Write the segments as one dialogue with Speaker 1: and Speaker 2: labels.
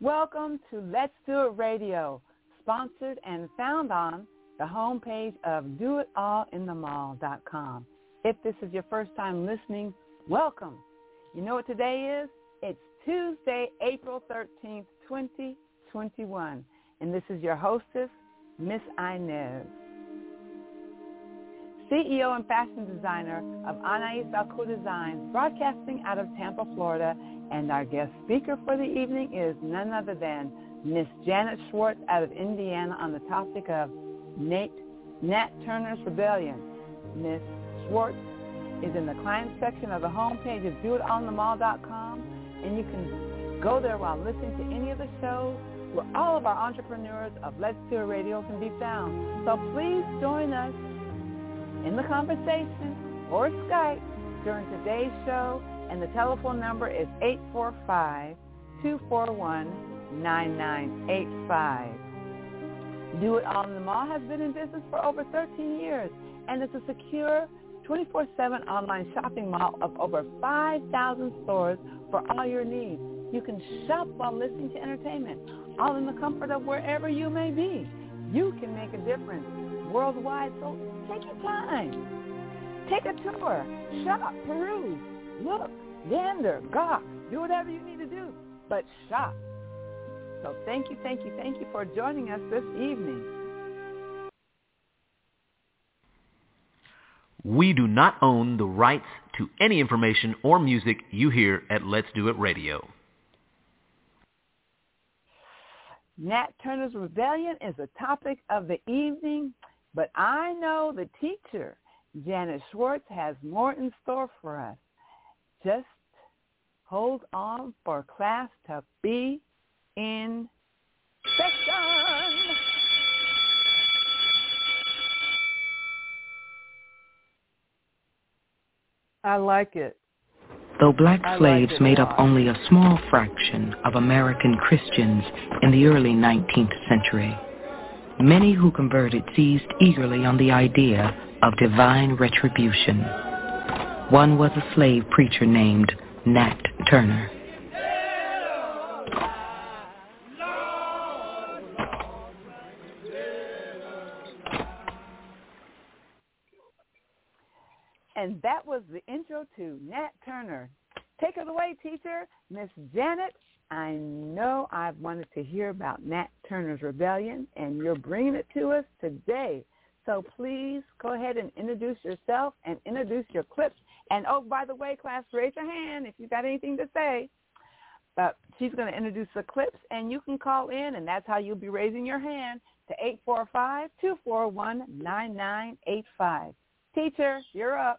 Speaker 1: Welcome to Let's Do It Radio, sponsored and found on the homepage of doitallinthemall.com. If this is your first time listening, welcome. You know what today is? It's Tuesday, April 13th, 2021. And this is your hostess, Miss Inez. CEO and fashion designer of Anais Alco Designs, broadcasting out of Tampa, Florida. And our guest speaker for the evening is none other than Miss Janet Schwartz out of Indiana on the topic of Nat Turner's Rebellion. Miss Schwartz is in the client section of the homepage of doitallinthemall.com, and you can go there while listening to any of the shows where all of our entrepreneurs of Let's Do It Radio can be found. So please join us in the conversation or Skype during today's show, and the telephone number is 845-241-9985. Do It All in the Mall has been in business for over 13 years, and it's a secure 24/7 online shopping mall of over 5,000 stores for all your needs. You can shop while listening to entertainment, all in the comfort of wherever you may be. You can make a difference worldwide, so take your time. Take a tour, shop, peruse, look, gander, gawk, do whatever you need to do, but shop. So thank you for joining us this evening.
Speaker 2: We do not own the rights to any information or music you hear at Let's Do It Radio.
Speaker 1: Nat Turner's Rebellion is the topic of the evening, but I know the teacher, Janet Schwartz, has more in store for us. Just hold on for class to be in session.
Speaker 3: I like it.
Speaker 4: Though black slaves made up only a small fraction of American Christians in the early 19th century, many who converted seized eagerly on the idea of divine retribution. One was a slave preacher named Nat Turner.
Speaker 1: And that was the intro to Nat Turner. Take it away, teacher. Miss Janet, I know I've wanted to hear about Nat Turner's Rebellion, and you're bringing it to us today. So please go ahead and introduce yourself and introduce your clips. And, oh, by the way, class, raise your hand if you've got anything to say. But she's going to introduce the clips, and you can call in, and that's how you'll be raising your hand to 845-241-9985. Teacher, you're up.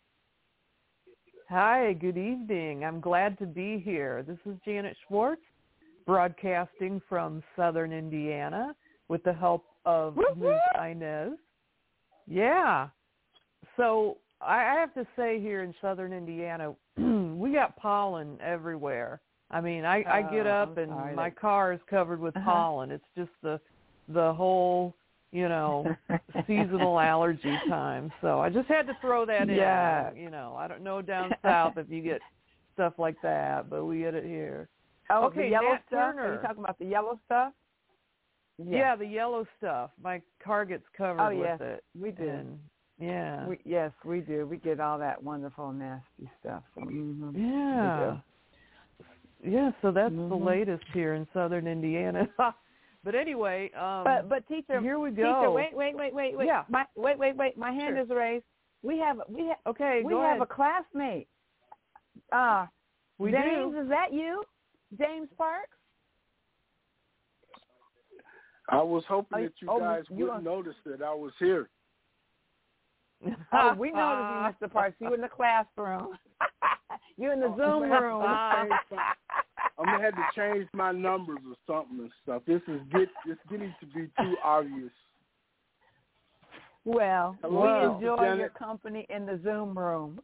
Speaker 3: Hi, good evening. I'm glad to be here. This is Janet Schwartz, broadcasting from Southern Indiana with the help of Ms. Inez. Yeah. So I have to say here in Southern Indiana, we got pollen everywhere. I mean, I get up and my car is covered with pollen. It's just the whole, seasonal allergy time. So I just had to throw that in. I don't know down south if you get stuff like that, but we get it here.
Speaker 1: Oh,
Speaker 3: okay,
Speaker 1: the yellow
Speaker 3: Nat
Speaker 1: stuff?
Speaker 3: Turner.
Speaker 1: Are you talking about the yellow stuff?
Speaker 3: Yeah, the yellow stuff. My car gets covered with it.
Speaker 1: We do.
Speaker 3: And, yeah.
Speaker 1: Yes, we do. We get all that wonderful, nasty stuff. So,
Speaker 3: yeah. Yeah, so that's the latest here in Southern Indiana. But anyway,
Speaker 1: but teacher,
Speaker 3: here we go.
Speaker 1: Teacher, wait.
Speaker 3: Yeah.
Speaker 1: Wait. My hand is raised. We have a classmate. James, is that you? James Parks?
Speaker 5: I was hoping that you guys wouldn't notice that I was here.
Speaker 1: Oh, we noticed you, Mr. Parks. You in the classroom. You in the Zoom room.
Speaker 5: I'm gonna have to change my numbers or something and stuff. It's getting to be too obvious.
Speaker 1: Well,
Speaker 5: Hello,
Speaker 1: we enjoy
Speaker 5: Janet.
Speaker 1: your company in the Zoom room.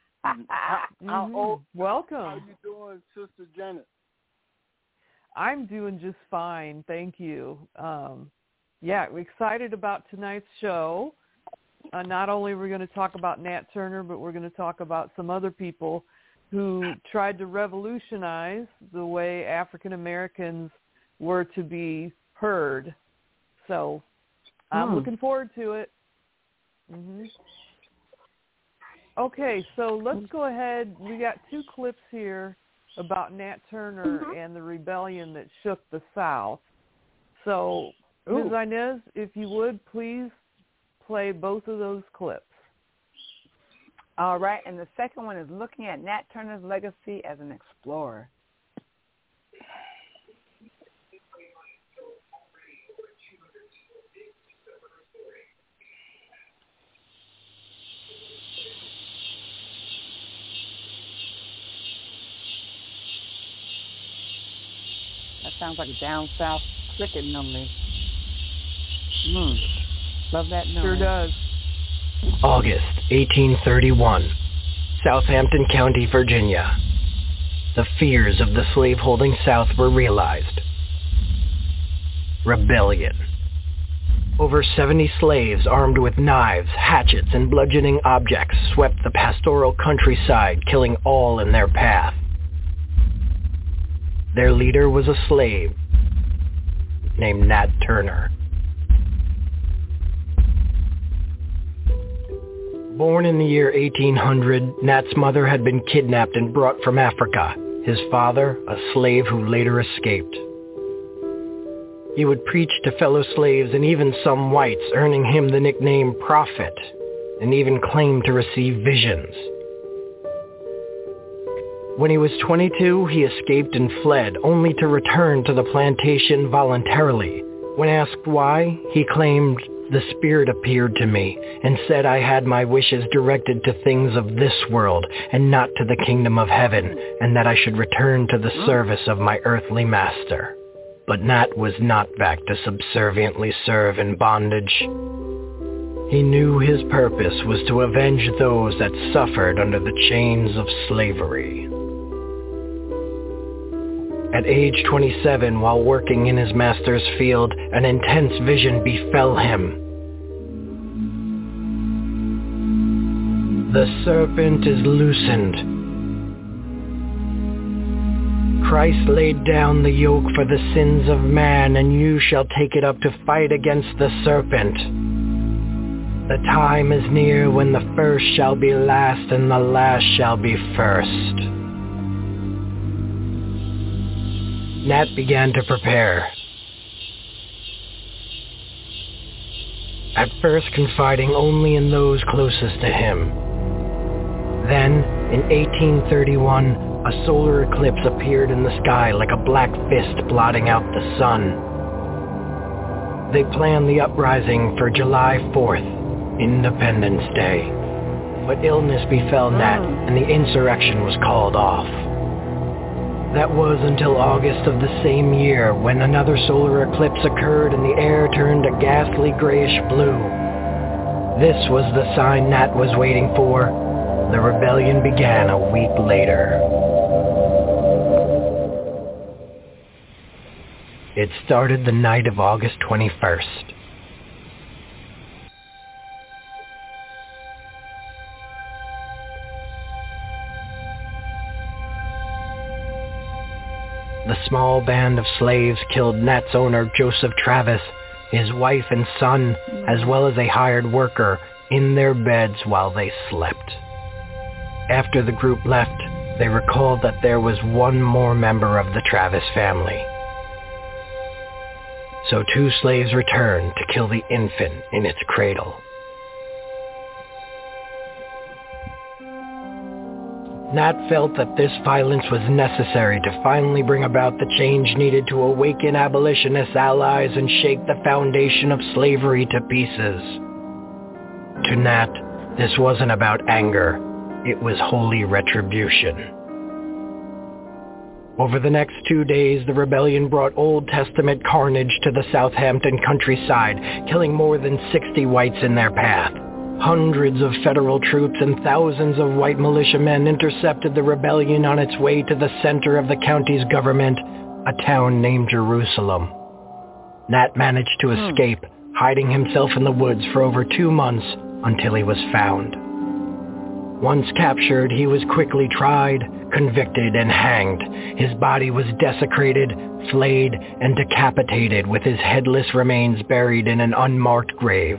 Speaker 3: Welcome.
Speaker 5: How you doing, Sister Janet?
Speaker 3: I'm doing just fine, thank you. We're excited about tonight's show. Not only are we going to talk about Nat Turner, but we're going to talk about some other people who tried to revolutionize the way African Americans were to be heard. So I'm looking forward to it. Mm-hmm. Okay, so let's go ahead. We got 2 clips here about Nat Turner and the rebellion that shook the South. So, Ms. Inez, if you would, please play both of those clips.
Speaker 1: All right, and the second one is looking at Nat Turner's legacy as an explorer. That sounds like a down south cricket number. Love that number.
Speaker 3: Sure does.
Speaker 6: August 1831, Southampton County, Virginia. The fears of the slaveholding South were realized. Rebellion. Over 70 slaves armed with knives, hatchets, and bludgeoning objects swept the pastoral countryside, killing all in their path. Their leader was a slave named Nat Turner. Born in the year 1800, Nat's mother had been kidnapped and brought from Africa. His father, a slave who later escaped. He would preach to fellow slaves and even some whites, earning him the nickname Prophet, and even claimed to receive visions. When he was 22, he escaped and fled, only to return to the plantation voluntarily. When asked why, he claimed, "The Spirit appeared to me and said I had my wishes directed to things of this world and not to the kingdom of heaven, and that I should return to the service of my earthly master." But Nat was not back to subserviently serve in bondage. He knew his purpose was to avenge those that suffered under the chains of slavery. At age 27, while working in his master's field, an intense vision befell him. The serpent is loosened. Christ laid down the yoke for the sins of man, and you shall take it up to fight against the serpent. The time is near when the first shall be last, and the last shall be first. Nat began to prepare. At first confiding only in those closest to him. Then, in 1831, a solar eclipse appeared in the sky like a black fist blotting out the sun. They planned the uprising for July 4th, Independence Day. But illness befell Nat, and the insurrection was called off. That was until August of the same year, when another solar eclipse occurred and the air turned a ghastly grayish blue. This was the sign Nat was waiting for. The rebellion began a week later. It started the night of August 21st. The small band of slaves killed Nat's owner, Joseph Travis, his wife and son, as well as a hired worker, in their beds while they slept. After the group left, they recalled that there was one more member of the Travis family. So 2 slaves returned to kill the infant in its cradle. Nat felt that this violence was necessary to finally bring about the change needed to awaken abolitionist allies and shake the foundation of slavery to pieces. To Nat, this wasn't about anger. It was holy retribution. Over the next 2 days, the rebellion brought Old Testament carnage to the Southampton countryside, killing more than 60 whites in their path. Hundreds of federal troops and thousands of white militiamen intercepted the rebellion on its way to the center of the county's government, a town named Jerusalem. Nat managed to escape, hiding himself in the woods for over 2 months until he was found. Once captured, he was quickly tried, convicted and hanged. His body was desecrated, flayed, and decapitated, with his headless remains buried in an unmarked grave.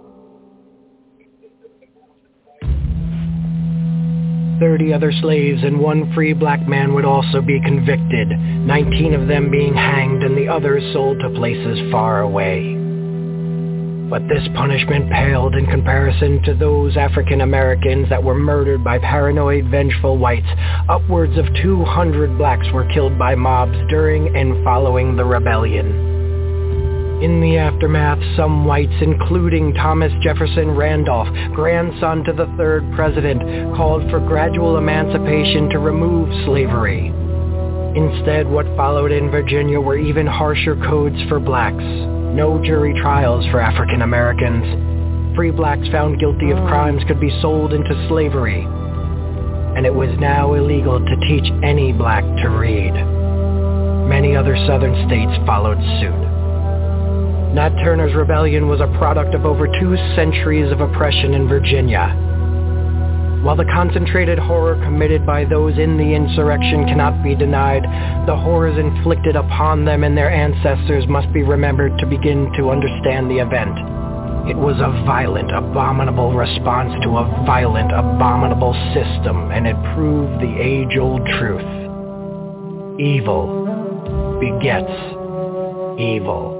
Speaker 6: "30 other slaves and one free black man would also be convicted, 19 of them being hanged and the others sold to places far away. But this punishment paled in comparison to those African Americans that were murdered by paranoid, vengeful whites. Upwards of 200 blacks were killed by mobs during and following the rebellion. In the aftermath, some whites, including Thomas Jefferson Randolph, grandson to the third president, called for gradual emancipation to remove slavery. Instead, what followed in Virginia were even harsher codes for blacks. No jury trials for African Americans. Free blacks found guilty of crimes could be sold into slavery. And it was now illegal to teach any black to read. Many other southern states followed suit. Nat Turner's rebellion was a product of over 2 centuries of oppression in Virginia. While the concentrated horror committed by those in the insurrection cannot be denied, the horrors inflicted upon them and their ancestors must be remembered to begin to understand the event. It was a violent, abominable response to a violent, abominable system, and it proved the age-old truth. Evil begets evil.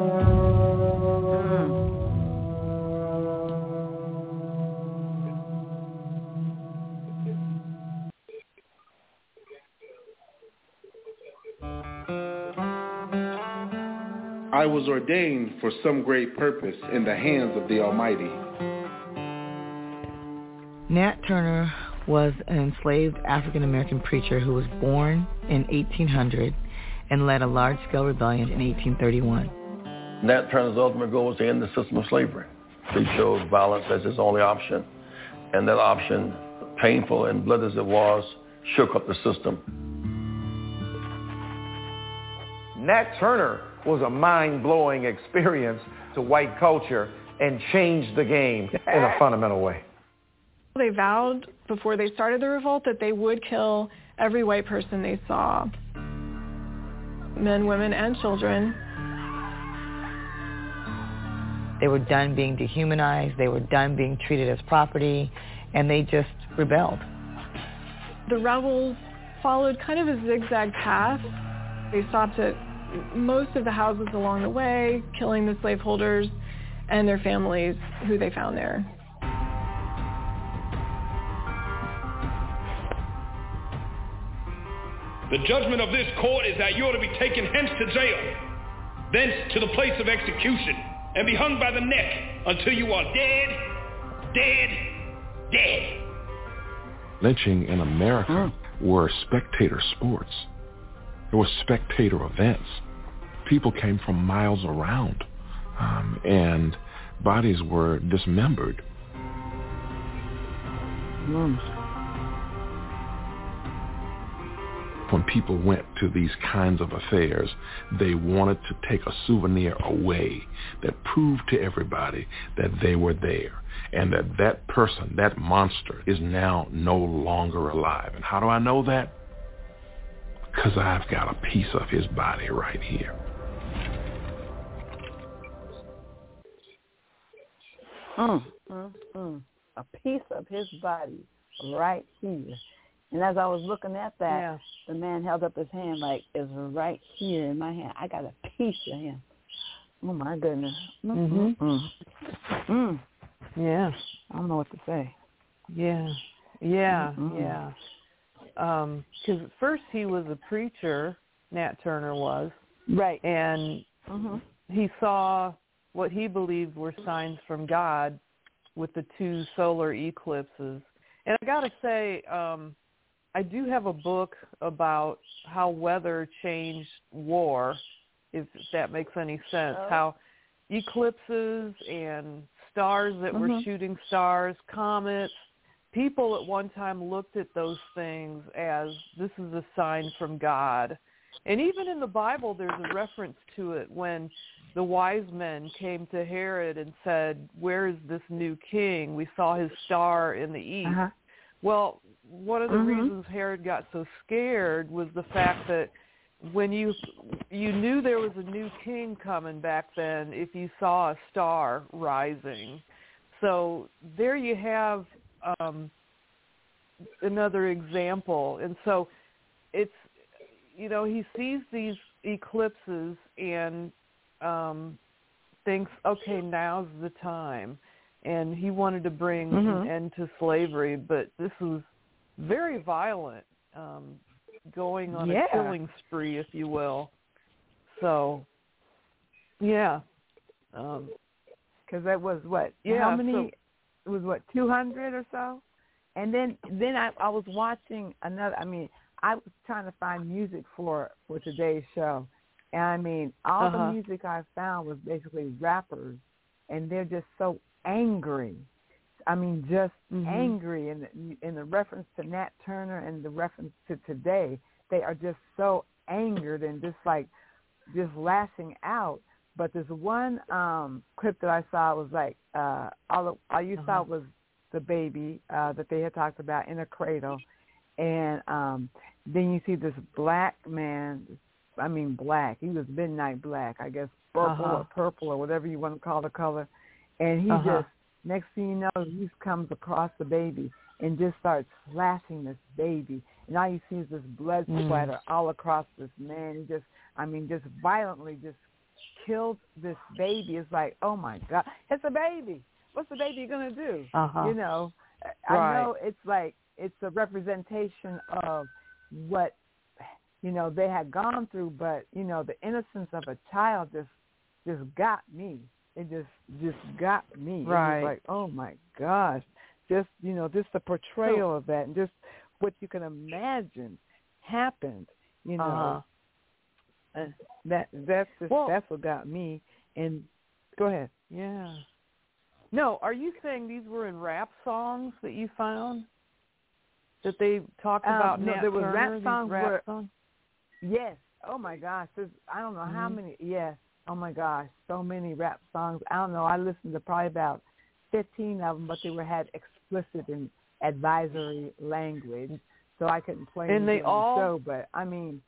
Speaker 7: I was ordained for some great purpose in the hands of the Almighty.
Speaker 8: Nat Turner was an enslaved African-American preacher who was born in 1800 and led a large-scale rebellion in 1831.
Speaker 9: Nat Turner's ultimate goal was to end the system of slavery. He chose violence as his only option, and that option, painful and bloody as it was, shook up the system.
Speaker 10: Nat Turner was a mind-blowing experience to white culture and changed the game in a fundamental way.
Speaker 11: They vowed before they started the revolt that they would kill every white person they saw, men, women, and children.
Speaker 8: They were done being dehumanized, they were done being treated as property, and they just rebelled.
Speaker 11: The rebels followed kind of a zigzag path. They stopped at most of the houses along the way, killing the slaveholders and their families who they found there.
Speaker 12: The judgment of this court is that you are to be taken hence to jail, thence to the place of execution, and be hung by the neck until you are dead, dead, dead.
Speaker 13: Lynching in America were spectator sports. There were spectator events. People came from miles around, and bodies were dismembered. When people went to these kinds of affairs, they wanted to take a souvenir away that proved to everybody that they were there and that that person, that monster, is now no longer alive. And how do I know that? Because I've got a piece of his body right here.
Speaker 1: A piece of his body right here. And as I was looking at that, the man held up his hand like, it's right here in my hand. I got a piece of him. Oh, my goodness.
Speaker 3: Yeah.
Speaker 1: I don't know what to say.
Speaker 3: Yeah. Because at first he was a preacher, Nat Turner was.
Speaker 1: Right.
Speaker 3: And he saw what he believed were signs from God with the 2 solar eclipses. And I got to say, I do have a book about how weather changed war, if that makes any sense, how eclipses and stars that were shooting stars, comets, people at one time looked at those things as this is a sign from God. And even in the Bible, there's a reference to it when the wise men came to Herod and said, where is this new king? We saw his star in the east. Well, one of the reasons Herod got so scared was the fact that when you knew there was a new king coming back then if you saw a star rising. So there you have another example. And so it's, he sees these eclipses and thinks, okay, now's the time. And he wanted to bring an end to slavery, but this was very violent, going on a killing spree, if you will. So, yeah.
Speaker 1: Because that was what? How many? So, it was what, 200 or so? And then I was watching another. I mean, I was trying to find music for today's show, and I mean, all the music I found was basically rappers, and they're just so angry. I mean, just angry. And in the reference to Nat Turner and the reference to today, they are just so angered and just lashing out. But there's one clip that I saw was like all you saw was the baby that they had talked about in a cradle, and then you see this black man. I mean, black. He was midnight black, I guess, or purple or whatever you want to call the color. And he just, next thing you know, he comes across the baby and just starts slashing this baby. And all you see is this blood splatter all across this man. He just violently just killed this baby. It's like, oh my God, it's a baby. What's the baby going to do? I know it's like, it's a representation of what, they had gone through, but, the innocence of a child just got me. It just got me.
Speaker 3: Right.
Speaker 1: It was like, oh my gosh, just just the portrayal of that, and just what you can imagine happened. That's what got me. And go ahead.
Speaker 3: Yeah. No, are you saying these were in rap songs that you found that they talked about?
Speaker 1: No, there was
Speaker 3: Turner,
Speaker 1: rap songs. Yes. Oh my gosh. I don't know how many. Yes. Oh, my gosh, so many rap songs. I don't know. I listened to probably about 15 of them, but they had explicit and advisory language, so I couldn't play them on the show. But, I mean.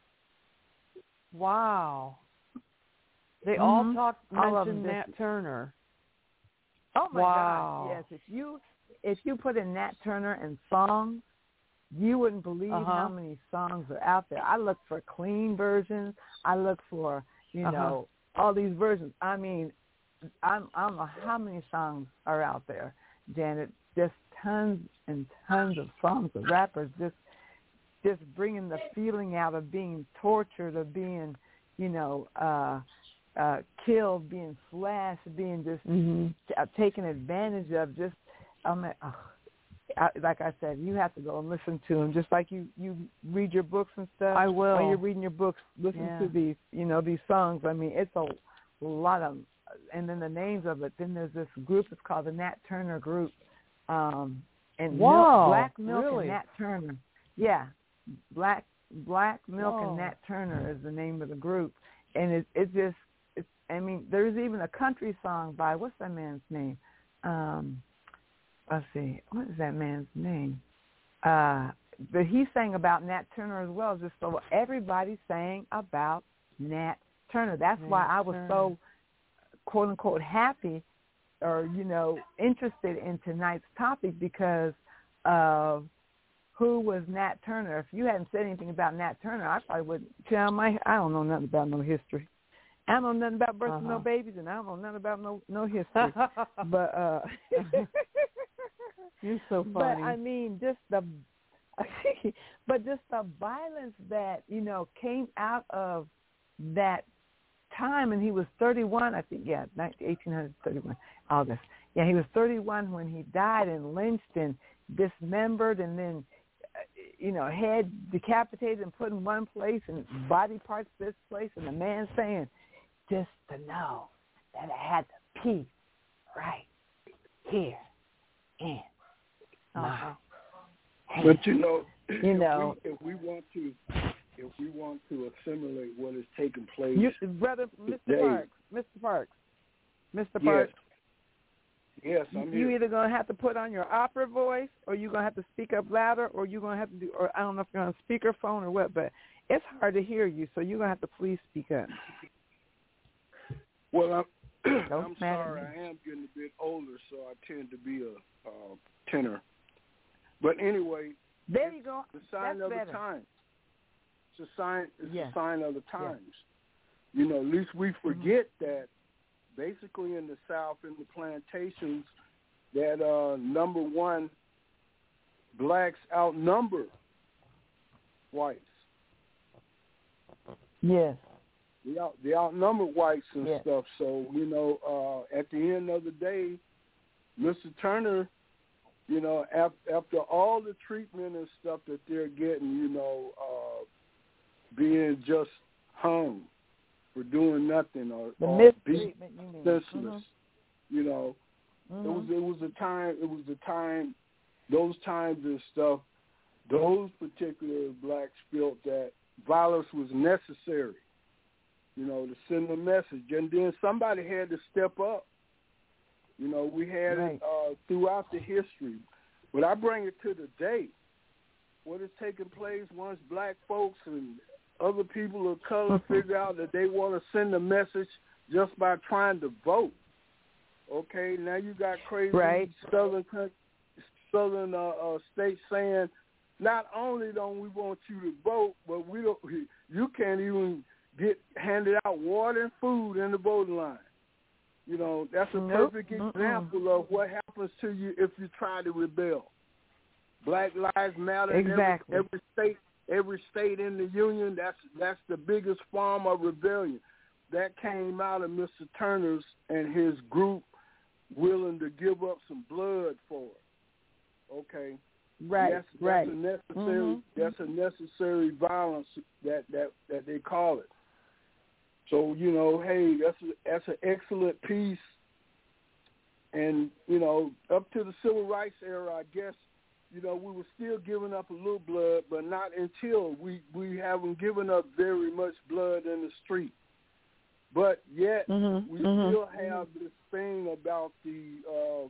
Speaker 3: Wow. They all mentioned Nat Turner.
Speaker 1: Oh, my gosh, yes. If you put in Nat Turner and songs, you wouldn't believe how many songs are out there. I look for clean versions. I look for all these versions. I mean, I don't know how many songs are out there, Janet. Just tons and tons of songs of rappers just bringing the feeling out of being tortured, of being, killed, being slashed, being just taken advantage of. Just, like I said, you have to go and listen to them, just like you read your books and stuff.
Speaker 3: I will.
Speaker 1: When you're reading your books, listen to these, these songs. I mean, it's a lot of, and then the names of it. Then there's this group. It's called the Nat Turner Group. And Black Milk and Nat Turner. Yeah, Black Milk and Nat Turner is the name of the group. And I mean, there's even a country song by, what's that man's name? Let's see, what is that man's name? But he sang about Nat Turner as well, just so everybody sang about Nat Turner. That's why I was so, quote unquote, happy or, interested in tonight's topic, because of who was Nat Turner. If you hadn't said anything about Nat Turner, I probably wouldn't tell I don't know nothing about no history. I don't know nothing about birthing no babies, and I don't know nothing about no history. But
Speaker 3: you're so funny.
Speaker 1: But I mean, just the violence that came out of that time, and he was 31, I think. Yeah, 1831, August. Yeah, he was 31 when he died, and lynched and dismembered, and then head decapitated and put in one place, and body parts this place, and the man saying, just to know that I had the peace right here in my hand.
Speaker 5: But if we want to assimilate what is taking place,
Speaker 1: Mr. Parks.
Speaker 5: Yes, I'm
Speaker 1: you
Speaker 5: here.
Speaker 1: either going to have to put on your opera voice, or you're going to have to speak up louder, or you're going to have to do, or I don't know if you're on speakerphone or what, but it's hard to hear you, so you're going to have to please speak up.
Speaker 5: Well, I'm sorry. I am getting a bit older, so I tend to be a tenor. But anyway,
Speaker 1: there you go.
Speaker 5: The sign
Speaker 1: That's
Speaker 5: of
Speaker 1: better.
Speaker 5: the times. It's a sign. It's
Speaker 1: Yes.
Speaker 5: a sign of the times.
Speaker 1: Yes.
Speaker 5: You know, at least we forget that. Basically, in the South, in the plantations, that number one, blacks outnumber whites.
Speaker 1: Yes.
Speaker 5: They outnumber whites and
Speaker 1: yes.
Speaker 5: stuff. So, you know, at the end of the day, Mr. Turner, you know, after all the treatment and stuff that they're getting, you know, being just hung for doing nothing or beat senseless, you know, it was a time, those times and stuff, those particular blacks felt that violence was necessary, you know, to send a message. And then somebody had to step up. You know, we had it throughout the history. But I bring it to today. What is taking place once black folks and other people of color figure out that they want to send a message just by trying to vote. Okay, now you got crazy southern states saying, not only don't we want you to vote, but you can't even get handed out water and food in the voting line. You know, that's a perfect example of what happens to you if you try to rebel. Black Lives Matter.
Speaker 1: Exactly.
Speaker 5: Every state in the union. That's the biggest form of rebellion. That came out of Mr. Turner's and his group willing to give up some blood for it. Okay.
Speaker 1: Right.
Speaker 5: That's a necessary. That's a necessary violence that they call it. So, you know, hey, that's an excellent piece. And, you know, up to the civil rights era, I guess, you know, we were still giving up a little blood, but not until we haven't given up very much blood in the street. But yet we still have this thing about the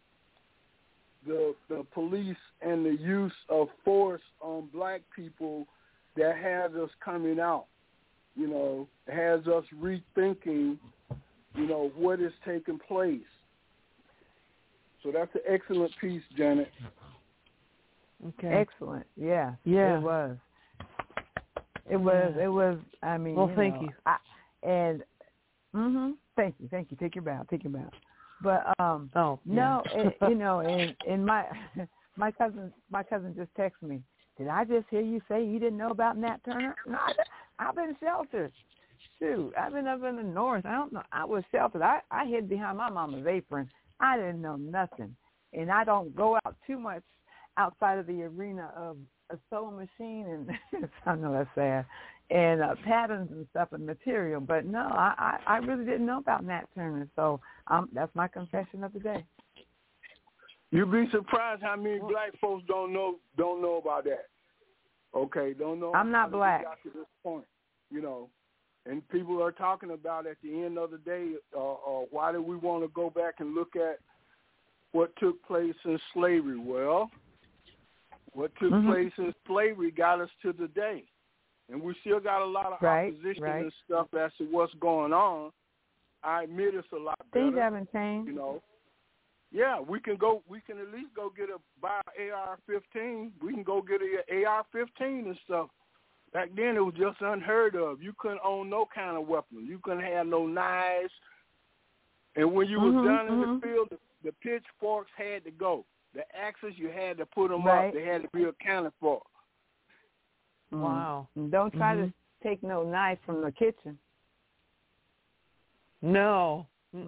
Speaker 5: police and the use of force on black people that has us coming out. You know, has us rethinking, you know, what is taking place. So that's an excellent piece, Janet.
Speaker 1: Okay. Excellent. Yeah.
Speaker 3: Yeah.
Speaker 1: It was. It was. I mean.
Speaker 3: Well, thank you.
Speaker 1: Thank you. Take your bow. But
Speaker 3: no,
Speaker 1: you know, and my cousin just texted me. Did I just hear you say you didn't know about Nat Turner? No, I've been sheltered. Shoot, I've been up in the north. I don't know. I was sheltered. I hid behind my mama's apron. I didn't know nothing, and I don't go out too much outside of the arena of a sewing machine and I know that's sad, and patterns and stuff and material. But no, I really didn't know about Nat Turner. So that's my confession of the day.
Speaker 5: You'd be surprised how many black folks don't know about that. Okay, don't know.
Speaker 1: I'm not black.
Speaker 5: Got to this point, you know, and people are talking about at the end of the day, why do we want to go back and look at what took place in slavery? Well, what took place in slavery got us to today, and we still got a lot of opposition and stuff as to what's going on. I admit it's a lot better.
Speaker 1: Things haven't changed.
Speaker 5: You know. Yeah, we can at least go buy an AR-15. We can go get an AR-15 and stuff. Back then, it was just unheard of. You couldn't own no kind of weapon. You couldn't have no knives. And when you was done in the field, the pitchforks had to go. The axes, you had to put them up. They had to be accounted for.
Speaker 3: Wow.
Speaker 1: Don't try to take no knife from the kitchen.
Speaker 3: No.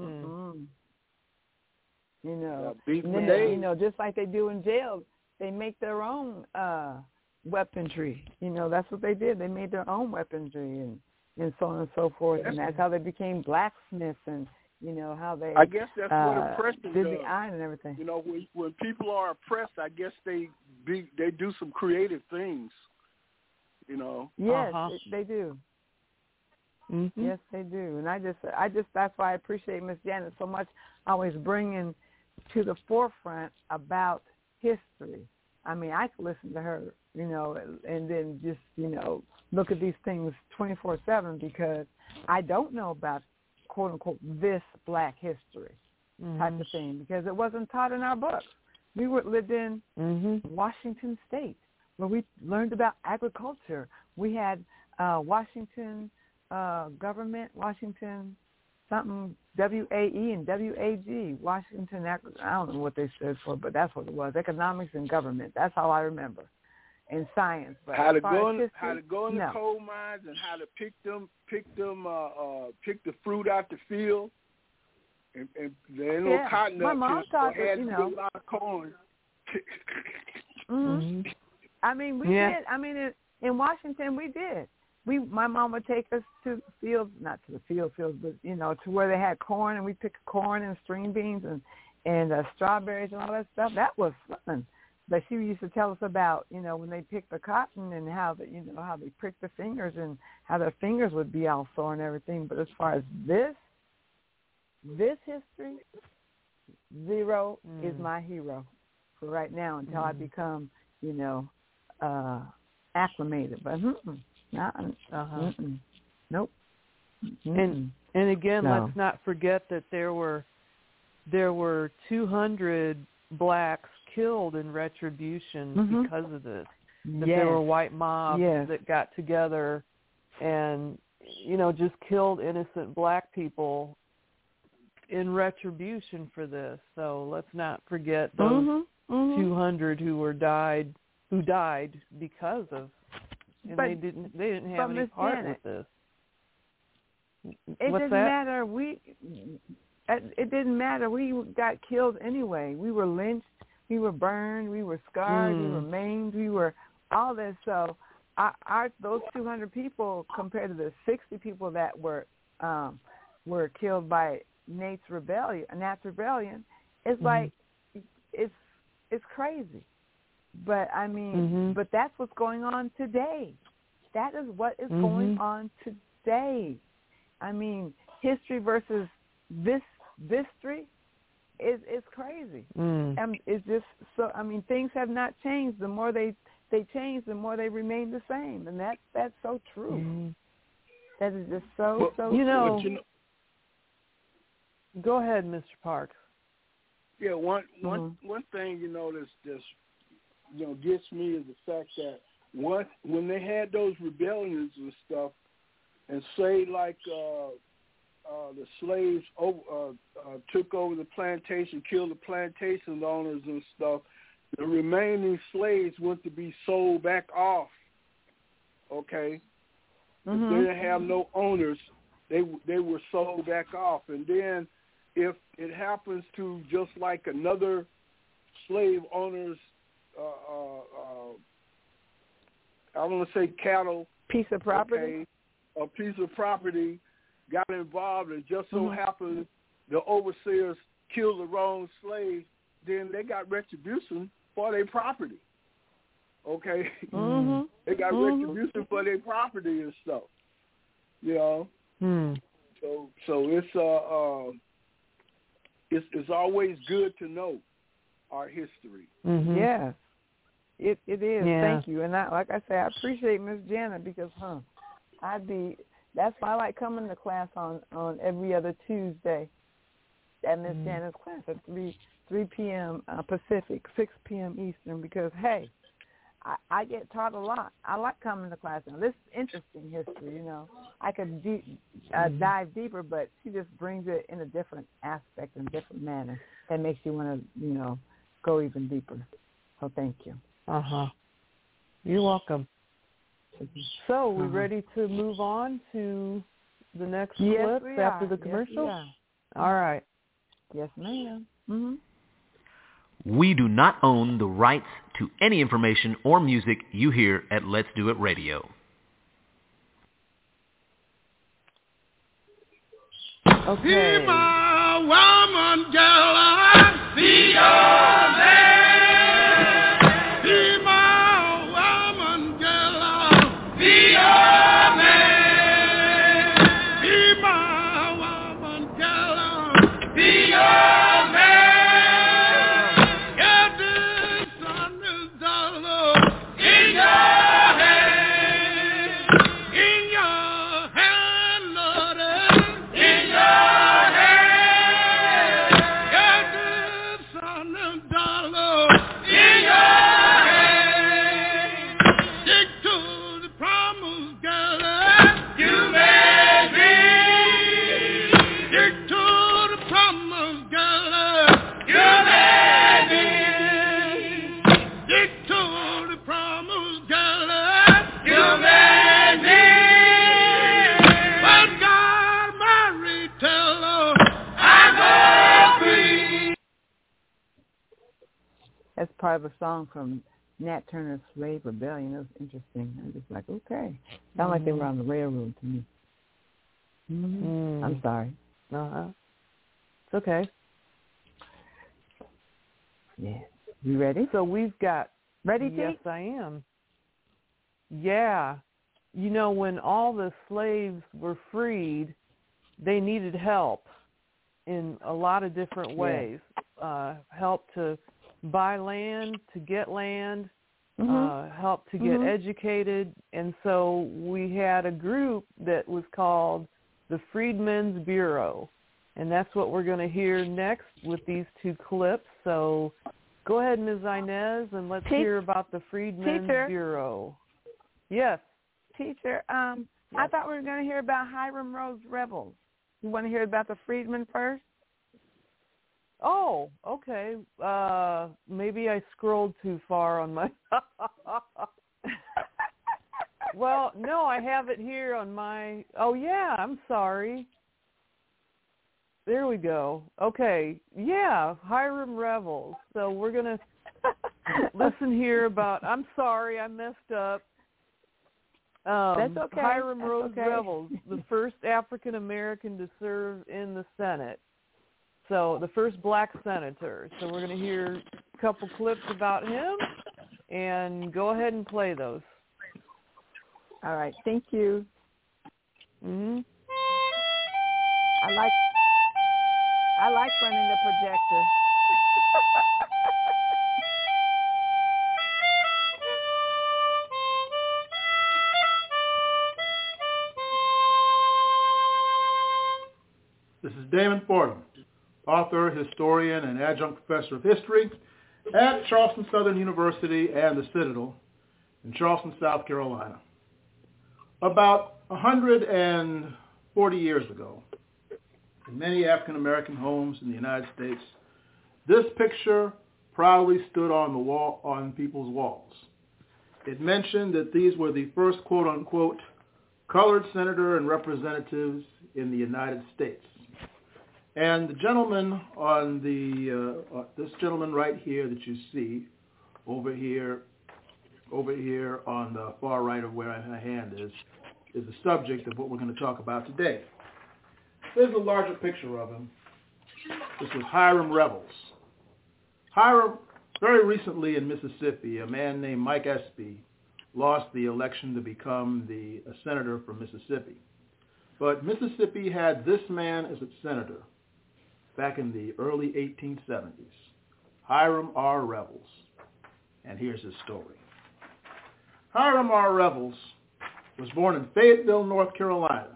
Speaker 1: You know, just like they do in jail, they make their own weaponry. You know, that's what they did. They made their own weaponry and so on and so forth. And that's how they became blacksmiths and, you know, how they
Speaker 5: I guess that's what oppression
Speaker 1: did
Speaker 5: does.
Speaker 1: the iron and everything.
Speaker 5: You know, when people are oppressed, I guess they do some creative things, you know.
Speaker 1: Yes, they do. Yes, they do. And I just that's why I appreciate Miss Janet so much, always bringing to the forefront about history. I mean, I could listen to her, you know, and then just, you know, look at these things 24/7 because I don't know about, quote unquote, this Black history type of thing because it wasn't taught in our books. We lived in Washington State where we learned about agriculture. We had Washington government, Washington something, WAE and WAG, Washington, I don't know what they stood for, but that's what it was, economics and government. That's all I remember. And science. But
Speaker 5: how to go in
Speaker 1: no.
Speaker 5: the coal mines and how to pick the fruit out the field. And there ain't no cotton
Speaker 1: my
Speaker 5: up
Speaker 1: mom
Speaker 5: here,
Speaker 1: taught
Speaker 5: so
Speaker 1: it, you know.
Speaker 5: a lot of corn.
Speaker 1: I mean, we did. I mean, in Washington, we did. My mom would take us to fields, not to the fields, but, you know, to where they had corn, and we picked corn and string beans and strawberries and all that stuff. That was fun. But she used to tell us about, you know, when they picked the cotton and how they pricked the fingers and how their fingers would be all sore and everything. But as far as this history, Zero is my hero for right now until I become, you know, acclimated. But nope.
Speaker 3: And again, let's not forget that there were 200 blacks killed in retribution because of this. That there were white mobs that got together and, you know, just killed innocent black people in retribution for this. So let's not forget those 200 who died because of, and they didn't have any part with this.
Speaker 1: It didn't matter. It didn't matter. We got killed anyway. We were lynched. We were burned. We were scarred. We were maimed. We were all this. So those 200 people compared to the 60 people that were killed by Nat's rebellion, it's like it's crazy. But I mean, but that's what's going on today. That is what is going on today. I mean, history versus history is crazy. It's just so. I mean, things have not changed. The more they change, the more they remain the same, and that's so true. That is just so
Speaker 3: you know.
Speaker 1: true.
Speaker 3: Go ahead, Mr. Parks.
Speaker 5: Yeah, one thing, you know, that's you know gets me is the fact that when they had those rebellions and stuff, and say like the slaves took over the plantation, killed the plantation owners and stuff, the remaining slaves went to be sold back off. Okay, if they didn't have no owners, they were sold back off, and then if it happens to just like another slave owner's, I want to say cattle,
Speaker 1: piece of property,
Speaker 5: okay, a piece of property got involved, and just so happened the overseers killed the wrong slave, then they got retribution for their property. Okay, they got retribution for their property and stuff. You know, so it's always good to know our history.
Speaker 1: Yes, it is. Yeah. Thank you. And like I say, I appreciate Miss Janet because, that's why I like coming to class on every other Tuesday at Miss Janet's class at 3 p.m. Pacific, 6 p.m. Eastern because, hey, I get taught a lot. I like coming to class. Now, this is interesting history, you know. I could dive deeper, but she just brings it in a different aspect and different manner that makes you want to, you know, go even deeper. So thank you.
Speaker 3: You're welcome. So we ready to move on to the next clip after the commercial?
Speaker 1: Yes,
Speaker 3: all right.
Speaker 1: Yes, ma'am.
Speaker 2: We do not own the rights to any information or music you hear at Let's Do It Radio.
Speaker 3: Okay.
Speaker 14: Be my woman, girl, I see your man. Be my woman, girl, I see your man. Be my woman, girl, I see your man.
Speaker 1: That's part of a song from Nat Turner's Slave Rebellion. It was interesting. I'm just like, okay. Sound like they were on the railroad to me. I'm sorry.
Speaker 3: It's okay.
Speaker 1: Yeah. You ready?
Speaker 3: So we've got...
Speaker 1: Ready, T?
Speaker 3: Yes, I am. Yeah. You know, when all the slaves were freed, they needed help in a lot of different ways. Help to buy land, to get land, help to get educated. And so we had a group that was called the Freedmen's Bureau. And that's what we're going to hear next with these two clips. So go ahead, Ms. Inez, and let's hear about the Freedmen's Bureau. Yes.
Speaker 1: Teacher, I thought we were going to hear about Hiram Rose Rebels. You want to hear about the Freedmen first?
Speaker 3: Oh, okay. Maybe I scrolled too far on my... Well, no, I have it here on my... Oh, yeah, I'm sorry. There we go. Okay. Yeah, Hiram Revels. So we're going to listen here about... I'm sorry, I messed up.
Speaker 1: That's okay.
Speaker 3: Hiram Rose Revels, the first African-American to serve in the Senate. So the first black senator. So we're going to hear a couple clips about him, and go ahead and play those.
Speaker 1: All right. Thank you. I like running the projector.
Speaker 15: This is Damon Fordham, author, historian, and adjunct professor of history at Charleston Southern University and the Citadel in Charleston, South Carolina. About 140 years ago, in many African-American homes in the United States, this picture proudly stood on the wall, on people's walls. It mentioned that these were the first quote-unquote colored senator and representatives in the United States. And the gentleman on this gentleman right here that you see over here on the far right of where my hand is the subject of what we're going to talk about today. There's a larger picture of him. This is Hiram Revels. Hiram, very recently in Mississippi, a man named Mike Espy lost the election to become a senator from Mississippi. But Mississippi had this man as its senator back in the early 1870s, Hiram R. Revels. And here's his story. Hiram R. Revels was born in Fayetteville, North Carolina,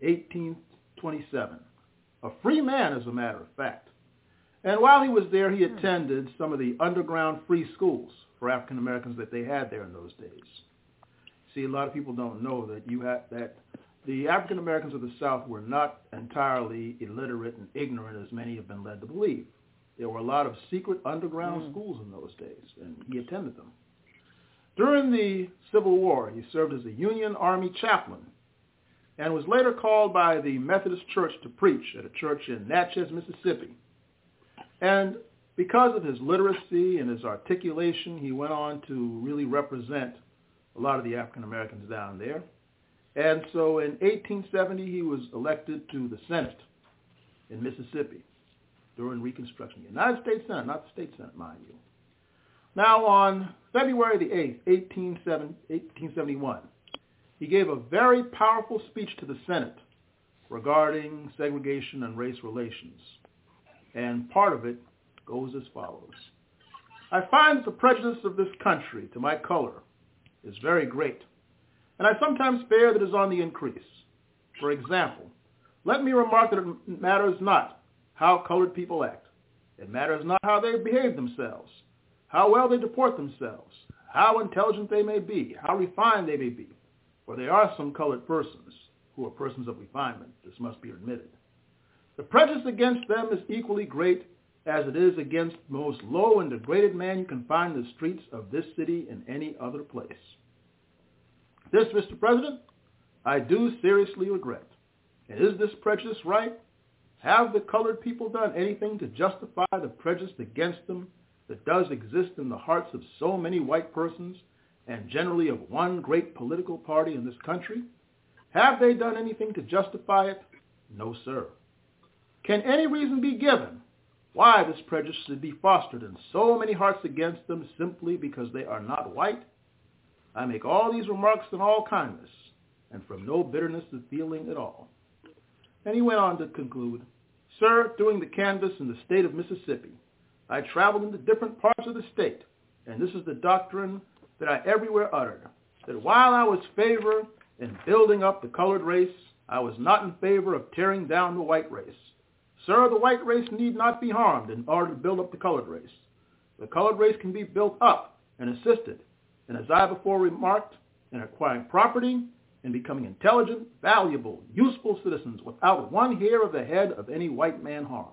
Speaker 15: 1827. A free man, as a matter of fact. And while he was there, he attended some of the underground free schools for African Americans that they had there in those days. See, a lot of people don't know that the African Americans of the South were not entirely illiterate and ignorant as many have been led to believe. There were a lot of secret underground schools in those days, and he attended them. During the Civil War, he served as a Union Army chaplain and was later called by the Methodist Church to preach at a church in Natchez, Mississippi. And because of his literacy and his articulation, he went on to really represent a lot of the African Americans down there. And so in 1870, he was elected to the Senate in Mississippi during Reconstruction. The United States Senate, not the state Senate, mind you. Now, on February the 8th, 1871, he gave a very powerful speech to the Senate regarding segregation and race relations. And part of it goes as follows. I find that the prejudice of this country to my color is very great, and I sometimes fear that it is on the increase. For example, let me remark that it matters not how colored people act. It matters not how they behave themselves, how well they deport themselves, how intelligent they may be, how refined they may be. For there are some colored persons who are persons of refinement. This must be admitted. The prejudice against them is equally great as it is against the most low and degraded man you can find in the streets of this city and any other place. This, Mr. President, I do seriously regret. And is this prejudice right? Have the colored people done anything to justify the prejudice against them that does exist in the hearts of so many white persons and generally of one great political party in this country? Have they done anything to justify it? No, sir. Can any reason be given why this prejudice should be fostered in so many hearts against them simply because they are not white? I make all these remarks in all kindness and from no bitterness of feeling at all. And he went on to conclude, Sir, during the canvass in the state of Mississippi, I traveled into different parts of the state, and this is the doctrine that I everywhere uttered, that while I was favored in building up the colored race, I was not in favor of tearing down the white race. Sir, the white race need not be harmed in order to build up the colored race. The colored race can be built up and assisted, and as I before remarked, in acquiring property and becoming intelligent, valuable, useful citizens without one hair of the head of any white man harmed.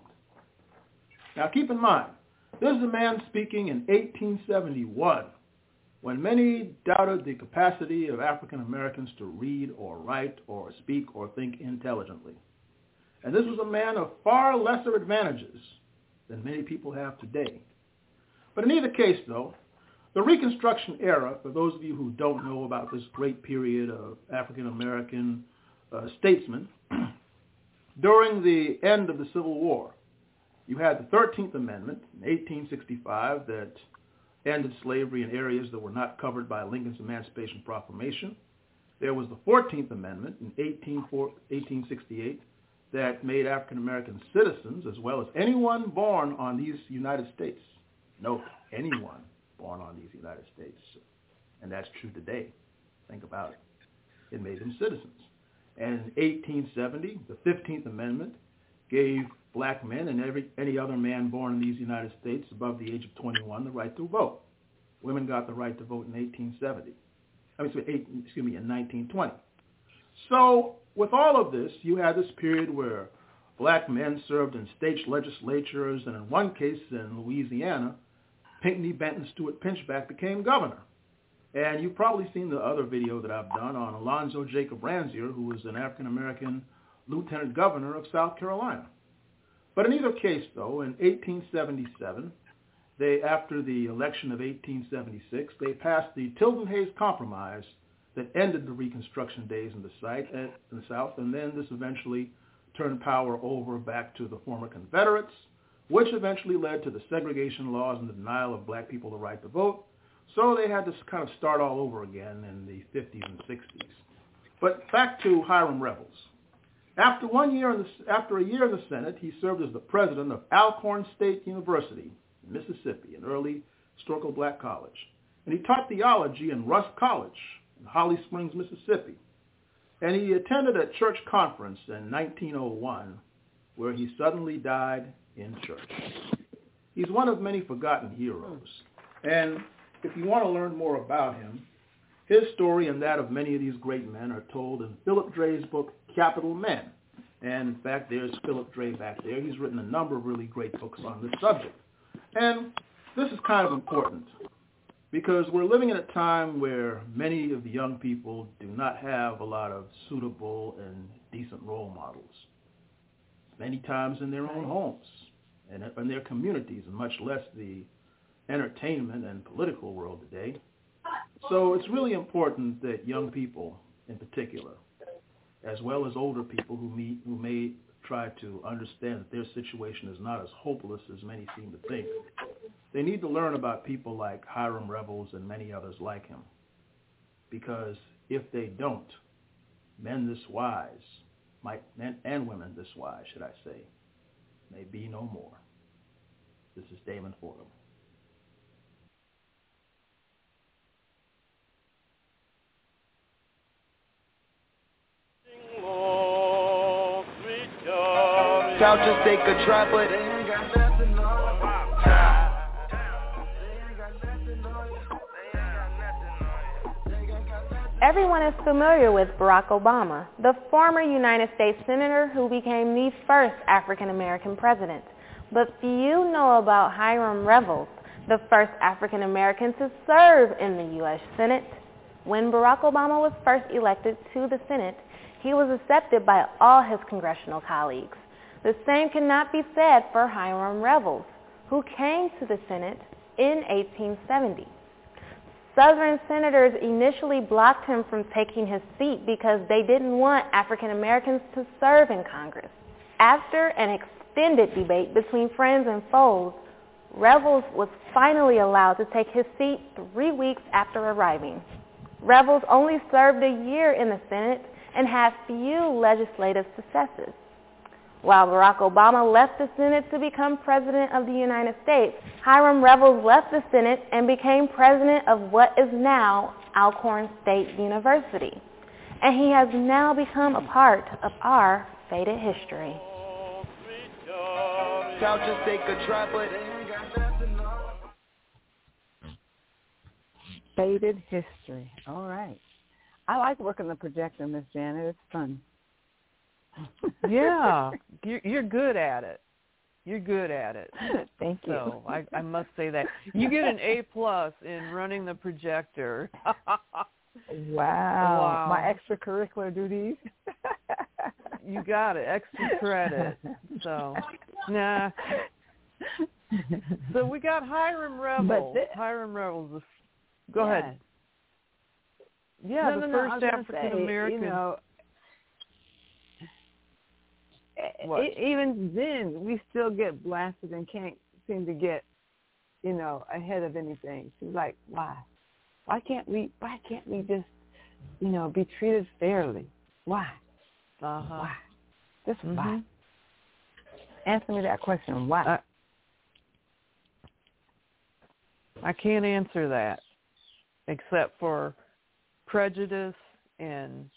Speaker 15: Now keep in mind, this is a man speaking in 1871, when many doubted the capacity of African Americans to read or write or speak or think intelligently. And this was a man of far lesser advantages than many people have today. But in either case, though, the Reconstruction era, for those of you who don't know about this great period of African American statesmen, during the end of the Civil War, you had the 13th Amendment in 1865 that ended slavery in areas that were not covered by Lincoln's Emancipation Proclamation. There was the 14th Amendment in 1868 that made African American citizens, as well as anyone born on these United States. Note, anyone born on these United States. And that's true today. Think about it. It made them citizens. And in 1870, the 15th Amendment gave black men and any other man born in these United States above the age of 21 the right to vote. Women got the right to vote in 1870. In 1920. So with all of this, you had this period where black men served in state legislatures, and in one case in Louisiana, Pinckney Benton Stewart Pinchback became governor. And you've probably seen the other video that I've done on Alonzo Jacob Ransier, who was an African-American lieutenant governor of South Carolina. But in either case, though, in 1877, after the election of 1876, they passed the Tilden-Hayes Compromise that ended the Reconstruction days in the South, and then this eventually turned power over back to the former Confederates, which eventually led to the segregation laws and the denial of black people the right to vote. So they had to kind of start all over again in the 50s and 60s. But back to Hiram Revels. After a year in the Senate, he served as the president of Alcorn State University in Mississippi, an early historical black college. And he taught theology in Rusk College in Holly Springs, Mississippi. And he attended a church conference in 1901 where he suddenly died in church. He's one of many forgotten heroes. And if you want to learn more about him, his story and that of many of these great men are told in Philip Dre's book, Capital Men. And in fact, there's Philip Dre back there. He's written a number of really great books on this subject. And this is kind of important because we're living in a time where many of the young people do not have a lot of suitable and decent role models. Many times in their own homes and in their communities, and much less the entertainment and political world today. So it's really important that young people in particular, as well as older people who may try to understand that their situation is not as hopeless as many seem to think, they need to learn about people like Hiram Revels and many others like him. Because if they don't, men this wise, men and women this wise, should I say, may be no more. This is Damon Fordham.
Speaker 16: I'll just take a try, but
Speaker 17: everyone is familiar with Barack Obama, the former United States Senator who became the first African-American president. But few know about Hiram Revels, the first African-American to serve in the U.S. Senate. When Barack Obama was first elected to the Senate, he was accepted by all his congressional colleagues. The same cannot be said for Hiram Revels, who came to the Senate in 1870. Southern senators initially blocked him from taking his seat because they didn't want African Americans to serve in Congress. After an extended debate between friends and foes, Revels was finally allowed to take his seat 3 weeks after arriving. Revels only served a year in the Senate and had few legislative successes. While Barack Obama left the Senate to become President of the United States, Hiram Revels left the Senate and became president of what is now Alcorn State University. And he has now become a part of our faded history.
Speaker 16: I'll just take a try, but
Speaker 1: Faded history. All right. I like working the projector, Miss Janet. It's fun.
Speaker 3: Yeah, you're good at it. You're good at it.
Speaker 1: Thank you.
Speaker 3: So I must say that. You get an A+ in running the projector.
Speaker 1: Wow. My extracurricular duties.
Speaker 3: You got it. Extra credit. So, nah. So we got Hiram Revels. Hiram Revels. Go ahead. Yeah, the first African American.
Speaker 1: You know, even then, we still get blasted and can't seem to get, you know, ahead of anything. She's like, why? Why can't we just, you know, be treated fairly? Why? Why? Just why? Answer me that question. Why?
Speaker 3: I can't answer that, except for prejudice and,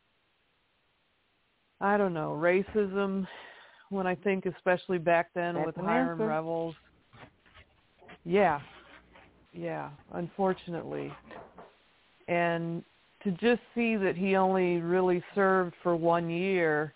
Speaker 3: I don't know, racism. When I think, especially back then with Hiram Revels. Yeah, unfortunately. And to just see that he only really served for 1 year,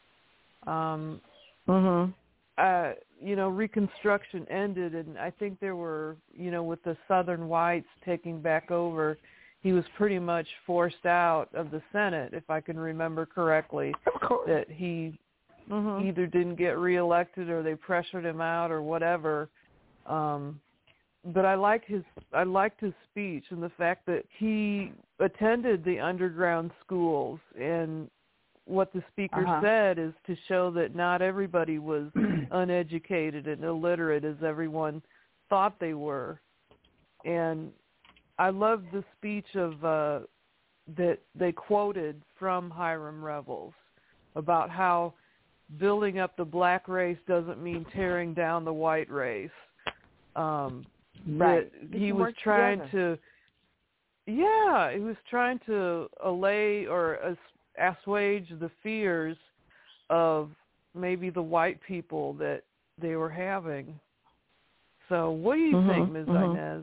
Speaker 3: you know, Reconstruction ended, and I think there were, you know, with the Southern whites taking back over, he was pretty much forced out of the Senate, if I can remember correctly, that he either didn't get reelected or they pressured him out or whatever. But I liked his speech and the fact that he attended the underground schools, and what the speaker said is to show that not everybody was uneducated and illiterate as everyone thought they were. And I love the speech of that they quoted from Hiram Revels about how building up the black race doesn't mean tearing down the white race.
Speaker 1: Right.
Speaker 3: He was trying to, he was trying to allay or assuage the fears of maybe the white people that they were having. So what do you think, Ms. Inez?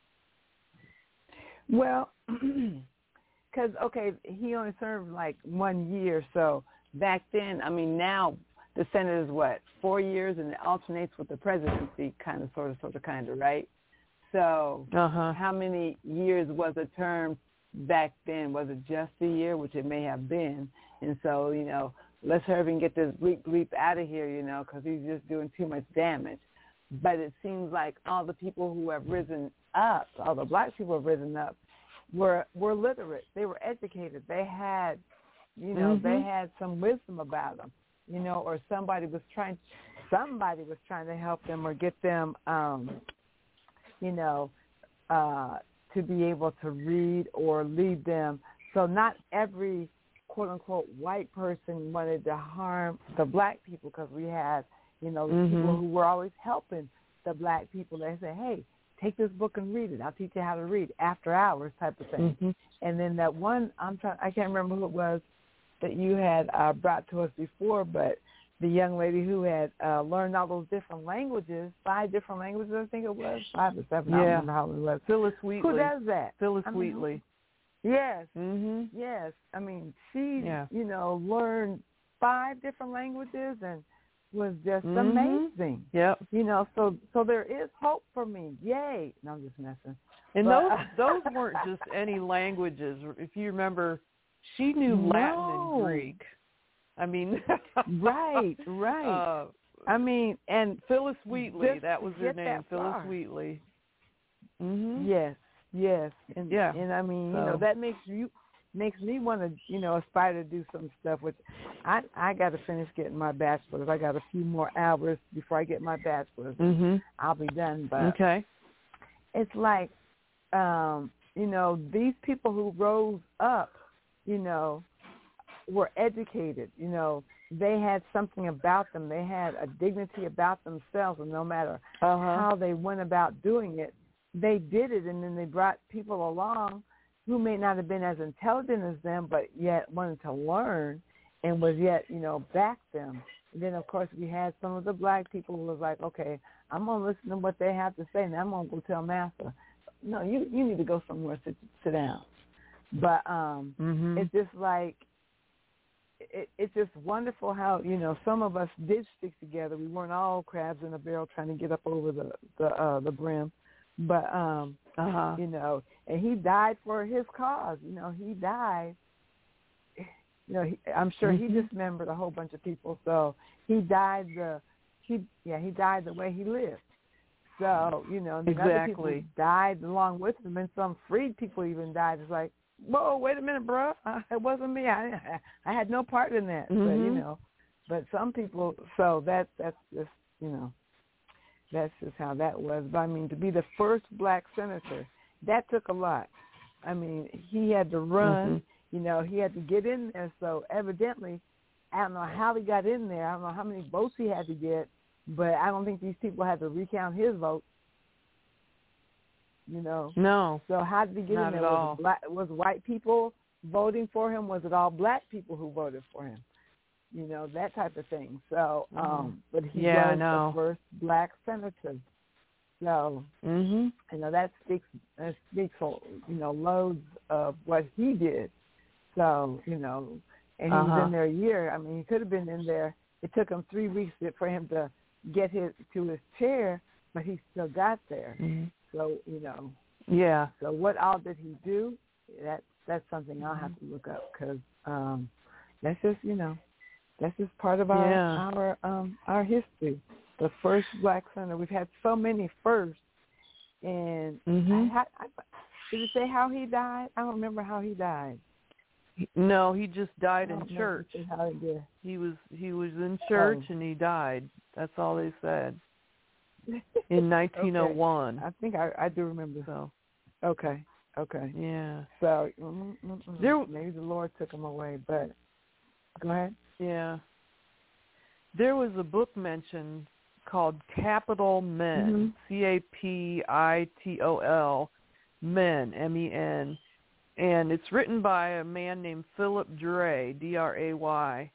Speaker 1: Well, because, he only served like 1 year, so back then, I mean, now the Senate is 4 years, and it alternates with the presidency, kind of, sort of, right? So how many years was a term back then? Was it just a year, which it may have been? And so, you know, let's hurry and get this bleep out of here, you know, because he's just doing too much damage. But it seems like all the people who have risen up, all the black people who have risen up, were literate. They were educated. They had, you know, they had some wisdom about them, you know, or somebody was trying to help them or get them, you know, to be able to read or lead them. So not every quote-unquote white person wanted to harm the black people, because we had, you know, people who were always helping the black people. They say, hey, take this book and read it. I'll teach you how to read after hours type of thing. And then that one, I can't remember who it was that you had brought to us before, but the young lady who had learned all those different languages, 5 different languages, I think it was, 5 or 7, I don't remember how it was.
Speaker 3: Phyllis Wheatley.
Speaker 1: Who does that?
Speaker 3: Phyllis Wheatley.
Speaker 1: Yes. Yes. I mean, she, you know, learned 5 different languages and was just amazing.
Speaker 3: Yep.
Speaker 1: You know, so there is hope for me. Yay. No, I'm just messing.
Speaker 3: And those weren't just any languages. If you remember, she knew Latin and Greek. I mean,
Speaker 1: right. I mean, and
Speaker 3: Phyllis Wheatley, that was her name, Phyllis Wheatley. Mm-hmm.
Speaker 1: Yes, and and I mean, you know, that makes me want to, you know, aspire to do some stuff. Which I got to finish getting my bachelor's. I got a few more hours before I get my bachelor's.
Speaker 3: Mm-hmm.
Speaker 1: I'll be done. But
Speaker 3: okay,
Speaker 1: it's like, you know, these people who rose up, you know, were educated. You know, they had something about them. They had a dignity about themselves, and no matter how they went about doing it, they did it, and then they brought people along who may not have been as intelligent as them, but yet wanted to learn and was yet, you know, back them. And then, of course, we had some of the black people who was like, okay, I'm going to listen to what they have to say, and I'm going to go tell Master, no, you need to go somewhere, sit down. But it's just like, it's just wonderful how, you know, some of us did stick together. We weren't all crabs in a barrel trying to get up over the brim. But, you know, and he died for his cause. You know, he died. You know, I'm sure he dismembered a whole bunch of people. So he died he died the way he lived. So, you know, the other people died along with him, and some freed people even died. It's like, whoa, wait a minute, bro. It wasn't me. I had no part in that. But, you know, but some people, so that's just, you know, that's just how that was. But, I mean, to be the first black senator, that took a lot. I mean, he had to run. You know, he had to get in there. So, evidently, I don't know how he got in there. I don't know how many votes he had to get. But I don't think these people had to recount his vote. You know.
Speaker 3: No.
Speaker 1: So how did he get in there? Was white people voting for him? Was it all black people who voted for him? You know, that type of thing. So, but he was the first black senator. So, you know, that speaks, you know, loads of what he did. So, you know, and he was in there a year. I mean, he could have been in there. It took him 3 weeks for him to get to his chair, but he still got there. So, you know.
Speaker 3: Yeah.
Speaker 1: So what all did he do? That's something I'll have to look up, because that's just, you know, that's just part of our history. The first black senator. We've had so many firsts. And did it say how he died? I don't remember how he died.
Speaker 3: No, he just died in church.
Speaker 1: How he did.
Speaker 3: He was in church and he died. That's all they said. In 1901.
Speaker 1: Okay. I think I do remember.
Speaker 3: So.
Speaker 1: Okay.
Speaker 3: Yeah.
Speaker 1: So maybe the Lord took him away, but go ahead.
Speaker 3: Yeah. There was a book mentioned called Capital Men, Capitol Men, MEN, and it's written by a man named Philip Dray, Dray.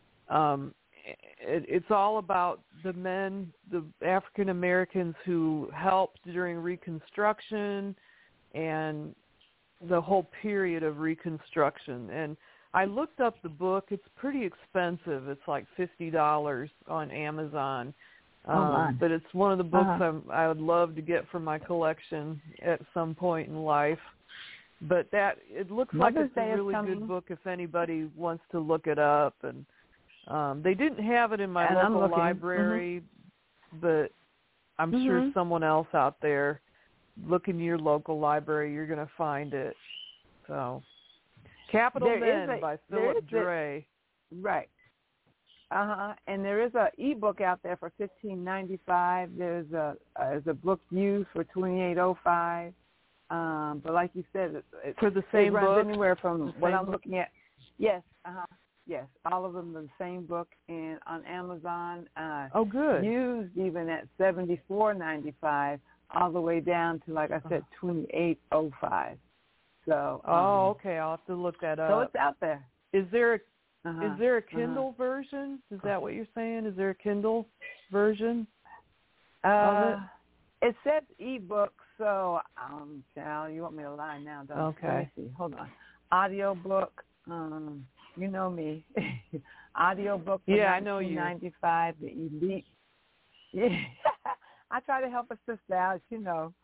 Speaker 3: It's all about the men, the African Americans who helped during Reconstruction and the whole period of Reconstruction. And I looked up the book. It's pretty expensive. It's like $50 on Amazon. But it's one of the books I would love to get for my collection at some point in life. But it looks like it's a really good book if anybody wants to look it up. And they didn't have it in my local library, but I'm sure someone else out there, look in your local library, you're going to find it. So, Capital Men by Philip Dray.
Speaker 1: Right. And there is an ebook out there for $15.95. There's a book used for $28.05. But like you said,
Speaker 3: for the same
Speaker 1: runs
Speaker 3: book,
Speaker 1: anywhere from what I'm looking at. Yes. Yes, all of them are the same book, and on Amazon.
Speaker 3: Oh, good.
Speaker 1: Used even at $74.95, all the way down to, like I said, $28.05. So.
Speaker 3: Okay. I'll have to look that up.
Speaker 1: So it's out there.
Speaker 3: Is there a Kindle version? Is that what you're saying? Is there a Kindle version of it?
Speaker 1: It says ebook, so child, you want me to lie now, don't you?
Speaker 3: Okay.
Speaker 1: Let me see. Hold on. Audio book. You know me. Audio book.
Speaker 3: Yeah, I know you.
Speaker 1: $19.95. The Elite. Yeah. I try to help a sister out. You know,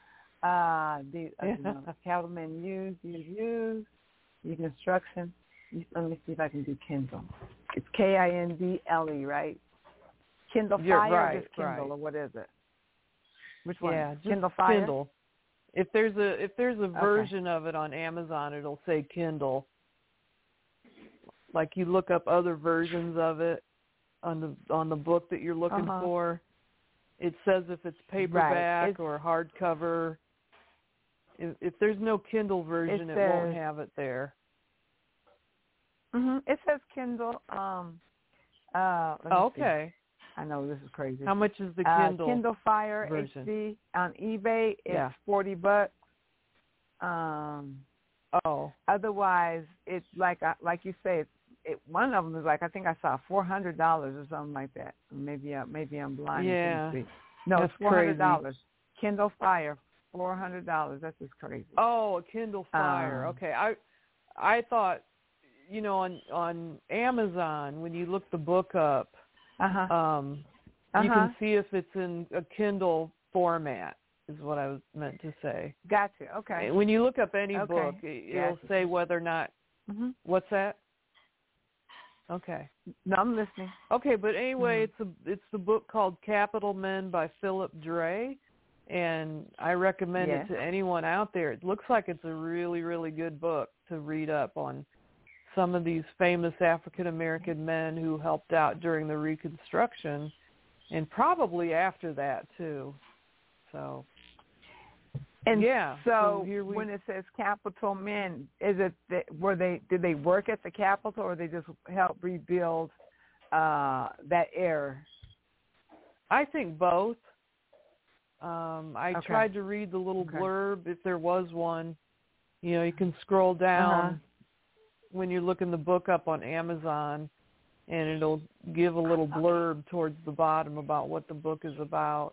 Speaker 1: Capital Men use Reconstruction. Let me see if I can do Kindle. It's Kindle, right? Kindle Fire or just Kindle, or what is it? Which one?
Speaker 3: Yeah, just
Speaker 1: Kindle Fire?
Speaker 3: Kindle. If there's a version of it on Amazon, it'll say Kindle. Like you look up other versions of it on the book that you're looking for. It says if it's paperback or hardcover. If there's no Kindle version, it won't have it there.
Speaker 1: It says Kindle.
Speaker 3: Okay.
Speaker 1: I know this is crazy.
Speaker 3: How much is the Kindle?
Speaker 1: Kindle Fire
Speaker 3: version?
Speaker 1: HD on eBay is $40. Otherwise, it's like you say. One of them is like I think I saw $400 or something like that. Maybe I'm blind.
Speaker 3: Yeah.
Speaker 1: No,
Speaker 3: that's
Speaker 1: it's $400.
Speaker 3: crazy.
Speaker 1: Kindle Fire, $400. That's just crazy.
Speaker 3: Oh, a Kindle Fire. Okay, I thought, on Amazon when you look the book up, you can see if it's in a Kindle format. Is what I was meant to say.
Speaker 1: Gotcha. Okay.
Speaker 3: When you look up any book, it'll say whether or not. What's that? Okay.
Speaker 1: No, I'm listening.
Speaker 3: Okay, but anyway, it's the book called Capital Men by Philip Dre, and I recommend it to anyone out there. It looks like it's a really, really good book to read up on some of these famous African American men who helped out during the Reconstruction, and probably after that too. So.
Speaker 1: And
Speaker 3: so
Speaker 1: when it says Capital Men, is it did they work at the Capitol or they just helped rebuild that era?
Speaker 3: I think both. I tried to read the little blurb if there was one. You can scroll down when you're looking the book up on Amazon, and it'll give a little blurb towards the bottom about what the book is about.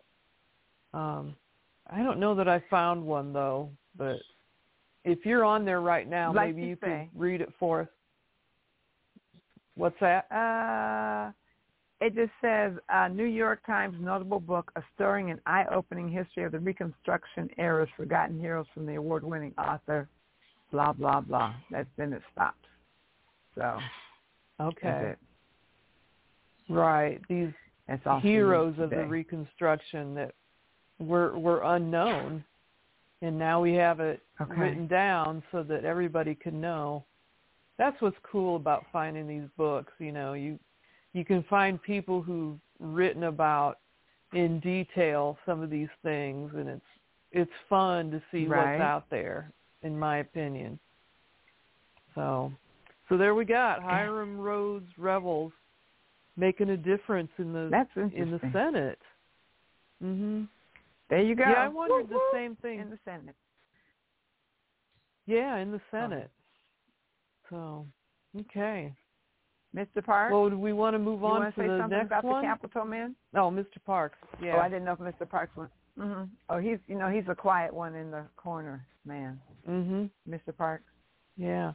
Speaker 3: I don't know that I found one, though, but if you're on there right now, maybe you can read it for us. What's that?
Speaker 1: It just says, New York Times notable book, A Stirring and Eye-Opening History of the Reconstruction Era's Forgotten Heroes from the award-winning author, blah, blah, blah. Then it stops. So,
Speaker 3: okay.
Speaker 1: That's it.
Speaker 3: Right. These heroes of the Reconstruction that were unknown, and now we have it written down so that everybody can know. That's what's cool about finding these books. You can find people who've written about in detail some of these things, and it's fun to see what's out there, in my opinion. So there we got Hiram Rhodes Revels making a difference in the Senate.
Speaker 1: There you go.
Speaker 3: Yeah, I wondered the same thing.
Speaker 1: In the Senate.
Speaker 3: Yeah, in the Senate. So, okay.
Speaker 1: Mr. Parks?
Speaker 3: Well, do we want to move on to the next one?
Speaker 1: You want to say something about the Capitol Men?
Speaker 3: Oh, Mr. Parks. Yeah.
Speaker 1: Oh, I didn't know if Mr. Parks went. Oh, he's a quiet one in the corner, man. Mr. Parks.
Speaker 3: Yeah.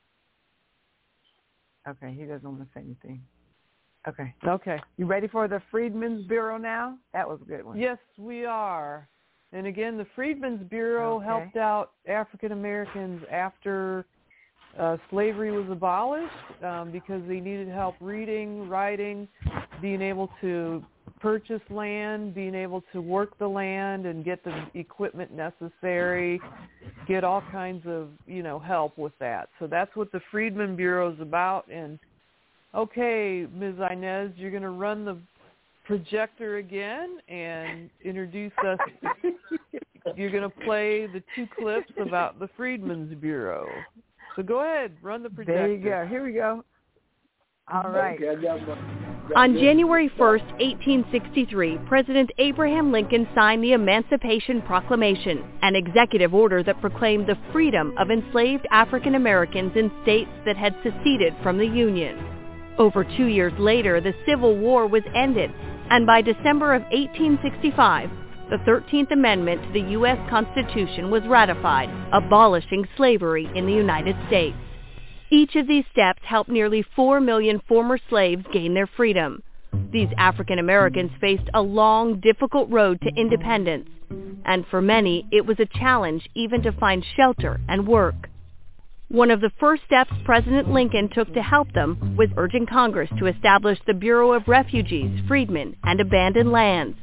Speaker 1: Okay, he doesn't want to say anything. Okay. You ready for the Freedmen's Bureau now? That was a good one.
Speaker 3: Yes, we are. And again, the Freedmen's Bureau helped out African Americans after slavery was abolished because they needed help reading, writing, being able to purchase land, being able to work the land and get the equipment necessary, get all kinds of, help with that. So that's what the Freedmen's Bureau is about. And okay, Ms. Inez, you're going to run the projector again and introduce us. You're going to play the 2 clips about the Freedmen's Bureau. So go ahead, run the projector.
Speaker 1: There you go. Here we go. All right.
Speaker 18: On January 1st, 1863, President Abraham Lincoln signed the Emancipation Proclamation, an executive order that proclaimed the freedom of enslaved African Americans in states that had seceded from the Union. Over 2 years later, the Civil War was ended, and by December of 1865, the 13th Amendment to the U.S. Constitution was ratified, abolishing slavery in the United States. Each of these steps helped nearly 4 million former slaves gain their freedom. These African Americans faced a long, difficult road to independence, and for many, it was a challenge even to find shelter and work. One of the first steps President Lincoln took to help them was urging Congress to establish the Bureau of Refugees, Freedmen, and Abandoned Lands, more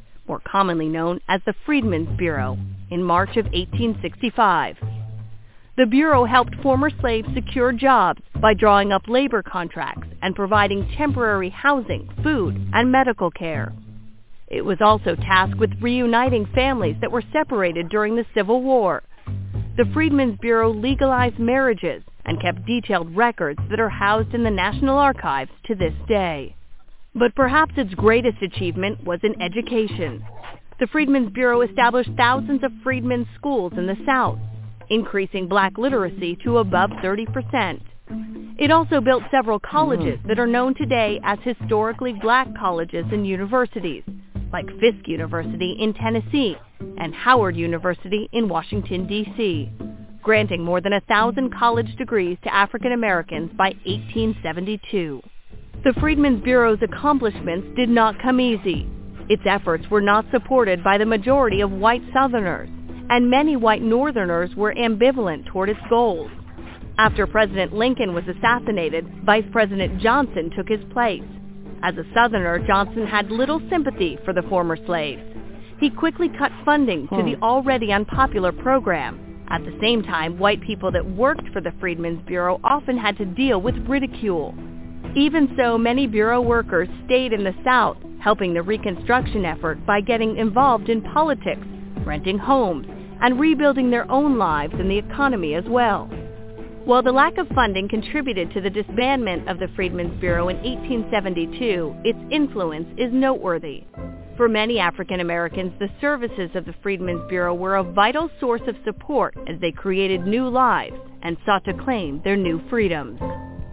Speaker 18: commonly known as the Freedmen's Bureau, in March of 1865. The Bureau helped former slaves secure jobs by drawing up labor contracts and providing temporary housing, food, and medical care. It was also tasked with reuniting families that were separated during the Civil War. The Freedmen's Bureau legalized marriages and kept detailed records that are housed in the National Archives to this day. But perhaps its greatest achievement was in education. The Freedmen's Bureau established thousands of freedmen's schools in the South, increasing black literacy to above 30%. It also built several colleges that are known today as historically black colleges and universities, like Fisk University in Tennessee and Howard University in Washington, D.C., granting more than 1,000 college degrees to African Americans by 1872. The Freedmen's Bureau's accomplishments did not come easy. Its efforts were not supported by the majority of white Southerners, and many white Northerners were ambivalent toward its goals. After President Lincoln was assassinated, Vice President Johnson took his place. As a Southerner, Johnson had little sympathy for the former slaves. He quickly cut funding to the already unpopular program. At the same time, white people that worked for the Freedmen's Bureau often had to deal with ridicule. Even so, many Bureau workers stayed in the South, helping the Reconstruction effort by getting involved in politics, renting homes, and rebuilding their own lives and the economy as well. While the lack of funding contributed to the disbandment of the Freedmen's Bureau in 1872, its influence is noteworthy. For many African Americans, the services of the Freedmen's Bureau were a vital source of support as they created new lives and sought to claim their new freedoms.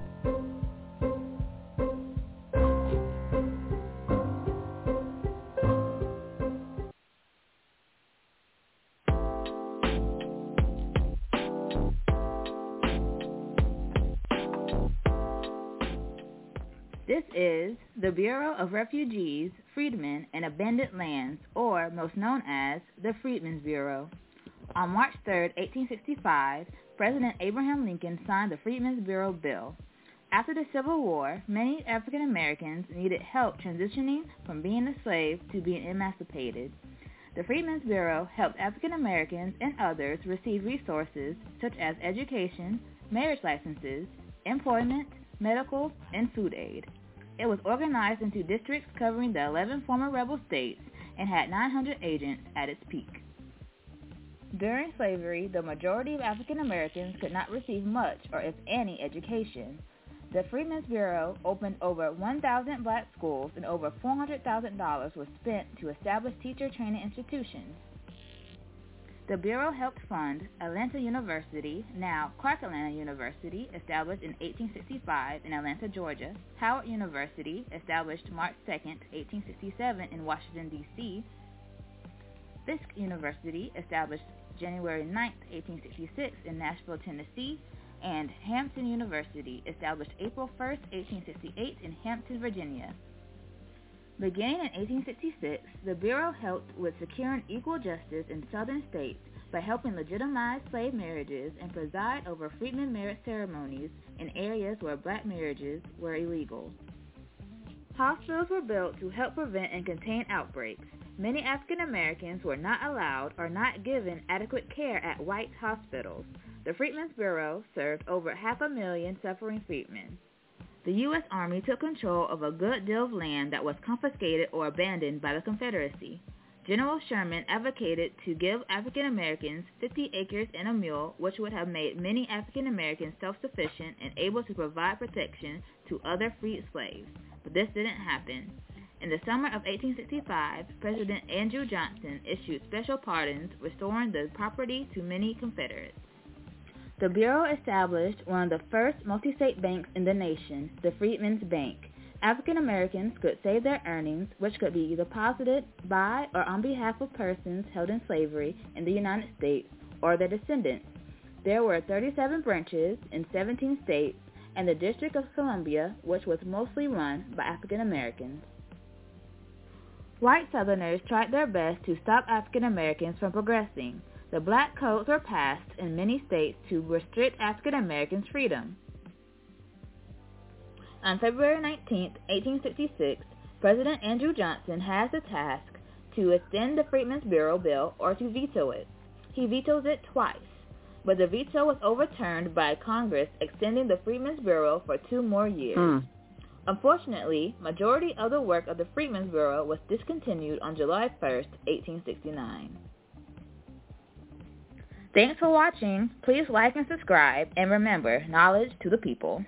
Speaker 19: This is the Bureau of Refugees, Freedmen, and Abandoned Lands, or most known as the Freedmen's Bureau. On March 3, 1865, President Abraham Lincoln signed the Freedmen's Bureau Bill. After the Civil War, many African Americans needed help transitioning from being a slave to being emancipated. The Freedmen's Bureau helped African Americans and others receive resources such as education, marriage licenses, employment, medical, and food aid. It was organized into districts covering the 11 former rebel states and had 900 agents at its peak. During slavery, the majority of African Americans could not receive much or if any education. The Freedmen's Bureau opened over 1,000 black schools and over $400,000 was spent to establish teacher training institutions. The Bureau helped fund Atlanta University, now Clark Atlanta University, established in 1865 in Atlanta, Georgia, Howard University, established March 2, 1867 in Washington, D.C., Fisk University, established January 9, 1866 in Nashville, Tennessee, and Hampton University, established April 1, 1868 in Hampton, Virginia. Beginning in 1866, the Bureau helped with securing equal justice in southern states by helping legitimize slave marriages and preside over freedmen marriage ceremonies in areas where black marriages were illegal. Hospitals were built to help prevent and contain outbreaks. Many African Americans were not allowed or not given adequate care at white hospitals. The Freedmen's Bureau served over 500,000 suffering freedmen. The U.S. Army took control of a good deal of land that was confiscated or abandoned by the Confederacy. General Sherman advocated to give African Americans 50 acres and a mule, which would have made many African Americans self-sufficient and able to provide protection to other freed slaves. But this didn't happen. In the summer of 1865, President Andrew Johnson issued special pardons, restoring the property to many Confederates. The Bureau established one of the first multi-state banks in the nation, the Freedmen's Bank. African Americans could save their earnings, which could be deposited by or on behalf of persons held in slavery in the United States or their descendants. There were 37 branches in 17 states and the District of Columbia, which was mostly run by African Americans. White Southerners tried their best to stop African Americans from progressing. The Black Codes were passed in many states to restrict African Americans' freedom. On February 19, 1866, President Andrew Johnson has the task to extend the Freedmen's Bureau bill or to veto it. He vetoes it twice, but the veto was overturned by Congress extending the Freedmen's Bureau for 2 more years. Unfortunately, majority of the work of the Freedmen's Bureau was discontinued on July 1st, 1869. Thanks for watching. Please like and subscribe, and remember, knowledge to the people.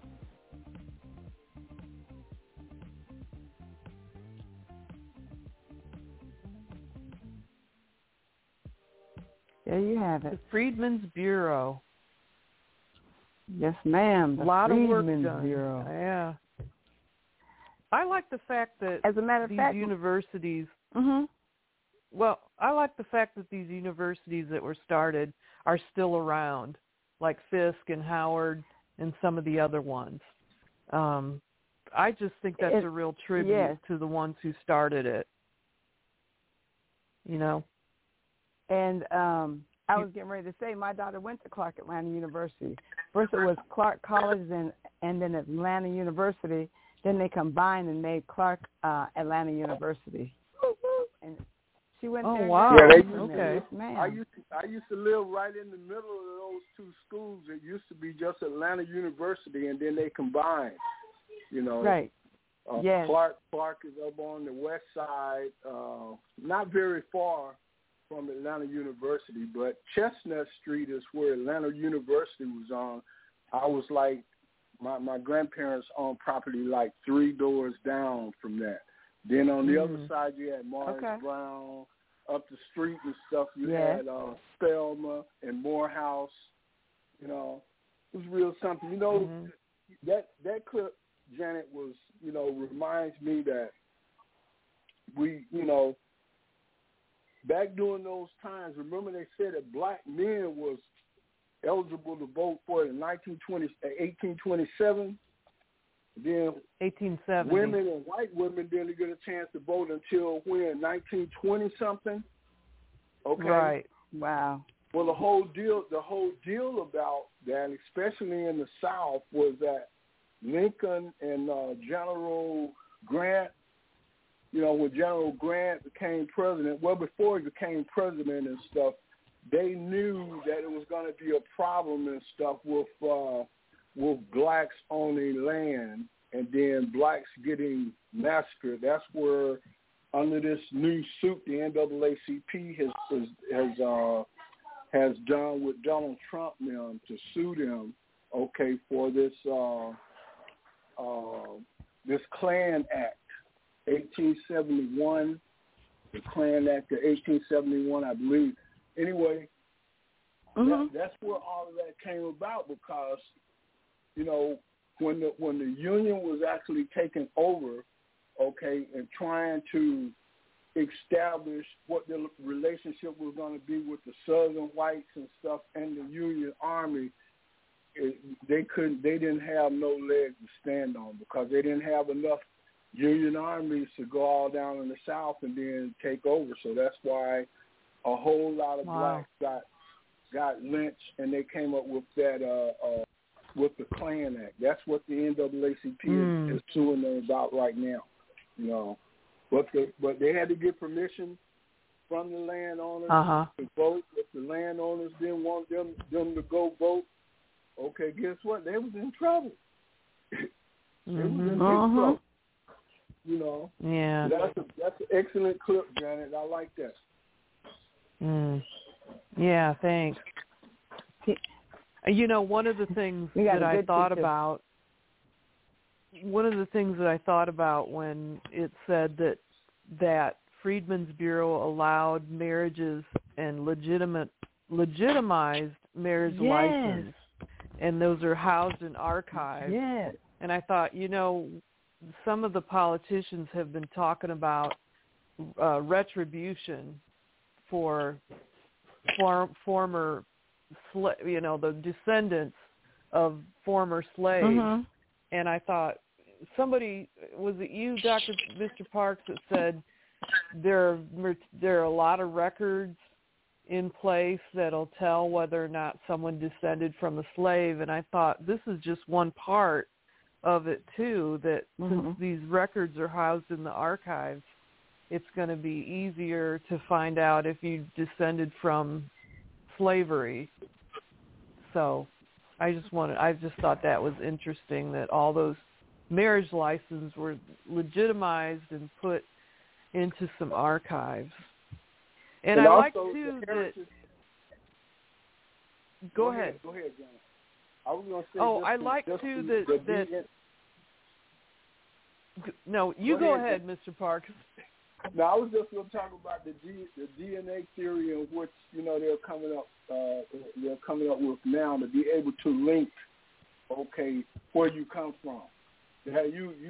Speaker 1: There you have it.
Speaker 3: The Freedmen's Bureau.
Speaker 1: Yes, ma'am.
Speaker 3: A lot of work
Speaker 1: Freedmen's
Speaker 3: done.
Speaker 1: Bureau.
Speaker 3: Yeah. I like the fact that
Speaker 1: as a matter of fact,
Speaker 3: universities.
Speaker 1: Mm-hmm.
Speaker 3: Well, I like the fact that these universities that were started are still around, like Fisk and Howard and some of the other ones. I just think that's a real tribute to the ones who started it. You know?
Speaker 1: And I was getting ready to say, my daughter went to Clark Atlanta University. First it was Clark College and then Atlanta University. Then they combined and made Clark Atlanta University. And she went there.
Speaker 3: Wow.
Speaker 1: Okay. Yes,
Speaker 5: I used to live right in the middle of those 2 schools. It used to be just Atlanta University, and then they combined. You know.
Speaker 1: Right. Yes.
Speaker 5: Clark is up on the west side, not very far from Atlanta University, but Chestnut Street is where Atlanta University was on. I was like, my grandparents owned property like 3 doors down from that. Then on the other side, you had Morris Brown. Up the street and stuff, you had Spelman and Morehouse. You know, it was real something. You know, that clip, Janet, was, you know, reminds me that we, you know, back during those times, remember they said that black men was eligible to vote for it in 1827. Then
Speaker 3: 1870.
Speaker 5: Women and white women didn't get a chance to vote until when? 1920-something? Okay.
Speaker 3: Right.
Speaker 1: Wow.
Speaker 5: Well, the whole deal about that, especially in the South, was that Lincoln and General Grant, you know, when General Grant became president, well, before he became president and stuff, they knew that it was going to be a problem and stuff with blacks owning land and then blacks getting massacred. That's where, under this new suit, the NAACP has done with Donald Trump now to sue them, okay, for this this Klan Act, 1871, the Klan Act of 1871, I believe. Anyway, that's where all of that came about because, you know, when the Union was actually taking over, okay, and trying to establish what the relationship was going to be with the Southern whites and stuff and the Union Army, they didn't have no legs to stand on because they didn't have enough Union armies to go all down in the South and then take over. So that's why a whole lot of blacks got lynched, and they came up with that with the Klan Act. That's what the NAACP is suing them about right now. You know, but they had to get permission from the landowners to vote. If the landowners didn't want them to go vote, okay, guess what? They was in trouble. They was in big trouble. You know.
Speaker 3: Yeah.
Speaker 5: So that's an excellent clip, Janet. I like that.
Speaker 3: Yeah, thanks. You know, one of the things that I thought about when it said that Freedmen's Bureau allowed marriages and legitimized marriage license, and those are housed in archives.
Speaker 1: Yes.
Speaker 3: And I thought, you know, some of the politicians have been talking about retribution for former, the descendants of former slaves. And I thought, somebody, was it you, Mr. Parks, that said there are a lot of records in place that'll tell whether or not someone descended from a slave? And I thought, this is just one part of it too, that since these records are housed in the archives, it's going to be easier to find out if you descended from slavery. So I just thought that was interesting that all those marriage licenses were legitimized and put into some archives. And I like too that. Go ahead.
Speaker 5: Go ahead, John. I was going to say.
Speaker 3: I like too that. No, you go ahead, Mr. Parks.
Speaker 5: No, I was just going to talk about the DNA theory and what they're coming up with now to be able to link, where you come from. That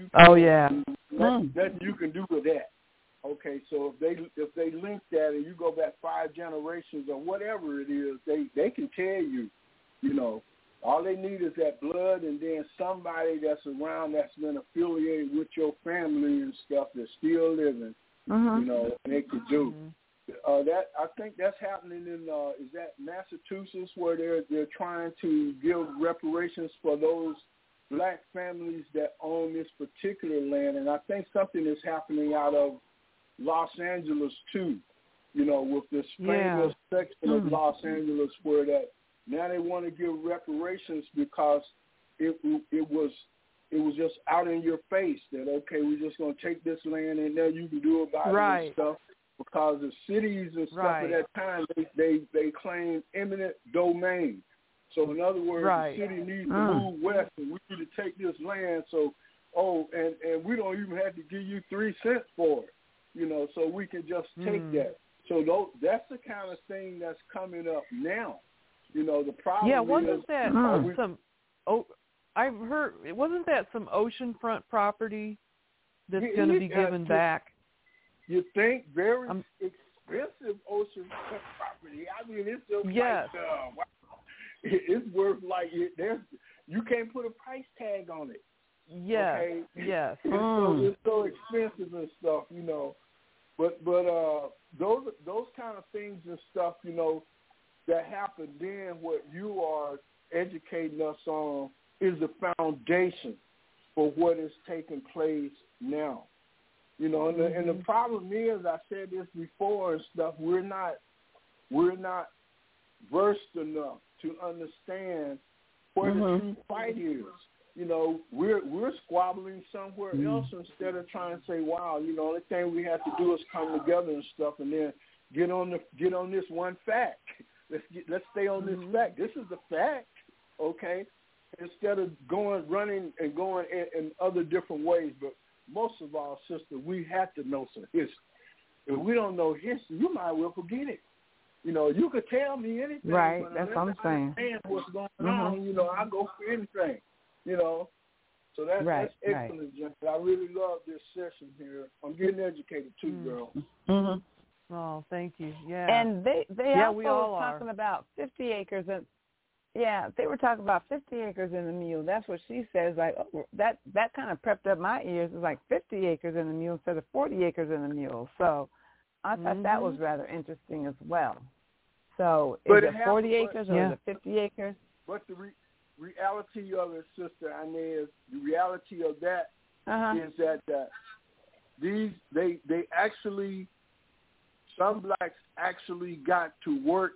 Speaker 5: that you can do with that. Okay, so if they link that and you go back 5 generations or whatever it is, they can tell you, all they need is that blood and then somebody that's around that's been affiliated with your family and stuff that's still living, and they could do. That I think that's happening in is that Massachusetts where they're trying to give reparations for those black families that own this particular land, and I think something is happening out of Los Angeles too, with the Springfield section of Los Angeles where that now they want to give reparations because it was just out in your face that we're just going to take this land and now you can do about it and stuff because the cities and stuff at that time they claim eminent domain. So in other words, the city needs to move west and we need to take this land. So and we don't even have to give you 3 cents for it. So we can just take that. So that's the kind of thing that's coming up now. The problem
Speaker 3: wasn't that I've heard, wasn't that some oceanfront property that's going to be given back?
Speaker 5: You think very expensive oceanfront property. I mean, it's just wow. It's worth you can't put a price tag on it.
Speaker 3: Yes.
Speaker 5: Okay?
Speaker 3: Yes.
Speaker 5: It's so expensive and stuff, But those kind of things and stuff, that happen. Then what you are educating us on is the foundation for what is taking place now. And the problem is, I said this before and stuff. We're not versed enough to understand where the true fight is. We're squabbling somewhere else instead of trying to say, wow, the only thing we have to do is come together and stuff, and then get on this one fact. Let's stay on this fact. This is the fact, okay? Instead of running and going in other different ways. But most of all, sister, we have to know some history. If we don't know history, you might well forget it. You could tell me anything.
Speaker 1: Right,
Speaker 5: but
Speaker 1: that's what I'm saying.
Speaker 5: Understand what's going on, I go for anything. So that's excellent, Jen. I really love this session here. I'm getting educated too, girl.
Speaker 3: Oh, thank you. Yeah.
Speaker 1: And they also
Speaker 3: we all
Speaker 1: were talking about 50 acres and they were talking about 50 acres in the mule. That's what she says. Like that kind of prepped up my ears. It's like 50 acres in the mule instead of 40 acres in the mule. So I thought that was rather interesting as well. So is it 40 acres or is it 50 acres?
Speaker 5: But the reality of it, Sister Inez, the reality of that is that they actually, some blacks actually got to work,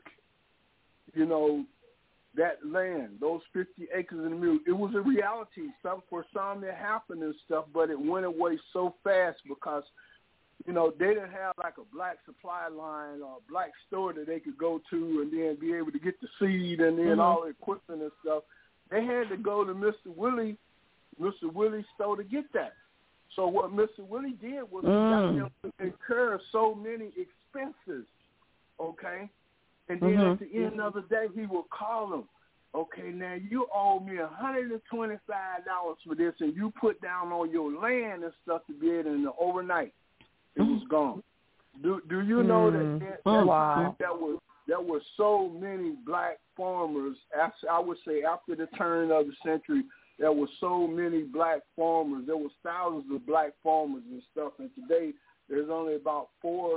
Speaker 5: that land, those 50 acres in the mule. It was a reality. For some it happened and stuff, but it went away so fast because, they didn't have like a black supply line or a black store that they could go to and then be able to get the seed and then all the equipment and stuff. They had to go to Mr. Willie's store to get that. So what Mr. Willie did was he got him to incur so many expenses, okay? And then at the end of the day, he would call them, okay, now you owe me $125 for this, and you put down on your land and stuff to be able to overnight. It was gone. Do you know that there were so many black farmers, I would say after the turn of the century, there were so many black farmers. There was thousands of black farmers and stuff, and today there's only about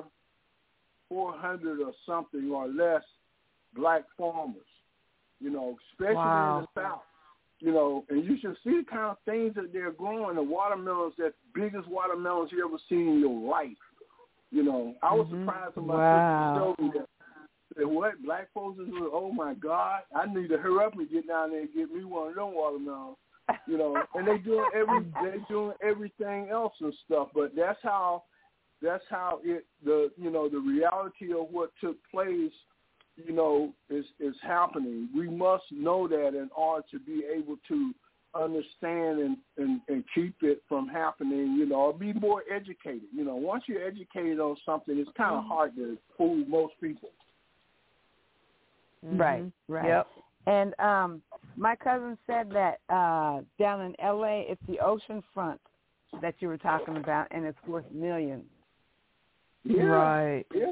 Speaker 5: 400 or something or less black farmers, especially in the South. And you should see the kind of things that they're growing. The watermelons, that biggest watermelons you ever seen in your life. You know, I was surprised when my sister showed me that. Said, what? Black folks is, oh my God, I need to hurry up and get down there and get me one of them watermelons. You know, and they doing everything else and stuff, but that's how the reality of what took place, you know, is happening. We must know that in order to be able to understand and keep it from happening, you know, or be more educated. You know, once you're educated on something, it's kind of hard to fool most people.
Speaker 1: Right.
Speaker 3: Yep.
Speaker 1: And my cousin said that down in L.A., it's the ocean front that you were talking about, and it's worth millions.
Speaker 5: Yeah.
Speaker 3: Right.
Speaker 5: Yeah.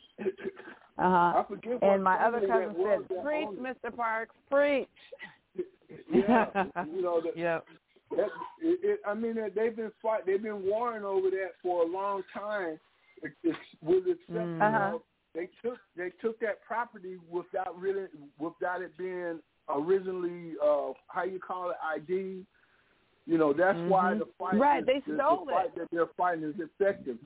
Speaker 1: I
Speaker 5: forget.
Speaker 1: And my other cousin said, "Preach, Mr. Parks, preach."
Speaker 5: Yeah. You know.
Speaker 3: Yep.
Speaker 5: I mean, they've been warring over that for a long time. With exception of they took that property without it being originally how you call it, ID. You know, that's why the fight
Speaker 1: they stole
Speaker 5: the fight that they're fighting is effective.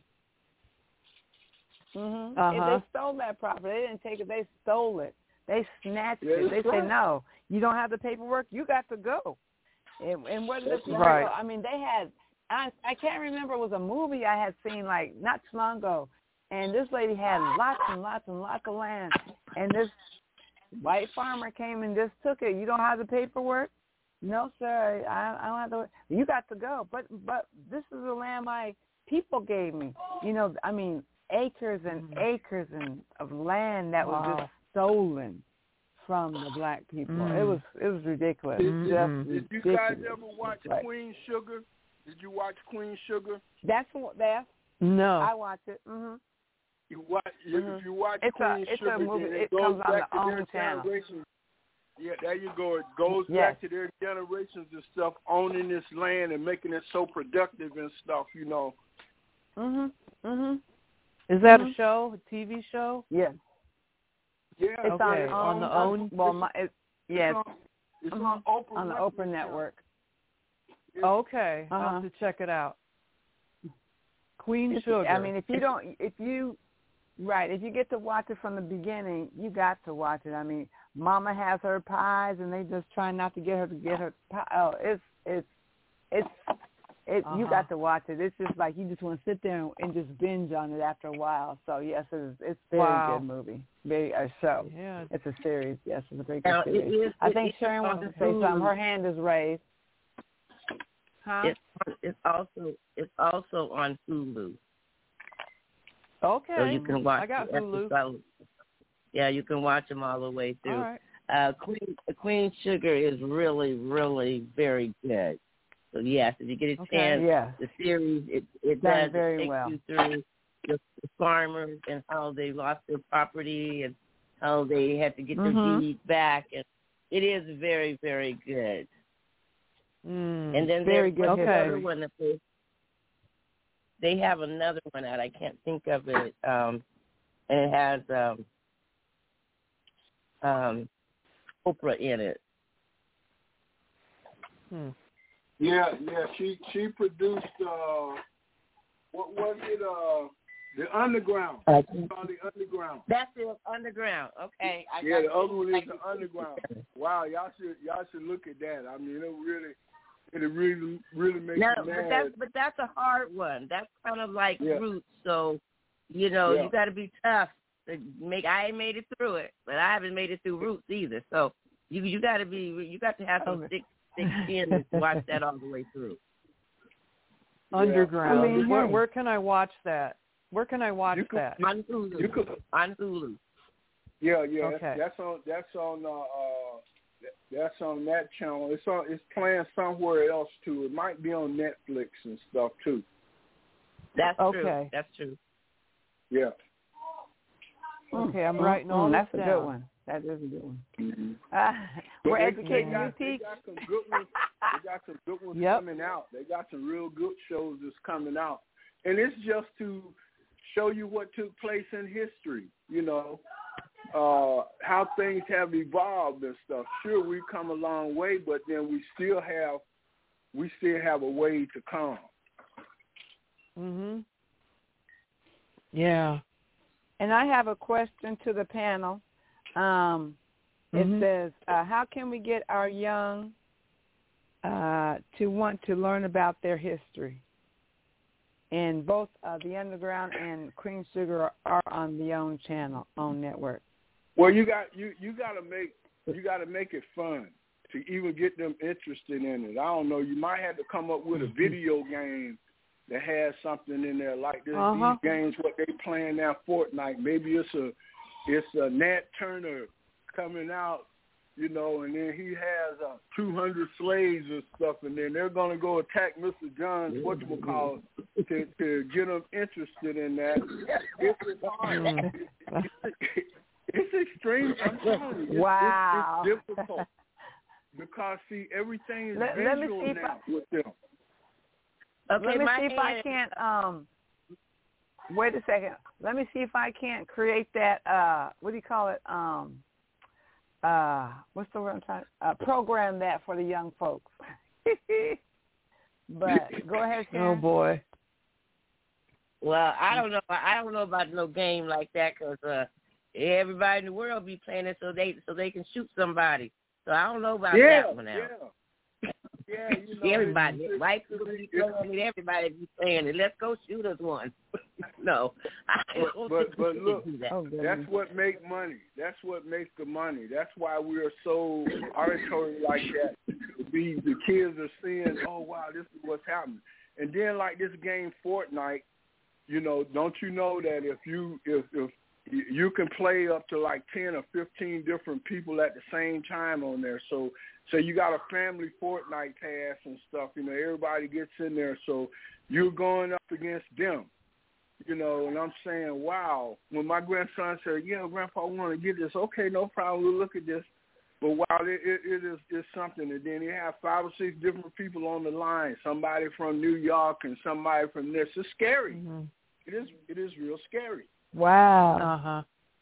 Speaker 1: If they stole that property, they didn't take it. They stole it. They snatched it. They said, "No, you don't have the paperwork. You got to go." And where did the people go? I mean, they had. I can't remember. It was a movie I had seen like not too long ago. And this lady had lots and lots and lots of land. And this white farmer came and just took it. You don't have the paperwork? No, sir. I don't have the. You got to go. But this is the land my people gave me. You know, I mean, acres and acres of land that was just stolen from the black people. It was ridiculous.
Speaker 5: Did you guys ever watch Queen Sugar? Did you watch Queen Sugar?
Speaker 1: That's
Speaker 3: no.
Speaker 1: I watch it.
Speaker 5: You watch if you watch
Speaker 1: it's
Speaker 5: Queen Sugar,
Speaker 1: a movie.
Speaker 5: it
Speaker 1: comes
Speaker 5: goes
Speaker 1: on
Speaker 5: back
Speaker 1: the
Speaker 5: to
Speaker 1: own
Speaker 5: their
Speaker 1: channel.
Speaker 5: generations. Yeah, there you go. It goes back to their generations and stuff, owning this land and making it so productive and stuff. You know.
Speaker 3: Is that a show? A TV show?
Speaker 1: Yeah.
Speaker 5: Yeah.
Speaker 1: It's on the own. Well, it's
Speaker 5: on Oprah
Speaker 1: on the Oprah Network.
Speaker 3: Okay, I'll have to check it out. Queen Sugar.
Speaker 1: I mean, if you get to watch it from the beginning, you got to watch it. I mean, Mama has her pies, and they just try not to get her pie. Oh, you got to watch it. It's just like you just want to sit there and just binge on it after a while. So yes, it's a very good movie, a show.
Speaker 3: Yeah,
Speaker 1: it's a series. Yes, it's a very good series. I think Sharon wants to say something. Her hand is raised. Huh?
Speaker 20: It's also on Hulu.
Speaker 3: Okay.
Speaker 20: So you can watch.
Speaker 3: I got Hulu.
Speaker 20: Episodes. Yeah, you can watch them all the way through.
Speaker 3: All right.
Speaker 20: Queen Sugar is really, really very good. So yes, if you get a chance, the series it does
Speaker 1: very
Speaker 20: take
Speaker 1: well.
Speaker 20: you through the farmers and how they lost their property and how they had to get their deeds back, and it is very, very good. And then there's another one that they have another one out. I can't think of it, and it has Oprah in it.
Speaker 5: Yeah. She produced what was it? The Underground. It's called The Underground.
Speaker 20: That's it, Underground. Okay.
Speaker 5: The other one is The Underground. Wow, y'all should look at that. I mean, it really makes you mad.
Speaker 20: But that's a hard one. That's kind of like Roots. So, you know, you got to be tough. I ain't made it through it, but I haven't made it through Roots either. So you got to have some thick skin to watch that all the way through.
Speaker 3: Underground.
Speaker 1: I mean,
Speaker 3: where can I watch that? Where can I watch that?
Speaker 20: On Hulu. On Hulu.
Speaker 5: Yeah.
Speaker 3: Okay.
Speaker 5: That's on that channel. It's playing somewhere else too. It might be on Netflix and stuff too.
Speaker 20: That's true.
Speaker 3: Okay.
Speaker 20: That's true.
Speaker 5: Yeah.
Speaker 3: Okay, I'm writing all
Speaker 1: that's
Speaker 3: this
Speaker 1: a
Speaker 3: down.
Speaker 1: good one. That is a good one. We're educating you, Teach.
Speaker 5: They got some good ones coming out. They got some real good shows that's coming out. And it's just to show you what took place in history, you know, how things have evolved and stuff. Sure, we've come a long way, but then we still have a way to come.
Speaker 3: Yeah.
Speaker 1: And I have a question to the panel. It says, how can we get our young to want to learn about their history? And both the Underground and Cream Sugar are on the OWN channel, OWN network.
Speaker 5: Well, you got to make it fun to even get them interested in it. I don't know. You might have to come up with a video game that has something in there like this. These games, what they playing now, Fortnite. Maybe it's a Nat Turner coming out, you know, and then he has 200 slaves and stuff, and then they're going to go attack Mr. John's whatchamacallit to get them interested in that. It's hard. It's extreme. I'm telling you.
Speaker 1: Wow.
Speaker 5: It's difficult because, see, everything is visual now with them.
Speaker 1: Okay, let me see if I can't. Wait a second. Let me see if I can't create that. What do you call it? What's the word I'm trying? Program that for the young folks. But go ahead, Sharon.
Speaker 3: Oh boy.
Speaker 20: Well, I don't know. I don't know about no game like that because everybody in the world be playing it so they can shoot somebody. So I don't know about that one now.
Speaker 5: Yeah, you know,
Speaker 20: everybody, white people be playing it. Everybody be playing it. Let's go shoot us one. No,
Speaker 5: but look, that's what make money. That's what makes the money. That's why we are so auditory like that. The kids are seeing, oh wow, this is what's happening. And then like this game Fortnite, you know, don't you know that if you can play up to like 10 or 15 different people at the same time on there. So you got a family Fortnite pass and stuff, you know, everybody gets in there. So you're going up against them, you know, and I'm saying, wow. When my grandson said, yeah, Grandpa, I want to get this. Okay, no problem. We'll look at this. But wow, it is something. And then you have 5 or 6 different people on the line, somebody from New York and somebody from this. It's scary.
Speaker 1: Mm-hmm.
Speaker 5: It is real scary.
Speaker 1: Wow.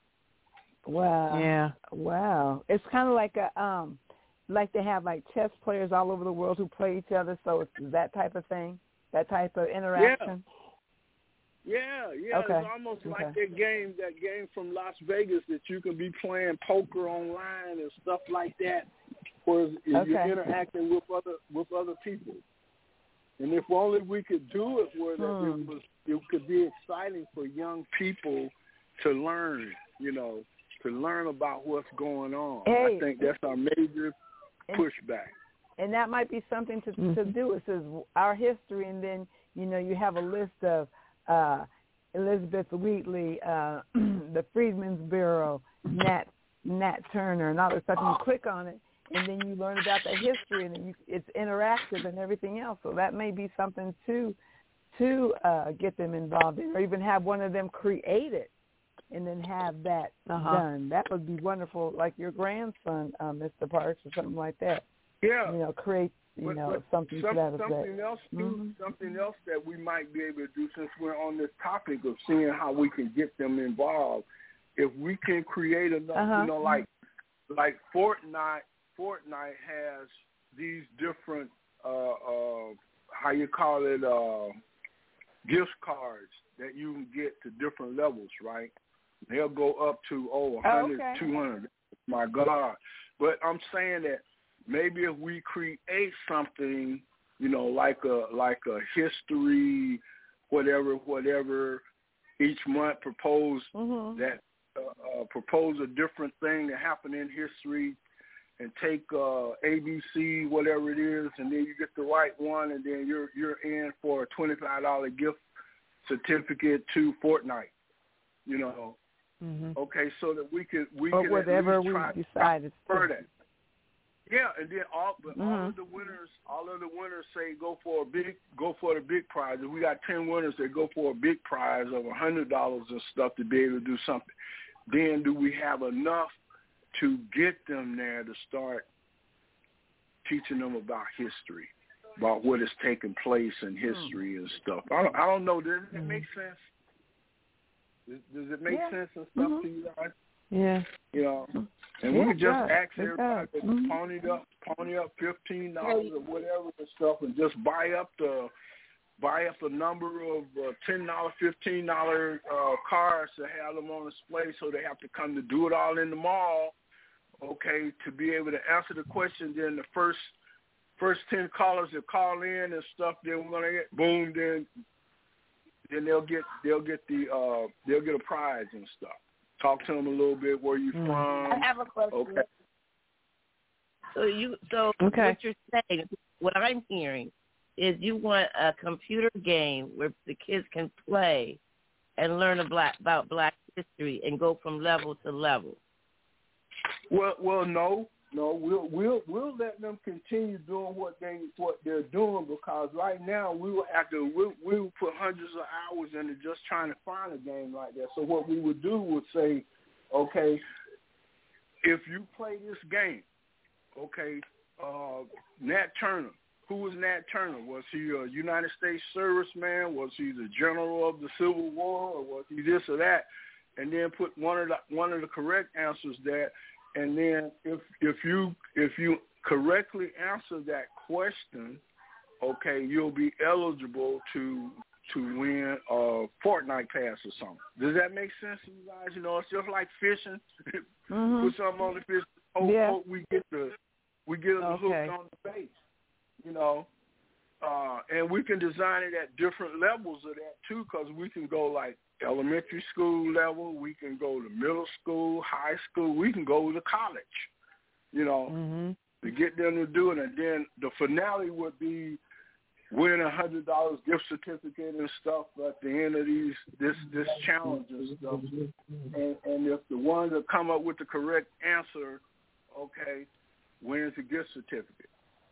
Speaker 1: Wow.
Speaker 3: Yeah.
Speaker 1: Wow. It's kind of like like they have like chess players all over the world who play each other. So it's that type of thing, that type of interaction.
Speaker 5: Yeah.
Speaker 1: Okay.
Speaker 5: It's almost like that game from Las Vegas that you can be playing poker online and stuff like that, where you're interacting with other people. And if only we could do it where it could be exciting for young people to learn, you know, to learn about what's going on. I think that's our major pushback.
Speaker 1: And that might be something to do. It says our history, and then, you know, you have a list of Elizabeth Wheatley, the Freedmen's Bureau, Nat Turner, and all this stuff. And you click on it, and then you learn about the history, and it's interactive and everything else. So that may be something to get them involved in, or even have one of them create it and then have that done. That would be wonderful, like your grandson, Mr. Parks, or something like that.
Speaker 5: Yeah.
Speaker 1: You know, create, something to that effect.
Speaker 5: Something else that we might be able to do, since we're on this topic of seeing how we can get them involved. If we can create enough, you know, like Fortnite has these different, how you call it, gift cards that you can get to different levels, right? They'll go up to 100, 200. My God. But I'm saying that maybe if we create something, you know, like a history, whatever, each month propose that propose a different thing that happened in history, and take ABC, whatever it is, and then you get the right one, and then you're in for a $25 gift certificate to Fortnite. You know, okay, so that we can
Speaker 1: whatever we decided
Speaker 5: for that. Yeah, and then all of the winners say go for the big prize. If we got 10 winners that go for a big prize of $100 and stuff to be able to do something, then do we have enough to get them there to start teaching them about history, about what has taken place in history and stuff? I don't know. Does it make sense? Does it make sense and stuff to you guys?
Speaker 3: Yeah.
Speaker 5: You know, and we could just ask everybody to pony up $15 or whatever and stuff, and just buy up the buy up a number of $10, $15 cars to have them on display, so they have to come to Do It All in the mall, okay, to be able to answer the question. Then the first 10 callers that call in and stuff, then we're gonna get boom. Then they'll get a prize and stuff. Talk to them a little bit. Where you from?
Speaker 20: I have a question.
Speaker 5: Okay.
Speaker 20: So what you're saying, what I'm hearing, is you want a computer game where the kids can play and learn about Black history and go from level to level.
Speaker 5: Well, no, we'll let them continue doing what they're doing, because right now we will put hundreds of hours into just trying to find a game like that. So what we would do would say, okay, if you play this game, okay, Nat Turner. Who was Nat Turner? Was he a United States serviceman? Was he the general of the Civil War, or was he this or that? And then put one of the correct answers there. And then if you correctly answer that question, okay, you'll be eligible to win a Fortnite pass or something. Does that make sense to you guys? You know, it's just like fishing. Put something on the fish. Hope we get them hooked on the bait. You know, and we can design it at different levels of that too, because we can go like elementary school level, we can go to middle school, high school, we can go to college, you know, to get them to do it. And then the finale would be win $100 gift certificate and stuff at the end of this challenge and stuff. And if the one that come up with the correct answer, okay, wins a gift certificate.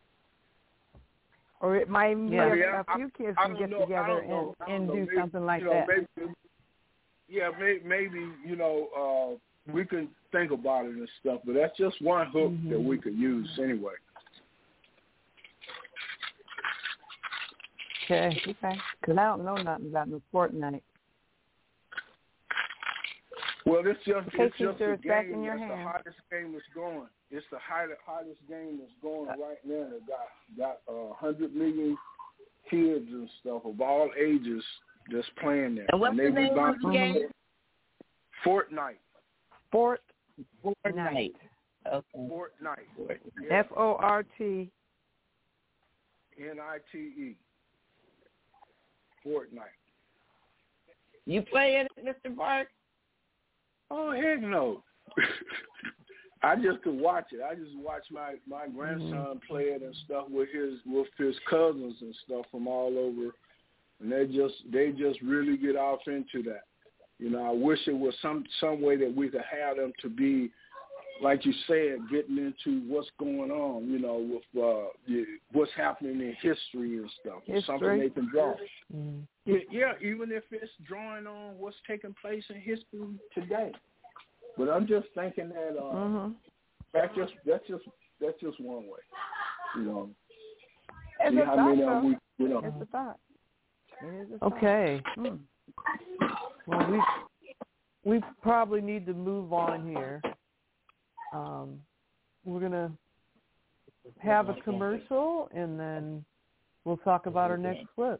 Speaker 1: Or it might be a few kids can get together and do something like that.
Speaker 5: Maybe you know, we can think about it and stuff, but that's just one hook that we could use anyway.
Speaker 1: Okay. Because I don't know nothing about the Fortnite. Well,
Speaker 5: it's just a game.
Speaker 1: In your
Speaker 5: that's
Speaker 1: hand.
Speaker 5: The hottest game that's going. It's the hottest game that's going right now. It got 100 million kids and stuff of all ages just playing that.
Speaker 20: And what's the name of the game?
Speaker 5: Fortnite.
Speaker 20: Fortnite. Okay.
Speaker 5: Fortnite.
Speaker 1: FORTNITE. Fortnite.
Speaker 20: You playing it, Mr. Bark?
Speaker 5: Oh, heck no. I just could watch it. I just watch my grandson play it and stuff with his cousins and stuff from all over, and they just really get off into that. You know, I wish it was some way that we could have them to be, like you said, getting into what's going on. You know, with what's happening in history and stuff. Something they can draw. Yeah, even if it's drawing on what's taking place in history today. But I'm just thinking that that's just one way. You know,
Speaker 1: it's
Speaker 5: see
Speaker 1: a
Speaker 5: how
Speaker 1: thought,
Speaker 5: many of we, you know.
Speaker 1: It's a thought. It is a thought.
Speaker 3: Okay. Well, we probably need to move on here. We're gonna have a commercial, and then we'll talk about our next clip.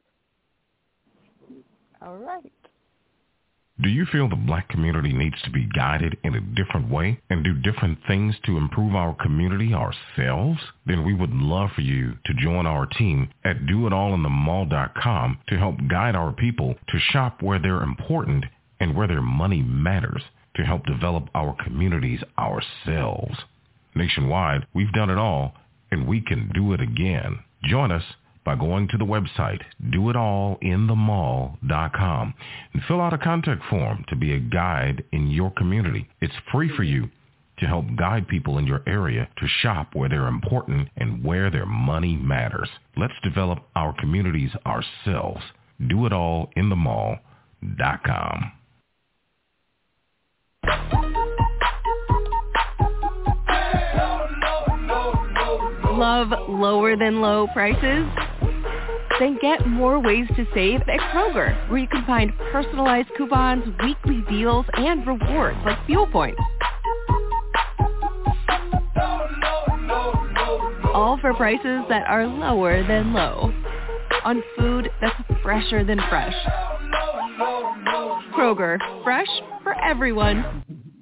Speaker 1: All right.
Speaker 13: Do you feel the Black community needs to be guided in a different way and do different things to improve our community ourselves? Then we would love for you to join our team at doitallinthemall.com to help guide our people to shop where they're important and where their money matters, to help develop our communities ourselves. Nationwide, we've done it all, and we can do it again. Join us by going to the website doitallinthemall.com and fill out a contact form to be a guide in your community. It's free for you to help guide people in your area to shop where they're important and where their money matters. Let's develop our communities ourselves. doitallinthemall.com.
Speaker 18: Love lower than low prices? Then get more ways to save at Kroger, where you can find personalized coupons, weekly deals, and rewards like fuel points. All for prices that are lower than low. On food that's fresher than fresh. Kroger, fresh for everyone.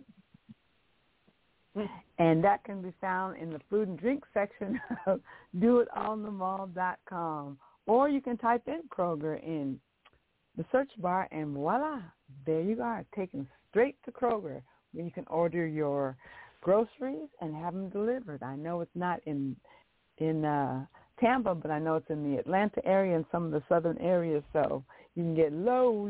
Speaker 1: And that can be found in the food and drink section of doitonthemall.com. Or you can type in Kroger in the search bar, and voila, there you are, taken straight to Kroger, where you can order your groceries and have them delivered. I know it's not in Tampa, but I know it's in the Atlanta area and some of the southern areas, so you can get low.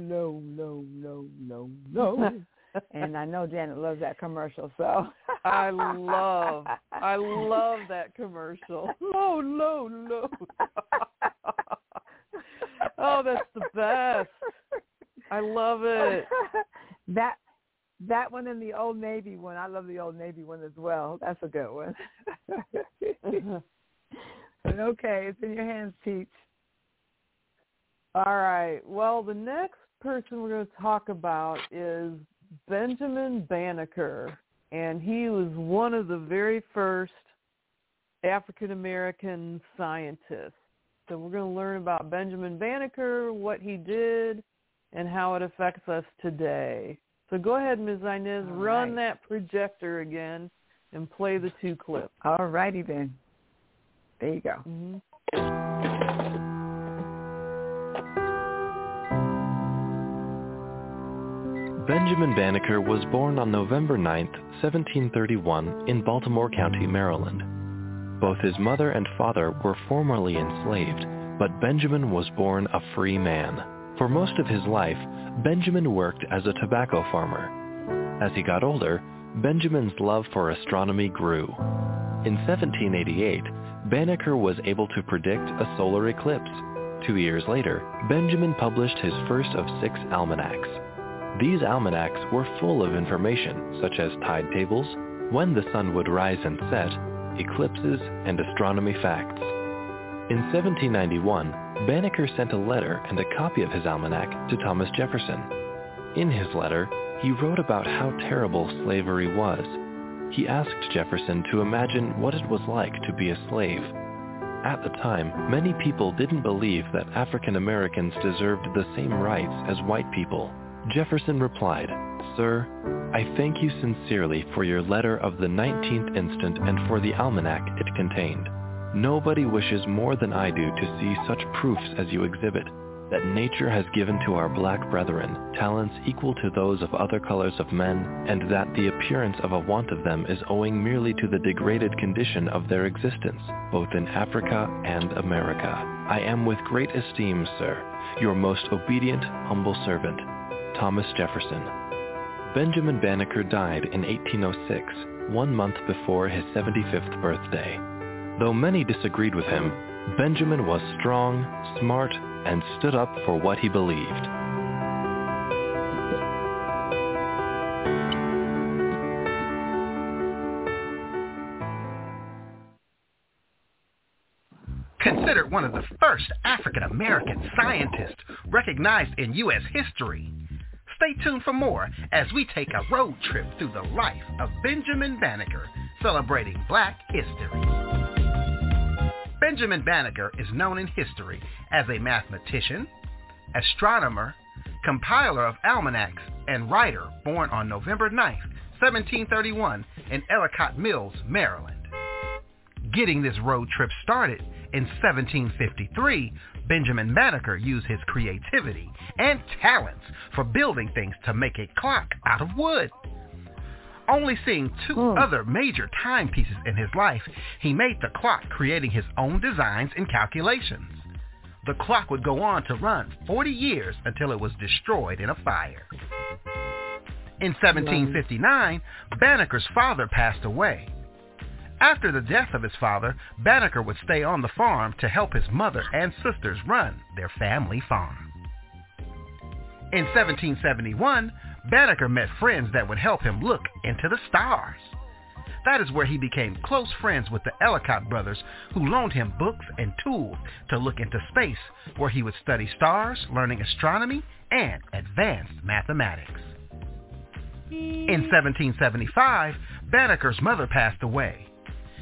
Speaker 1: And I know Janet loves that commercial, so.
Speaker 3: I love that commercial. Low. Oh, that's the best. I love it.
Speaker 1: That one and the Old Navy one. I love the Old Navy one as well. That's a good one. Okay, it's in your hands, Peach.
Speaker 3: All right. Well, the next person we're going to talk about is Benjamin Banneker, and he was one of the very first African-American scientists. So we're going to learn about Benjamin Banneker, what he did, and how it affects us today. So go ahead, Ms. Inez, run that projector again and play the two clips.
Speaker 1: All righty then. There you go.
Speaker 3: Mm-hmm.
Speaker 21: Benjamin Banneker was born on November 9, 1731, in Baltimore County, Maryland. Both his mother and father were formerly enslaved, but Benjamin was born a free man. For most of his life, Benjamin worked as a tobacco farmer. As he got older, Benjamin's love for astronomy grew. In 1788, Banneker was able to predict a solar eclipse. 2 years later, Benjamin published his first of 6 almanacs. These almanacs were full of information such as tide tables, when the sun would rise and set, eclipses, and astronomy facts. In 1791, Banneker sent a letter and a copy of his almanac to Thomas Jefferson. In his letter, he wrote about how terrible slavery was. He asked Jefferson to imagine what it was like to be a slave. At the time, many people didn't believe that African Americans deserved the same rights as white people. Jefferson replied, "Sir, I thank you sincerely for your letter of the 19th instant and for the almanac it contained. Nobody wishes more than I do to see such proofs as you exhibit, that nature has given to our black brethren talents equal to those of other colors of men, and that the appearance of a want of them is owing merely to the degraded condition of their existence, both in Africa and America. I am with great esteem, sir, your most obedient, humble servant, Thomas Jefferson." Benjamin Banneker died in 1806, 1 month before his 75th birthday. Though many disagreed with him, Benjamin was strong, smart, and stood up for what he believed.
Speaker 22: Considered one of the first African-American scientists recognized in U.S. history. Stay tuned for more as we take a road trip through the life of Benjamin Banneker, celebrating Black history. Benjamin Banneker is known in history as a mathematician, astronomer, compiler of almanacs, and writer born on November 9, 1731 in Ellicott Mills, Maryland. Getting this road trip started in 1753, Benjamin Banneker used his creativity and talents for building things to make a clock out of wood. Only seeing 2 other major timepieces in his life, he made the clock, creating his own designs and calculations. The clock would go on to run 40 years until it was destroyed in a fire. In 1759, Banneker's father passed away. After the death of his father, Banneker would stay on the farm to help his mother and sisters run their family farm. In 1771, Banneker met friends that would help him look into the stars. That is where he became close friends with the Ellicott brothers, who loaned him books and tools to look into space, where he would study stars, learning astronomy and advanced mathematics. In 1775, Banneker's mother passed away.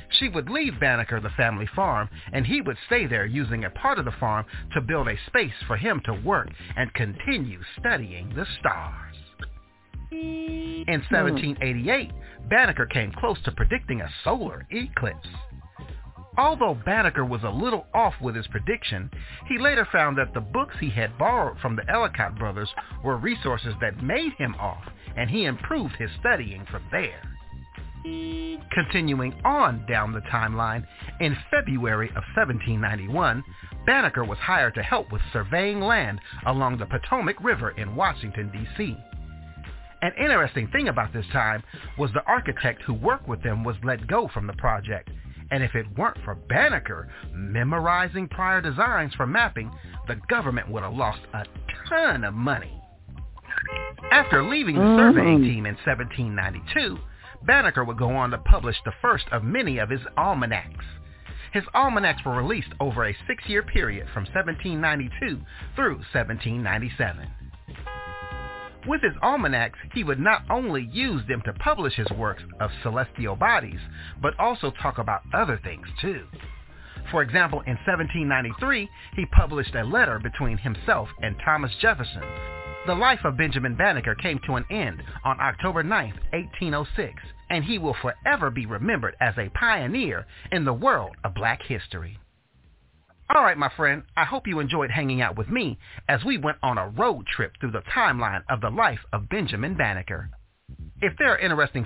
Speaker 22: She would leave Banneker the family farm, and he would stay there using a part of the farm to build a space for him to work and continue studying the stars. In 1788, Banneker came close to predicting a solar eclipse. Although Banneker was a little off with his prediction, he later found that the books he had borrowed from the Ellicott brothers were resources that made him off, and he improved his studying from there. Continuing on down the timeline, in February of 1791, Banneker was hired to help with surveying land along the Potomac River in Washington, D.C. An interesting thing about this time was the architect who worked with them was let go from the project, and if it weren't for Banneker memorizing prior designs for mapping, the government would have lost a ton of money. After leaving the surveying team in 1792, Banneker would go on to publish the first of many of his almanacs. His almanacs were released over a 6-year period from 1792 through 1797. With his almanacs, he would not only use them to publish his works of celestial bodies, but also talk about other things too. For example, in 1793, he published a letter between himself and Thomas Jefferson. The life of Benjamin Banneker came to an end on October 9, 1806, and he will forever be remembered as a pioneer in the world of black history. All right, my friend, I hope you enjoyed hanging out with me as we went on a road trip through the timeline of the life of Benjamin Banneker. If there are interesting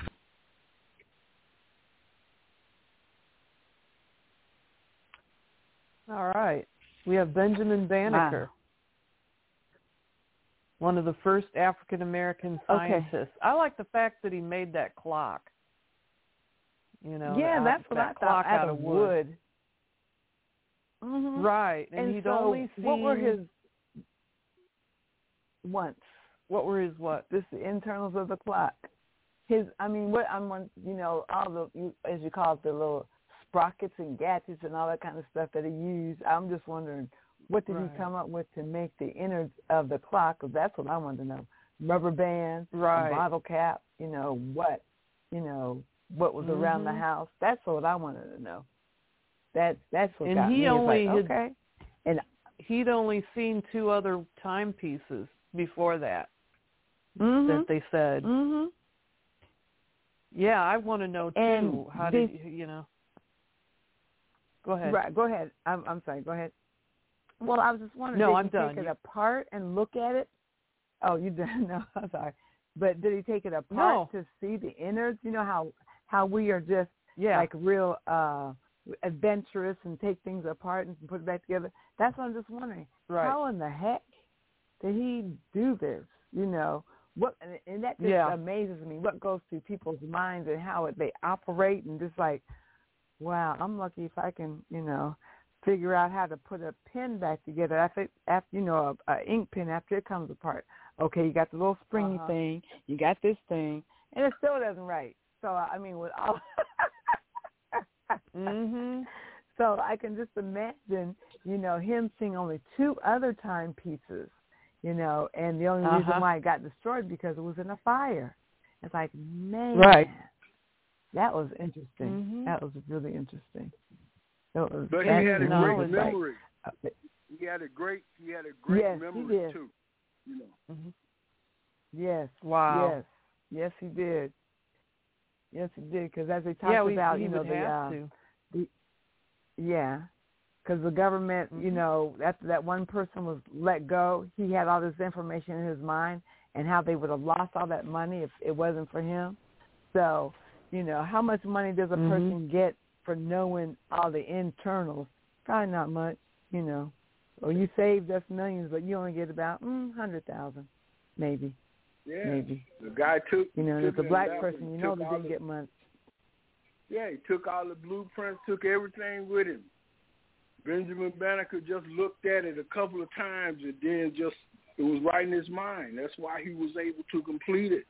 Speaker 3: All right. We have Benjamin Banneker, one of the first African-American scientists.
Speaker 1: Okay.
Speaker 3: I like the fact that he made that clock. You know,
Speaker 1: yeah, that's what I thought,
Speaker 3: out of wood.
Speaker 1: Mm-hmm.
Speaker 3: Right. And he'd only seen...
Speaker 1: What were his
Speaker 3: What were his what?
Speaker 1: This the internals of the clock. His, I mean, what I'm on, you know, all the, as you call it, the little sprockets and gadgets and all that kind of stuff that he used. I'm just wondering, what did he come up with to make the innards of the clock? Because that's what I want to know. Rubber band, a bottle cap, you know, what was around the house. That's what I wanted to know. That's what
Speaker 3: and
Speaker 1: got
Speaker 3: he
Speaker 1: me.
Speaker 3: Only
Speaker 1: like, okay. And
Speaker 3: he'd only seen 2 other timepieces before that.
Speaker 1: That
Speaker 3: they said.
Speaker 1: Mm-hmm.
Speaker 3: Yeah, I want to know too.
Speaker 1: And
Speaker 3: how did you know? Go ahead.
Speaker 1: Right, go ahead. I'm sorry. Go ahead. Well, I was just wondering.
Speaker 3: No,
Speaker 1: did
Speaker 3: I'm
Speaker 1: he
Speaker 3: done.
Speaker 1: take it apart and look at it? Oh, you didn't? No, I'm sorry. But did he take it apart to see the innards? You know how we are just like real adventurous and take things apart and put it back together. That's what I'm just wondering.
Speaker 3: Right.
Speaker 1: How in the heck did he do this? You know what? And that just amazes me. What goes through people's minds and how they operate, and just like, wow, I'm lucky if I can, figure out how to put a pen back together after a ink pen after it comes apart. Okay, you got the little springy thing, you got this thing, and it still doesn't write. So I mean, with all, so I can just imagine, him seeing only 2 other timepieces, and the only reason why it got destroyed because it was in a fire. It's like, man, that was interesting. That was really interesting.
Speaker 5: But he had a great memory. He had a great memory too.
Speaker 1: Yes.
Speaker 3: Wow.
Speaker 1: Yes, he did. Yes, he did. Because as they talked about, because the government, after that one person was let go, he had all this information in his mind and how they would have lost all that money if it wasn't for him. So, how much money does a person get for knowing all the internals? Probably not much, Or you saved us millions, but you only get about 100,000, maybe.
Speaker 5: Yeah.
Speaker 1: Maybe.
Speaker 5: The guy took.
Speaker 1: As a black person, they didn't get much.
Speaker 5: Yeah, he took all the blueprints, took everything with him. Benjamin Banneker just looked at it a couple of times, and then it was right in his mind. That's why he was able to complete it.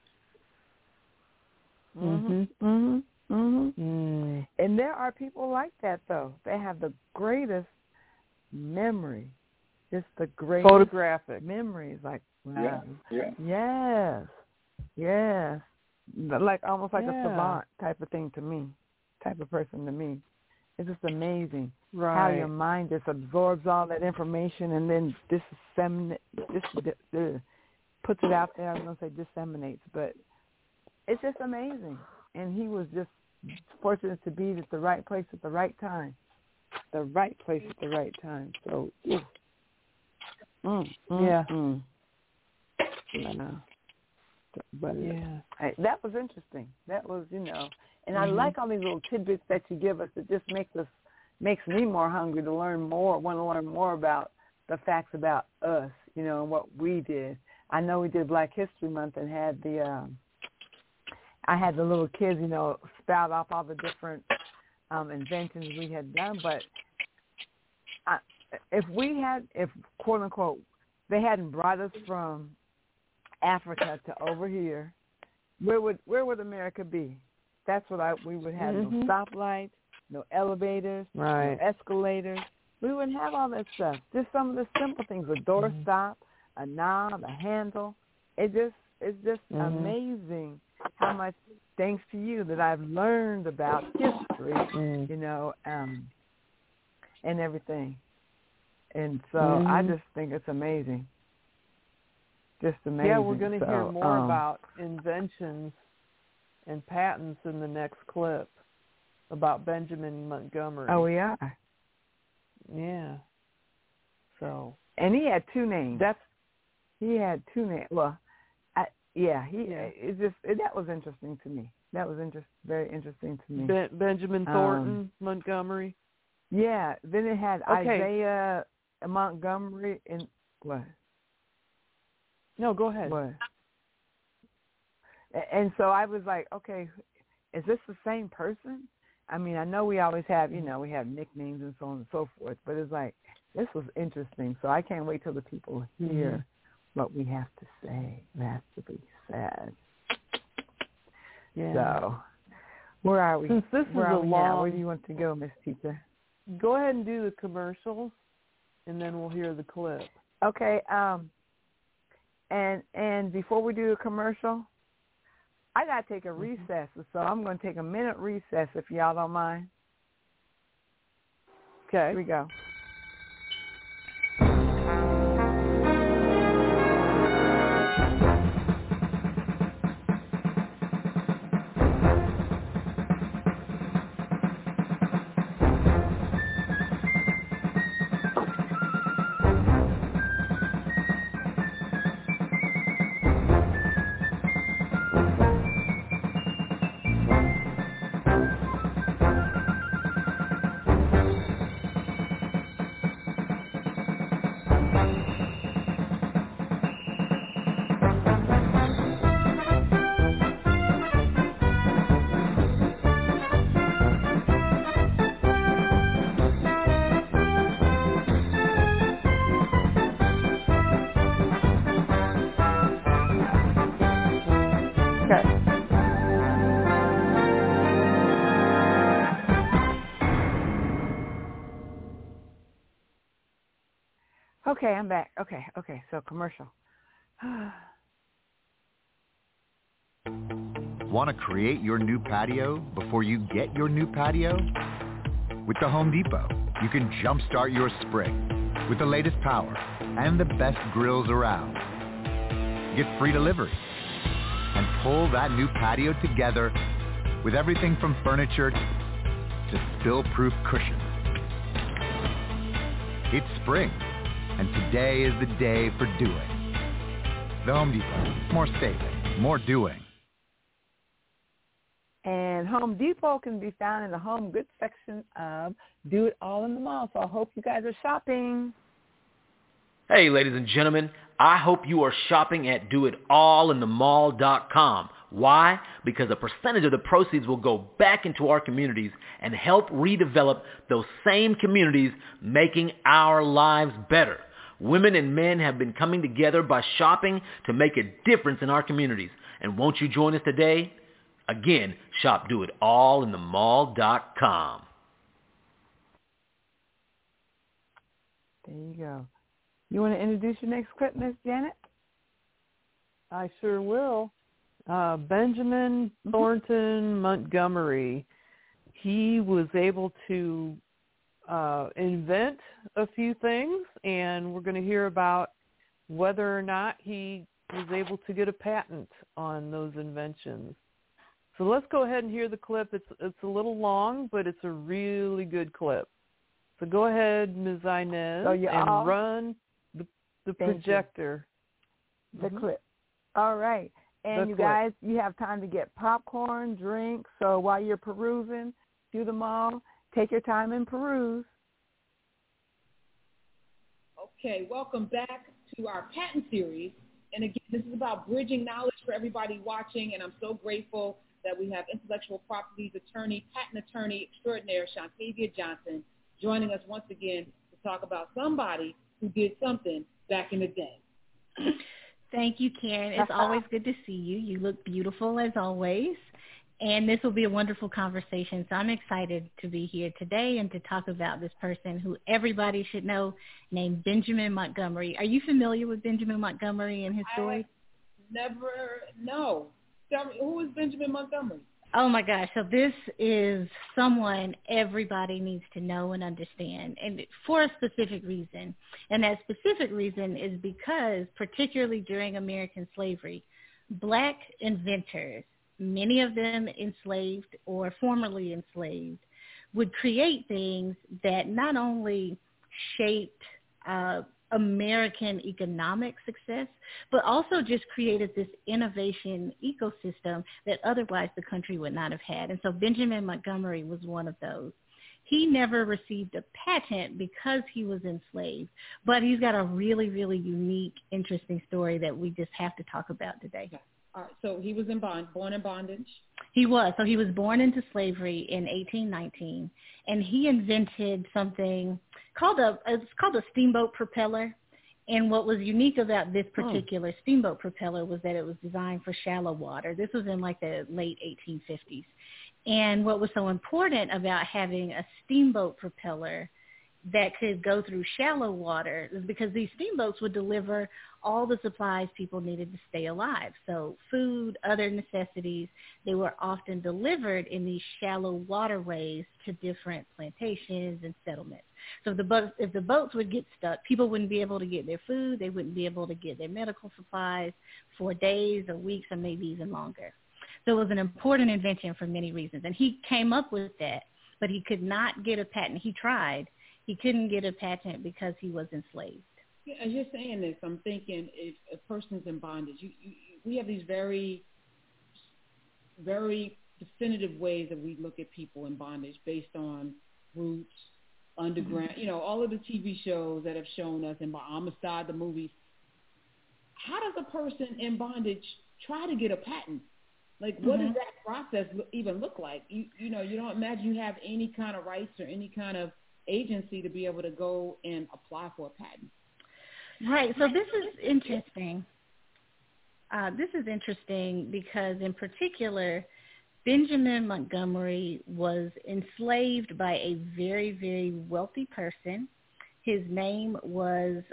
Speaker 1: And there are people like that, though. They have the greatest memory. Just the greatest
Speaker 3: photographic
Speaker 1: memories. Like, wow.
Speaker 5: Yeah.
Speaker 1: Yes. Like almost like a savant type of thing to me. type of person to me. It's just amazing
Speaker 3: Right.
Speaker 1: how your mind just absorbs all that information and then puts it out there. I was going to say disseminates, but it's just amazing. And he was just fortunate to be at the right place at the right time. The right place at the right time. So, yeah. But that was interesting. That was, and I like all these little tidbits that you give us. It just makes me more hungry to learn more, want to learn more about the facts about us, and what we did. I know we did Black History Month and had I had the little kids, spout off all the different inventions we had done. But if quote unquote, they hadn't brought us from Africa to over here, where would America be? That's what we would have. No stoplights, no elevators, no escalators. We wouldn't have all that stuff. Just some of the simple things: a door stop, a knob, a handle. It's just amazing how much, thanks to you, that I've learned about history, and everything. And so I just think it's amazing. Just amazing.
Speaker 3: Yeah, we're going to hear more about inventions and patents in the next clip about Benjamin Montgomery.
Speaker 1: Oh, we are.
Speaker 3: Yeah. So.
Speaker 1: And he had two names. He had two names. Well, that was interesting to me. That was very interesting to me.
Speaker 3: Benjamin Thornton Montgomery.
Speaker 1: Yeah. Then it had Isaiah Montgomery and what?
Speaker 3: No, go ahead.
Speaker 1: What? And so I was like, okay, is this the same person? I mean, I know we always have, we have nicknames and so on and so forth, but it's like, this was interesting. So I can't wait till the people hear what we have to say. It has to be said.
Speaker 3: Yeah.
Speaker 1: So, where are we?
Speaker 3: Since this is
Speaker 1: where do you want to go, Miss Teacher?
Speaker 3: Go ahead and do the commercials, and then we'll hear the clip.
Speaker 1: Okay. And before we do a commercial, I got to take a recess, so I'm going to take a minute recess if y'all don't mind.
Speaker 3: Okay.
Speaker 1: Here we go. Okay, I'm back. Okay, so commercial.
Speaker 4: Want to create your new patio before you get your new patio? With the Home Depot, you can jumpstart your spring with the latest power and the best grills around. Get free delivery and pull that new patio together with everything from furniture to spill-proof cushions. It's spring, and today is the day for doing. The Home Depot, more saving, more doing.
Speaker 1: And Home Depot can be found in the home goods section of Do It All in the Mall. So I hope you guys are shopping.
Speaker 2: Hey, ladies and gentlemen, I hope you are shopping at doitallinthemall.com. Why? Because a percentage of the proceeds will go back into our communities and help redevelop those same communities, making our lives better. Women and men have been coming together by shopping to make a difference in our communities. And won't you join us today? Again, shop doitallinthemall.com.
Speaker 1: There you go. You want to introduce your next clip, Miss Janet?
Speaker 3: I sure will. Benjamin Thornton Montgomery. he was able to invent a few things, and we're going to hear about whether or not he was able to get a patent on those inventions. So let's go ahead and hear the clip. It's a little long, but it's a really good clip. So go ahead, Ms. Inez, and run the projector.
Speaker 6: The clip. All right. And you guys, you have time to get popcorn, drinks. So while you're perusing through the mall, take your time and peruse.
Speaker 7: Okay, welcome back to our patent series. And again, this is about bridging knowledge for everybody watching, and I'm so grateful that we have intellectual properties attorney, patent attorney extraordinaire, Shantavia Johnson, joining us once again to talk about somebody who did something back in the day.
Speaker 23: Thank you, Karen. It's always good to see you. You look beautiful as always. And this will be a wonderful conversation. So I'm excited to be here today and to talk about this person who everybody should know, named Benjamin Montgomery. Are you familiar with Benjamin Montgomery and his story?
Speaker 7: No. Tell me, who is Benjamin Montgomery?
Speaker 23: Oh, my gosh. So this is someone everybody needs to know and understand, and for a specific reason. And that specific reason is because, particularly during American slavery, black inventors, many of them enslaved or formerly enslaved, would create things that not only shaped American economic success, but also just created this innovation ecosystem that otherwise the country would not have had. And so Benjamin Montgomery was one of those. He never received a patent because he was enslaved, but he's got a really, really unique, interesting story that we just have to talk about today.
Speaker 7: Okay. All right, so he was born in bondage?
Speaker 23: He was. So he was born into slavery in 1819, and he invented something called a steamboat propeller. And what was unique about this particular steamboat propeller was that it was designed for shallow water. This was in like the late 1850s. And what was so important about having a steamboat propeller that could go through shallow water is because these steamboats would deliver all the supplies people needed to stay alive. So food, other necessities, they were often delivered in these shallow waterways to different plantations and settlements. So if the boats would get stuck, people wouldn't be able to get their food, they wouldn't be able to get their medical supplies for days or weeks or maybe even longer. So it was an important invention for many reasons. And he came up with that, but he could not get a patent. He tried. He couldn't get a patent because he was enslaved.
Speaker 7: Yeah, as you're saying this, I'm thinking if a person's in bondage, we have these very, very definitive ways that we look at people in bondage based on Roots, Underground, all of the TV shows that have shown us, and Amistad, the movies. How does a person in bondage try to get a patent? Like, what does that process even look like? You don't imagine you have any kind of rights or any kind of agency to be able to go and apply for a patent.
Speaker 23: Right. So this is interesting. This is interesting because, in particular, Benjamin Montgomery was enslaved by a very, very wealthy person. His name was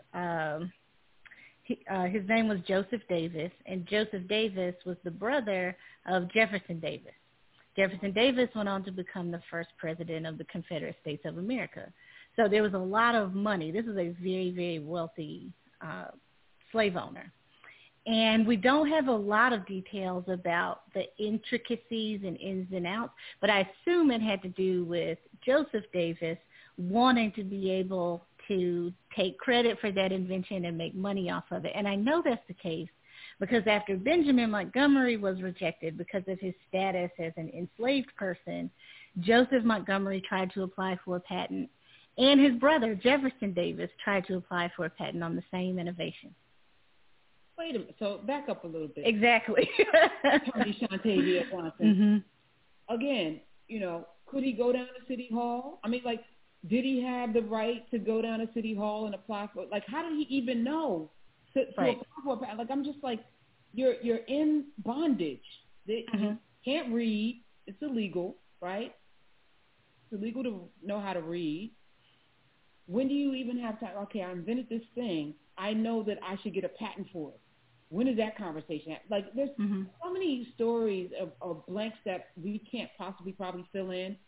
Speaker 23: Joseph Davis, and Joseph Davis was the brother of Jefferson Davis. Jefferson Davis went on to become the first president of the Confederate States of America. So there was a lot of money. This was a very, very wealthy slave owner. And we don't have a lot of details about the intricacies and ins and outs, but I assume it had to do with Joseph Davis wanting to be able to take credit for that invention and make money off of it. And I know that's the case because after Benjamin Montgomery was rejected because of his status as an enslaved person, Joseph Montgomery tried to apply for a patent, and his brother, Jefferson Davis, tried to apply for a patent on the same innovation.
Speaker 7: Wait a minute. So back up a little bit.
Speaker 23: Exactly.
Speaker 7: Attorney Shantavia Johnson. Again, could he go down to City Hall? I mean, did he have the right to go down to City Hall and apply for? How did he even know to apply for a patent? I'm just you're in bondage. You can't read. It's illegal, right? It's illegal to know how to read. When do you even have time? Okay, I invented this thing. I know that I should get a patent for it. When is that conversation? There's so many stories of blanks that we can't possibly probably fill in.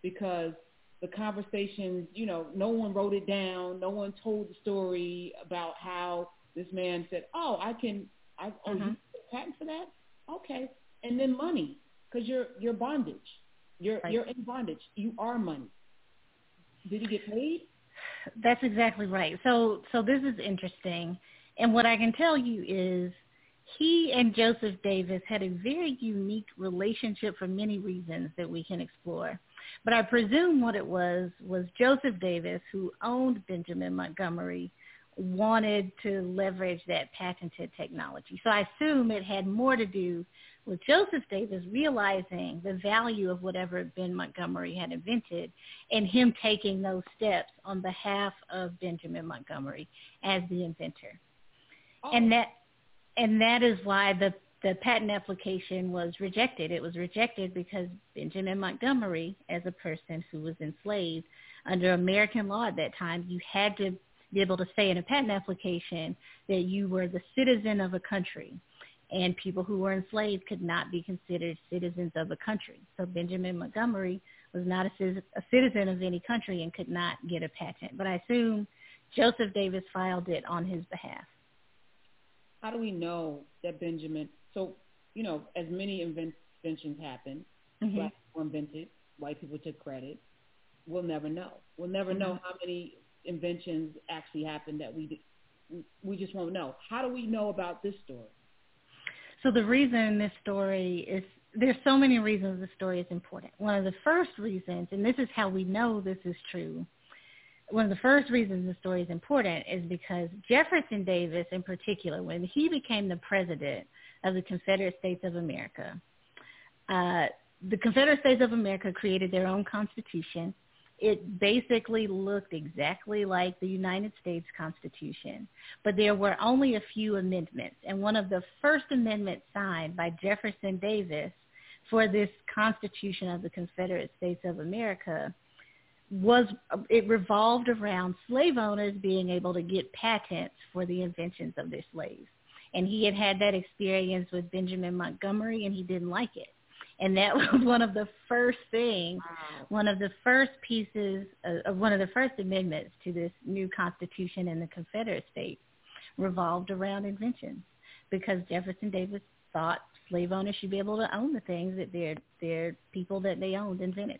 Speaker 7: because the conversations, no one wrote it down. No one told the story about how this man said, "Oh, you get a patent for that? Okay." And then money, because you're bondage. You're in bondage. You are money. Did he get paid?
Speaker 23: That's exactly right. So this is interesting. And what I can tell you is he and Joseph Davis had a very unique relationship for many reasons that we can explore. But I presume what it was Joseph Davis, who owned Benjamin Montgomery, wanted to leverage that patented technology. So I assume it had more to do with Joseph Davis realizing the value of whatever Ben Montgomery had invented and him taking those steps on behalf of Benjamin Montgomery as the inventor. Oh. And that is why the patent application was rejected. It was rejected because Benjamin Montgomery, as a person who was enslaved, under American law at that time, you had to be able to say in a patent application that you were the citizen of a country, and people who were enslaved could not be considered citizens of a country. So Benjamin Montgomery was not a citizen of any country and could not get a patent. But I assume Joseph Davis filed it on his behalf.
Speaker 7: How do we know that Benjamin, as many inventions happen, black people invented, white people took credit, we'll never know. We'll never know how many inventions actually happened that we just won't know. How do we know about this story?
Speaker 23: So the reason this story is, there's so many reasons the story is important. One of the first reasons, and this is how we know this is true, one of the first reasons the story is important is because Jefferson Davis in particular, when he became the president of the Confederate States of America, the Confederate States of America created their own constitution. It basically looked exactly like the United States Constitution, but there were only a few amendments. And one of the first amendments signed by Jefferson Davis for this Constitution of the Confederate States of America it revolved around slave owners being able to get patents for the inventions of their slaves. And he had that experience with Benjamin Montgomery, and he didn't like it. And that was one of the first things, one of the first pieces, one of the first amendments to this new Constitution in the Confederate States revolved around inventions, because Jefferson Davis thought slave owners should be able to own the things that their people that they owned invented.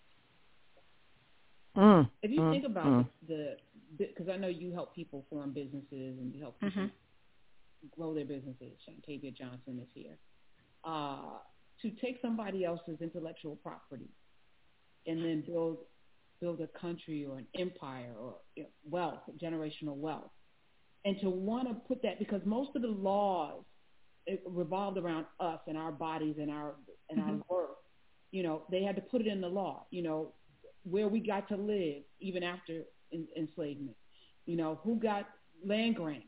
Speaker 7: If you think about because I know you help people form businesses and you help people grow their businesses. Shantavia Johnson is here. To take somebody else's intellectual property and then build a country or an empire or wealth, generational wealth, and to want to put that, because most of the laws revolved around us and our bodies and our worth. They had to put it in the law. Where we got to live even after enslavement. Who got land grants.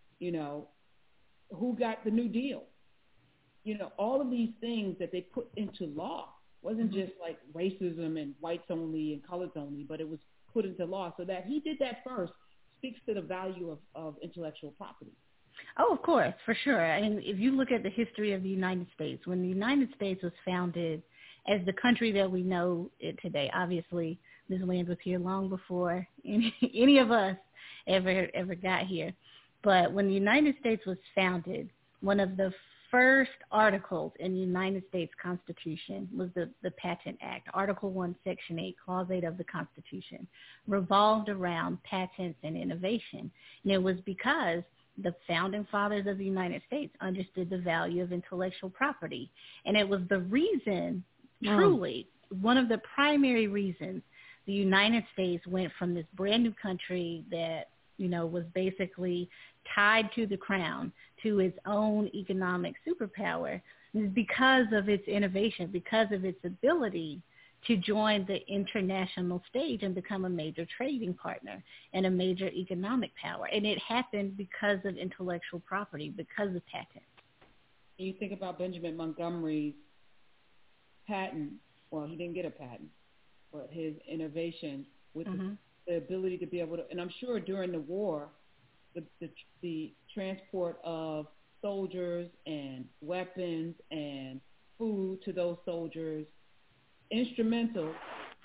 Speaker 7: Who got the New Deal. All of these things that they put into law wasn't just like racism and whites only and colors only, but it was put into law. So that he did that first speaks to the value of intellectual property.
Speaker 23: Oh, of course, for sure. I mean, if you look at the history of the United States, when the United States was founded as the country that we know it today, obviously this land was here long before any of us ever got here. But when the United States was founded, one of the first articles in the United States Constitution was the Patent Act. Article 1, Section 8, Clause 8 of the Constitution revolved around patents and innovation. And it was because the founding fathers of the United States understood the value of intellectual property. And it was the reason, truly, one of the primary reasons the United States went from this brand new country that, was basically tied to the crown to its own economic superpower is because of its innovation, because of its ability to join the international stage and become a major trading partner and a major economic power. And it happened because of intellectual property, because of patents.
Speaker 7: You think about Benjamin Montgomery's patent. Well, he didn't get a patent, but his innovation with the ability to be able to, and I'm sure during the war, the transport of soldiers and weapons and food to those soldiers, instrumental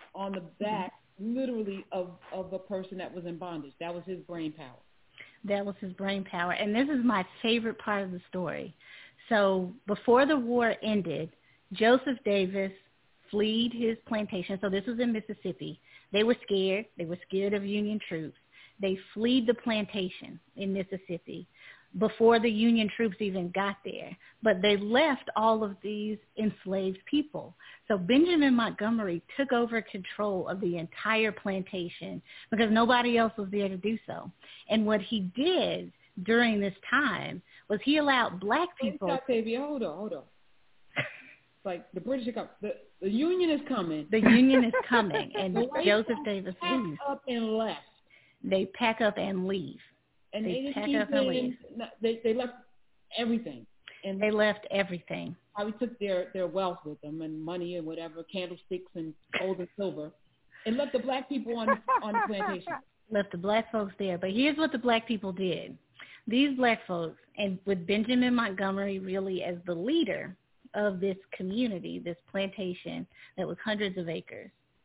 Speaker 7: on the back, literally, of a person that was in bondage. That was his brain power.
Speaker 23: That was his brain power. And this is my favorite part of the story. So before the war ended, Joseph Davis fled his plantation. So this was in Mississippi. They were scared. They were scared of Union troops. They fled the plantation in Mississippi before the Union troops even got there. But they left all of these enslaved people. So Benjamin Montgomery took over control of the entire plantation because nobody else was there to do so. And what he did during this time was he allowed black people...
Speaker 7: Octavia, hold on. Like the British are coming. The Union is coming.
Speaker 23: The Union is coming, and Joseph Davis leaves.
Speaker 7: Pack up and left.
Speaker 23: They pack up and leave.
Speaker 7: And
Speaker 23: they pack up and leave.
Speaker 7: They left everything. And
Speaker 23: they left everything.
Speaker 7: Probably took their wealth with them and money and whatever, candlesticks and gold and silver, and left the black people on the plantation.
Speaker 23: Left the black folks there. But here's what the black people did. These black folks, and with Benjamin Montgomery really as the leader of this community, this plantation that was hundreds of acres,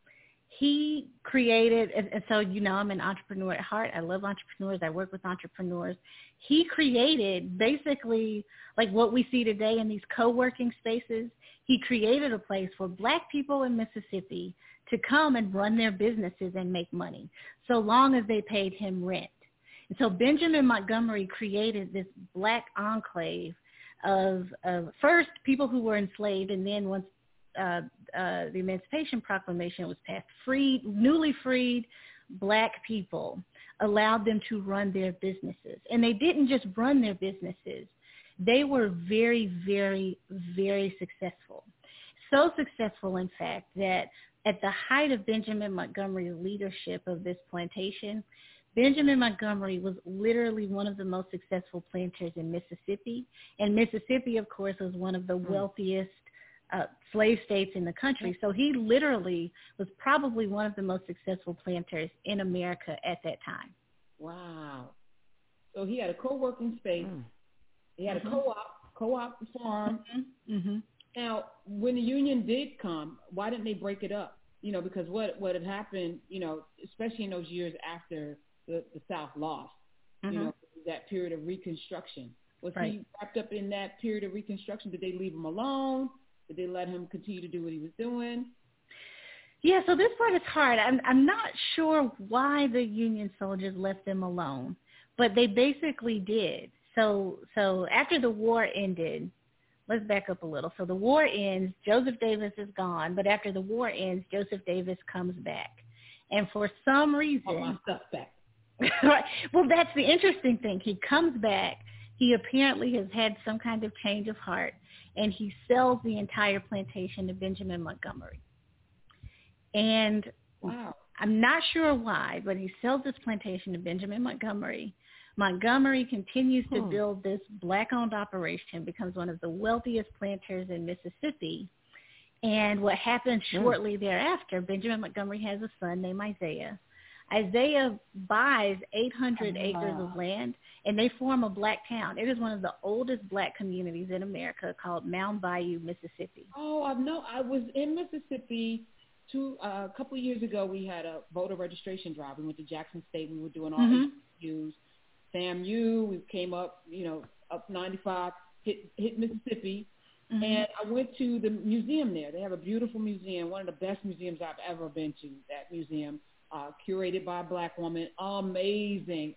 Speaker 23: he created, and so, I'm an entrepreneur at heart. I love entrepreneurs. I work with entrepreneurs. He created basically like what we see today in these co-working spaces. He created a place for black people in Mississippi to come and run their businesses and make money, so long as they paid him rent. And so Benjamin Montgomery created this black enclave of first people who were enslaved, and then once the Emancipation Proclamation was passed, newly freed black people, allowed them to run their businesses. And they didn't just run their businesses. They were very, very, very successful. So successful, in fact, that at the height of Benjamin Montgomery's leadership of this plantation, Benjamin Montgomery was literally one of the most successful planters in Mississippi. And Mississippi, of course, was one of the wealthiest slave states in the country. So he literally was probably one of the most successful planters in America at that time.
Speaker 7: Wow. So he had a co-working space. He had a co-op farm. Now, when the Union did come, why didn't they break it up? Because what had happened, especially in those years after the South lost, that period of Reconstruction. Was he wrapped up in that period of Reconstruction? Did they leave him alone? Did they let him continue to do what he was doing?
Speaker 23: Yeah, so this part is hard. I'm not sure why the Union soldiers left them alone, but they basically did. So after the war ended, let's back up a little. So the war ends, Joseph Davis is gone, but after the war ends, Joseph Davis comes back. And for some reason...
Speaker 7: All my stuff back.
Speaker 23: Well, that's the interesting thing. He comes back. He apparently has had some kind of change of heart, and he sells the entire plantation to Benjamin Montgomery. And I'm not sure why, but he sells this plantation to Benjamin Montgomery. Montgomery continues to build this black-owned operation, becomes one of the wealthiest planters in Mississippi. And what happens shortly thereafter, Benjamin Montgomery has a son named Isaiah. Isaiah buys 800 acres of land, and they form a black town. It is one of the oldest black communities in America called Mound Bayou, Mississippi.
Speaker 7: Oh, I was in Mississippi a couple of years ago. We had a voter registration drive. We went to Jackson State. We were doing all HBCUs. FAMU, we came up, up 95, hit Mississippi. And I went to the museum there. They have a beautiful museum, one of the best museums I've ever been to, that museum. Curated by a black woman. Amazing.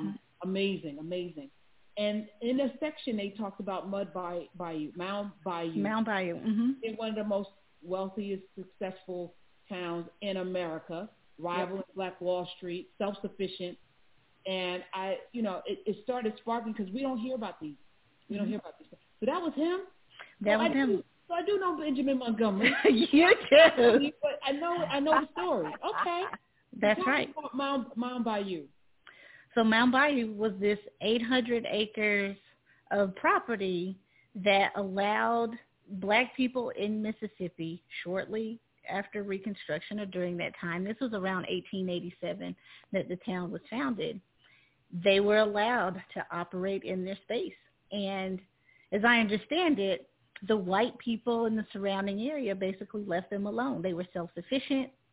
Speaker 7: Amazing. And in a section, they talked about Mound Bayou.
Speaker 23: Mound Bayou.
Speaker 7: It's one of the most wealthiest, successful towns in America, rivaling Black Wall Street, self-sufficient. And it started sparking because we don't hear about these. We don't hear about these. So that was him?
Speaker 23: That was him.
Speaker 7: So I do know Benjamin Montgomery.
Speaker 23: You do.
Speaker 7: But I know the story. Okay.
Speaker 23: That's right.
Speaker 7: Mound Bayou.
Speaker 23: So Mound Bayou was this 800 acres of property that allowed black people in Mississippi shortly after Reconstruction or during that time. This was around 1887 that the town was founded. They were allowed to operate in their space. And as I understand it, the white people in the surrounding area basically left them alone. They were self-sufficient.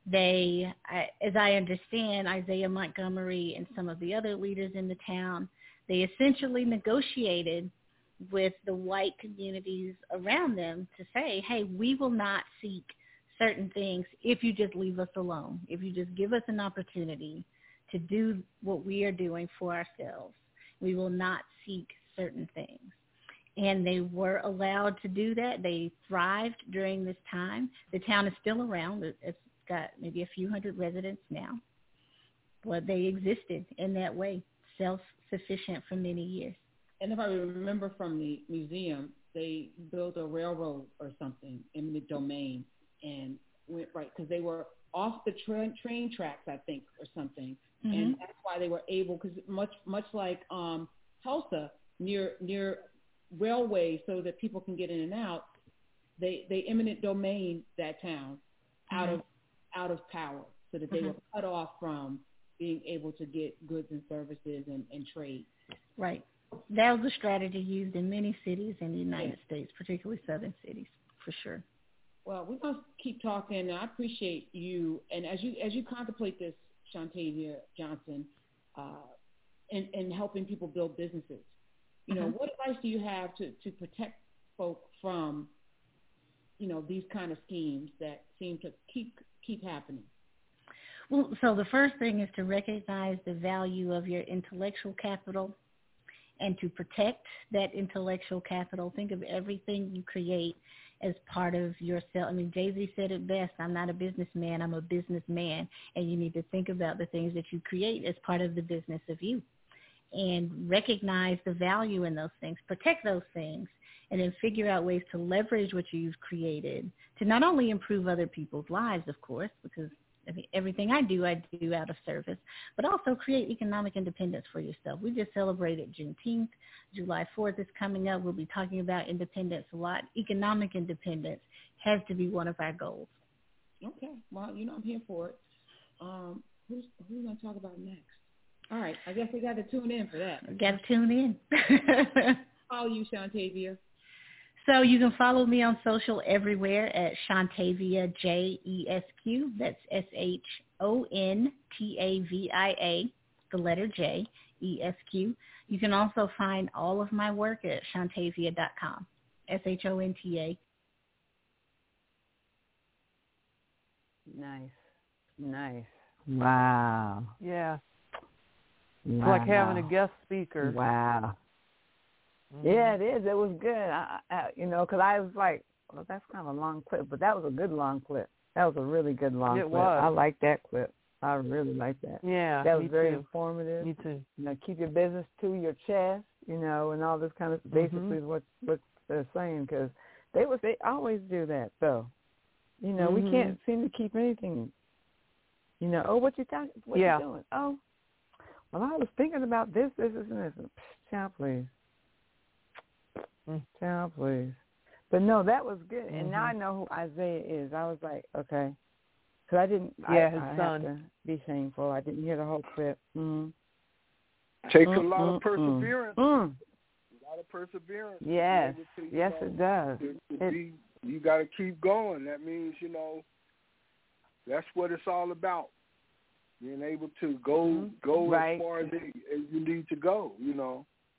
Speaker 23: They, as I understand, Isaiah Montgomery and some of the other leaders in the town, they essentially negotiated with the white communities around them to say, hey, we will not seek certain things if you just leave us alone, if you just give us an opportunity to do what we are doing for ourselves. We will not seek certain things. And they were allowed to do that. They thrived during this time. The town is still around. It's got maybe a few hundred residents now. But they existed in that way, self-sufficient for many years.
Speaker 7: And if I remember from the museum, they built a railroad or something in the domain and went right, because they were off the train tracks, I think, or something. Mm-hmm. And that's why they were able, because much like Tulsa, near railways so that people can get in and out, they eminent domain that town out of power, so that they were cut off from being able to get goods and services and trade.
Speaker 23: Right. That was a strategy used in many cities in the United States, particularly southern cities, for sure.
Speaker 7: Well, we're going to keep talking. I appreciate you. And as you contemplate this, Shantavia Johnson, and helping people build businesses, you know, what advice do you have to protect folk from, you know, these kind of schemes that seem to keep happening?
Speaker 23: Well, so the first thing is to recognize the value of your intellectual capital and to protect that intellectual capital. Think of everything you create as part of yourself. I mean, Jay-Z said it best, I'm not a businessman, I'm a businessman. And you need to think about the things that you create as part of the business of you. And recognize the value in those things, protect those things, and then figure out ways to leverage what you've created to not only improve other people's lives, of course, because everything I do out of service, but also create economic independence for yourself. We just celebrated Juneteenth. July 4th is coming up. We'll be talking about independence a lot. Economic independence has to be one of our goals.
Speaker 7: Okay. Well, you know, I'm here for it. Who's going to talk about next? All right. I guess we got to tune in for that.
Speaker 23: Got to tune in.
Speaker 7: Follow you, Shantavia.
Speaker 23: So you can follow me on social everywhere at Shantavia JESQ. That's SHONTAVIA, the letter J, ESQ. You can also find all of my work at shantavia.com, SHONTA.
Speaker 1: Nice. Wow.
Speaker 3: Yeah.
Speaker 1: Wow.
Speaker 3: It's like having a guest speaker.
Speaker 1: Wow. Yeah, it is. It was good. I you know, because I was like, well, that's kind of a long clip, but that was a good long clip. That was a really good long clip.
Speaker 3: Was.
Speaker 1: I like that clip. I really like that.
Speaker 3: Yeah,
Speaker 1: that was very
Speaker 3: too.
Speaker 1: informative.
Speaker 3: Me too.
Speaker 1: You know, keep your business to your chest, you know, and all this kind of basically what they're saying, because they always do that though. You know, we can't seem to keep anything. You know, oh, what you doing? Oh, well, I was thinking about this, and this. Child, please. Child, please. But no, that was good. And now I know who Isaiah is. I was like, okay. Because I didn't,
Speaker 3: his
Speaker 1: I
Speaker 3: son.
Speaker 1: have to be shameful. I didn't hear the whole clip.
Speaker 5: Takes a lot of perseverance. A lot of perseverance.
Speaker 1: Yes. Yes, it does.
Speaker 5: You got to keep going. That means, you know, that's what it's all about. Being able to go as far as you need to go, you know.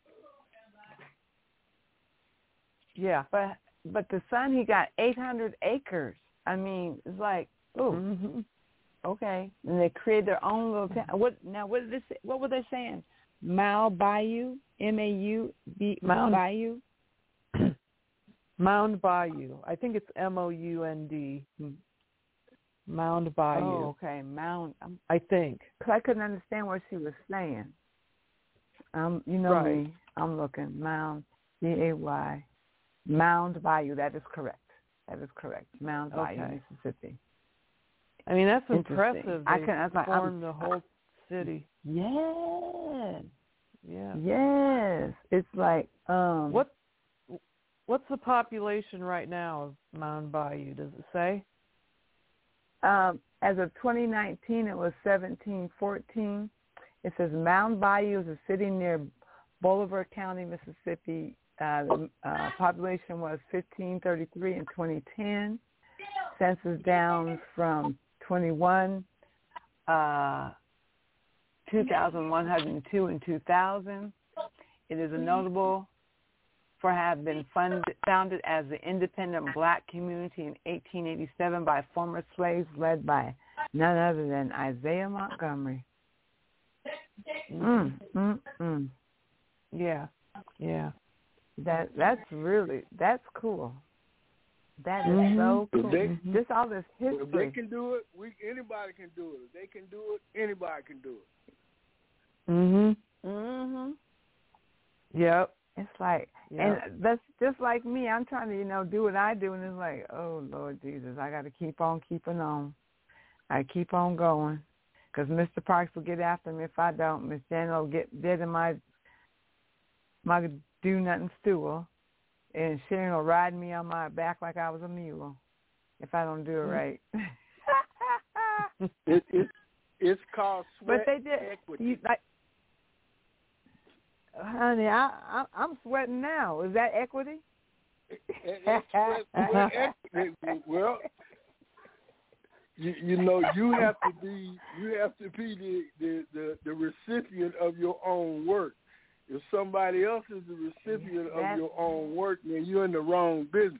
Speaker 3: Yeah.
Speaker 1: But the son, he got 800 acres. I mean, it's like, okay. And they created their own little town. What were they saying? Mound Bayou,
Speaker 3: Mound
Speaker 1: Bayou.
Speaker 3: Mound Bayou. I think it's MOUND. Mound Bayou.
Speaker 1: Oh, okay. Mound.
Speaker 3: I think.
Speaker 1: Because I couldn't understand what she was saying. You know me. I'm looking. Mound, B-A-Y. Mound Bayou. That is correct. Mound Bayou, Mississippi.
Speaker 3: I mean, that's impressive.
Speaker 1: I
Speaker 3: formed the whole city.
Speaker 1: Yes.
Speaker 3: Yeah.
Speaker 1: Yes. It's like
Speaker 3: What's the population right now of Mound Bayou? Does it say?
Speaker 1: As of 2019, it was 1714. It says Mound Bayou is a city near Bolivar County, Mississippi. The population was 1533 in 2010. Census down from 21, 2,102 in 2000. It is notable for have been founded as the independent black community in 1887 by former slaves led by none other than Isaiah Montgomery.
Speaker 3: Yeah.
Speaker 1: That's cool. That is so cool. Just all this history.
Speaker 5: If they can do it, anybody can do it. If they can do it, anybody can do it.
Speaker 1: Yep. It's like, and that's just like me. I'm trying to, do what I do, and it's like, oh, Lord Jesus, I got to keep on keeping on. I keep on going, because Mr. Parks will get after me if I don't. Miss Janet will get dead in my do-nothing stool, and Sharon will ride me on my back like I was a mule if I don't do it right.
Speaker 5: It's called sweat equity.
Speaker 1: Honey, I'm sweating now. Is that equity?
Speaker 5: Sweat equity. Well, you have to be the recipient of your own work. If somebody else is the recipient of your own work, then you're in the wrong business.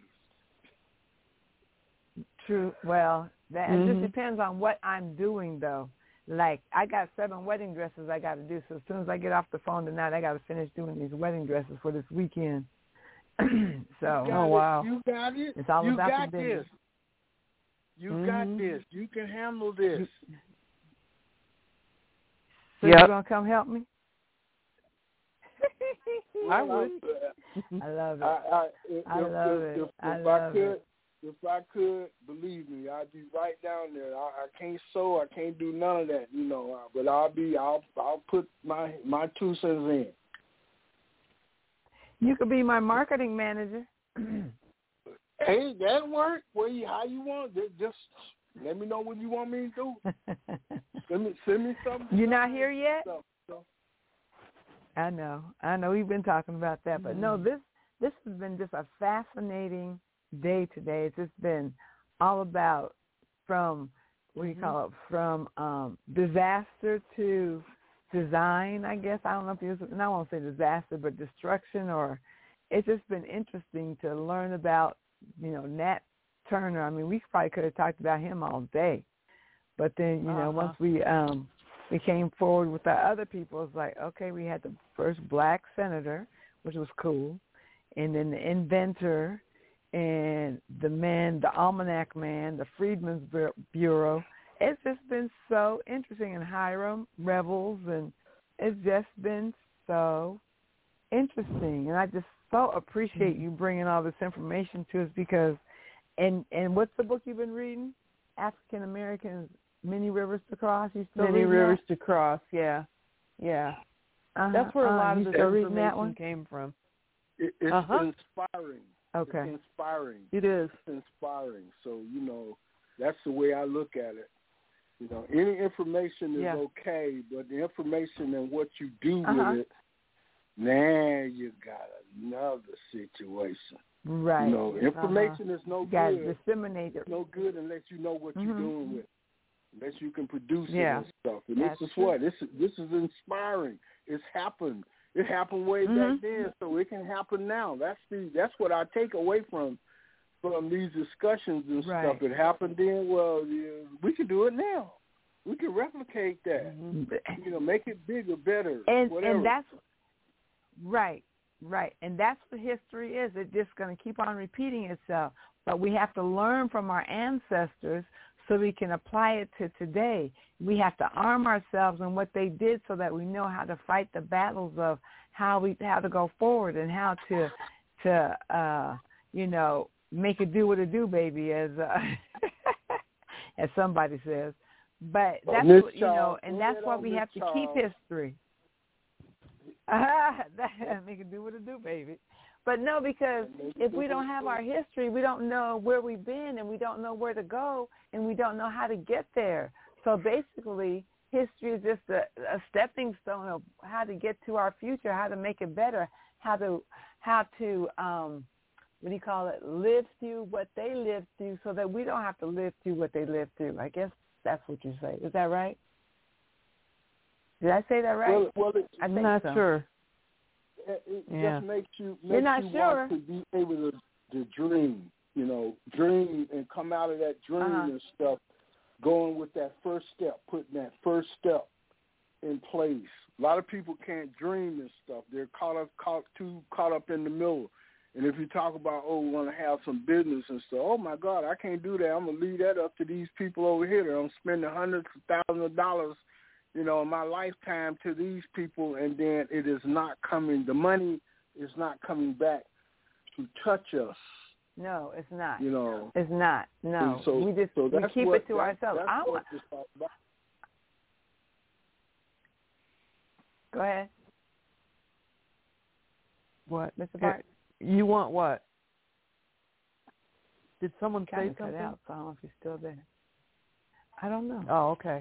Speaker 1: True. Well, that just depends on what I'm doing, though. Like, I got 7 wedding dresses I got to do, so as soon as I get off the phone tonight, I got to finish doing these wedding dresses for this weekend. So,
Speaker 5: wow. You got it.
Speaker 1: It's all about
Speaker 5: got
Speaker 1: the business.
Speaker 5: This. You got this. You can handle this.
Speaker 1: So you're going to come help me?
Speaker 5: I would.
Speaker 1: I love it.
Speaker 5: I love it. If I could, believe me, I'd be right down there. I can't sew. I can't do none of that, But I'll put my 2 cents in.
Speaker 1: You could be my marketing manager.
Speaker 5: Hey, that work. How you want? Just let me know what you want me to do. Send me something.
Speaker 1: You're not here yet?
Speaker 5: So.
Speaker 1: I know. We've been talking about that, but no, this has been just a fascinating day today. It's just been all about from disaster to design, I guess. I don't know if it was, and I won't say disaster, but destruction, or it's just been interesting to learn about, Nat Turner. I mean, we probably could have talked about him all day, but then, once we came forward with the other people, it's like, okay, we had the first black senator, which was cool, and then the inventor, and the Almanac Man, the Freedmen's Bureau. It's just been so interesting, and Hiram Revels, and it's just been so interesting. And I just so appreciate you bringing all this information to us, because, and what's the book you've been reading? African Americans, Many Rivers to Cross. You still
Speaker 3: Many Rivers
Speaker 1: to
Speaker 3: Cross, yeah. That's where a lot of this information came from.
Speaker 5: It's inspiring.
Speaker 1: Okay.
Speaker 5: It's inspiring.
Speaker 3: It is.
Speaker 5: It's inspiring. So, that's the way I look at it. Any information is okay, but the information and what you do with it, now you got another situation.
Speaker 1: Right.
Speaker 5: Information is no
Speaker 1: you gotta
Speaker 5: good.
Speaker 1: Disseminate it.
Speaker 5: It's no good unless you know what you're doing with it. Unless you can produce it
Speaker 1: Yeah.
Speaker 5: and stuff. And
Speaker 1: That's
Speaker 5: this is
Speaker 1: true.
Speaker 5: what? This is inspiring. It's happened. It happened way back then, so it can happen now. That's what I take away from these discussions and stuff. It happened then. Well, we can do it now. We can replicate that. Make it bigger, better, whatever.
Speaker 1: And that's right. And that's what history is. It's just going to keep on repeating itself. But we have to learn from our ancestors so we can apply it to today. We have to arm ourselves in what they did so that we know how to fight the battles of how to go forward and how to make it do what it do, baby, as as somebody says. But that's what, and that's why we have to keep history. Make it do what it do, baby. But no, because if we don't have our history, we don't know where we've been, and we don't know where to go, and we don't know how to get there. So basically, history is just a stepping stone of how to get to our future, how to make it better, how to live through what they lived through, so that we don't have to live through what they lived through. I guess That's what you say. Is that right? Did I say that right?
Speaker 5: Well,
Speaker 1: I'm
Speaker 3: not sure.
Speaker 5: It
Speaker 3: Yeah.
Speaker 5: just makes you
Speaker 1: You're not sure?
Speaker 5: want to be able to dream, dream and come out of that dream and stuff, going with that first step, putting that first step in place. A lot of people can't dream and stuff. They're too caught up in the middle. And if you talk about, we want to have some business and stuff, oh, my God, I can't do that. I'm going to leave that up to these people over here. I'm spending hundreds of thousands of dollars, in my lifetime to these people, and then it is not coming. The money is not coming back to touch us.
Speaker 1: No, it's not.
Speaker 5: It's
Speaker 1: not. No, we keep it to ourselves. Go ahead.
Speaker 3: What,
Speaker 1: Mr. Bart?
Speaker 3: You want what? Did someone say something?
Speaker 1: Cut out, so I don't know if he's still there. I don't know.
Speaker 3: Oh, okay.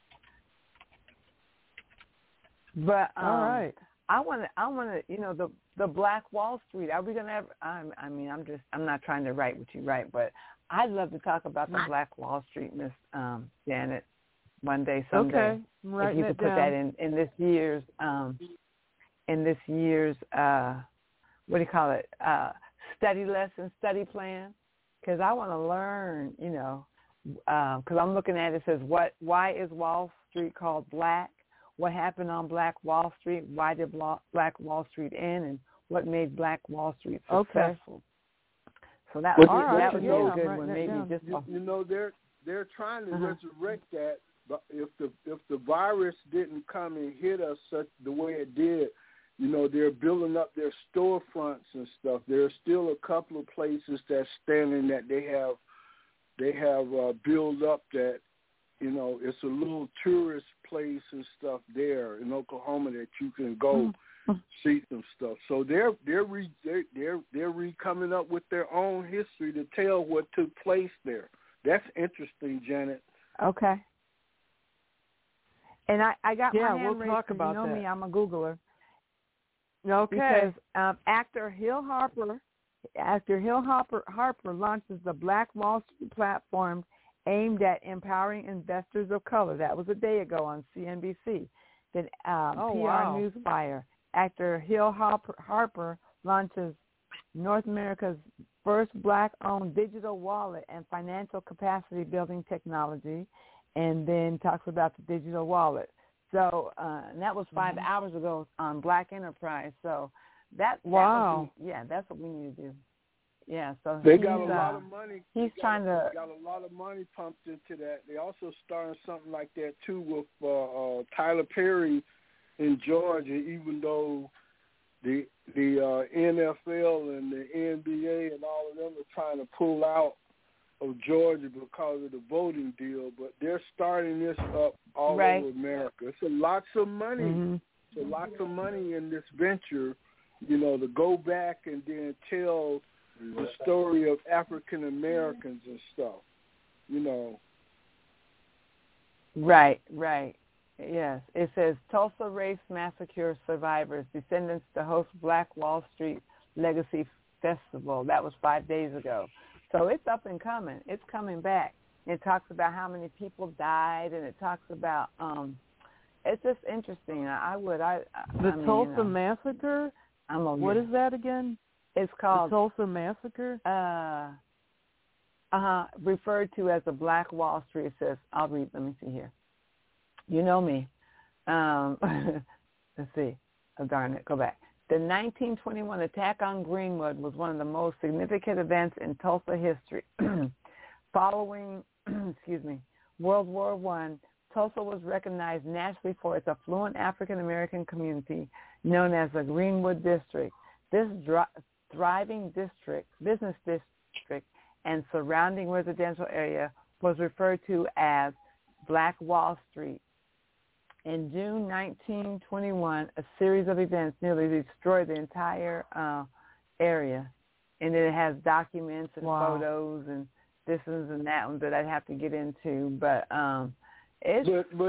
Speaker 1: But
Speaker 3: all right.
Speaker 1: I want to, the Black Wall Street. Are we gonna ever? I'm not trying to write what you write, but I'd love to talk about the Black Wall Street, Miss Janet, one day, someday.
Speaker 3: Okay, I'm writing
Speaker 1: if you could put that in this year's what do you call it? Study lesson, study plan, because I want to learn. Because I'm looking at it. It says why is Wall Street called black? What happened on Black Wall Street? Why did Black Wall Street end? And what made Black Wall Street successful? So that would be a good one. Maybe just
Speaker 5: they're trying to resurrect that. But if the virus didn't come and hit us the way it did, they're building up their storefronts and stuff. There are still a couple of places that's standing that they have built up that. It's a little tourist place and stuff there in Oklahoma that you can go see some stuff. So they're coming up with their own history to tell what took place there. That's interesting, Janet.
Speaker 6: Okay. And I got my hand
Speaker 3: we'll
Speaker 6: raised.
Speaker 3: Talk about
Speaker 6: that. Me, I'm a Googler.
Speaker 3: Okay.
Speaker 6: Because actor Hill Harper launches the Black Wall Street platform aimed at empowering investors of color. That was a day ago on CNBC. Then PR Newswire. Actor Hill Harper launches North America's first black-owned digital wallet and financial capacity building technology, and then talks about the digital wallet. So and that was 5 hours ago on Black Enterprise. So that's what we need to do. Yeah, so
Speaker 5: they got a lot of money.
Speaker 1: He's trying to
Speaker 5: got a lot of money pumped into that. They also starting something like that too with Tyler Perry in Georgia. Even though the NFL and the NBA and all of them are trying to pull out of Georgia because of the voting deal, but they're starting this up all over America. It's lots of money.
Speaker 1: Mm-hmm.
Speaker 5: It's lots of money in this venture. To go back and then tell the story of African Americans and stuff,
Speaker 1: Right. Yes. It says Tulsa Race Massacre Survivors, descendants to host Black Wall Street Legacy Festival. That was 5 days ago. So it's up and coming. It's coming back. It talks about how many people died, and it talks about it's just interesting.
Speaker 3: The Tulsa Massacre? What is that again?
Speaker 1: It's called
Speaker 3: the Tulsa Massacre.
Speaker 1: Referred to as the Black Wall Street. It says, I'll read. Let me see here. You know me. Let's see. Oh, darn it. Go back. The 1921 attack on Greenwood was one of the most significant events in Tulsa history. Following, World War I, Tulsa was recognized nationally for its affluent African-American community known as the Greenwood District. This thriving business district, and surrounding residential area was referred to as Black Wall Street. In June 1921, a series of events nearly destroyed the entire area, and it has documents and photos and this and that one that I'd have to get into, but it's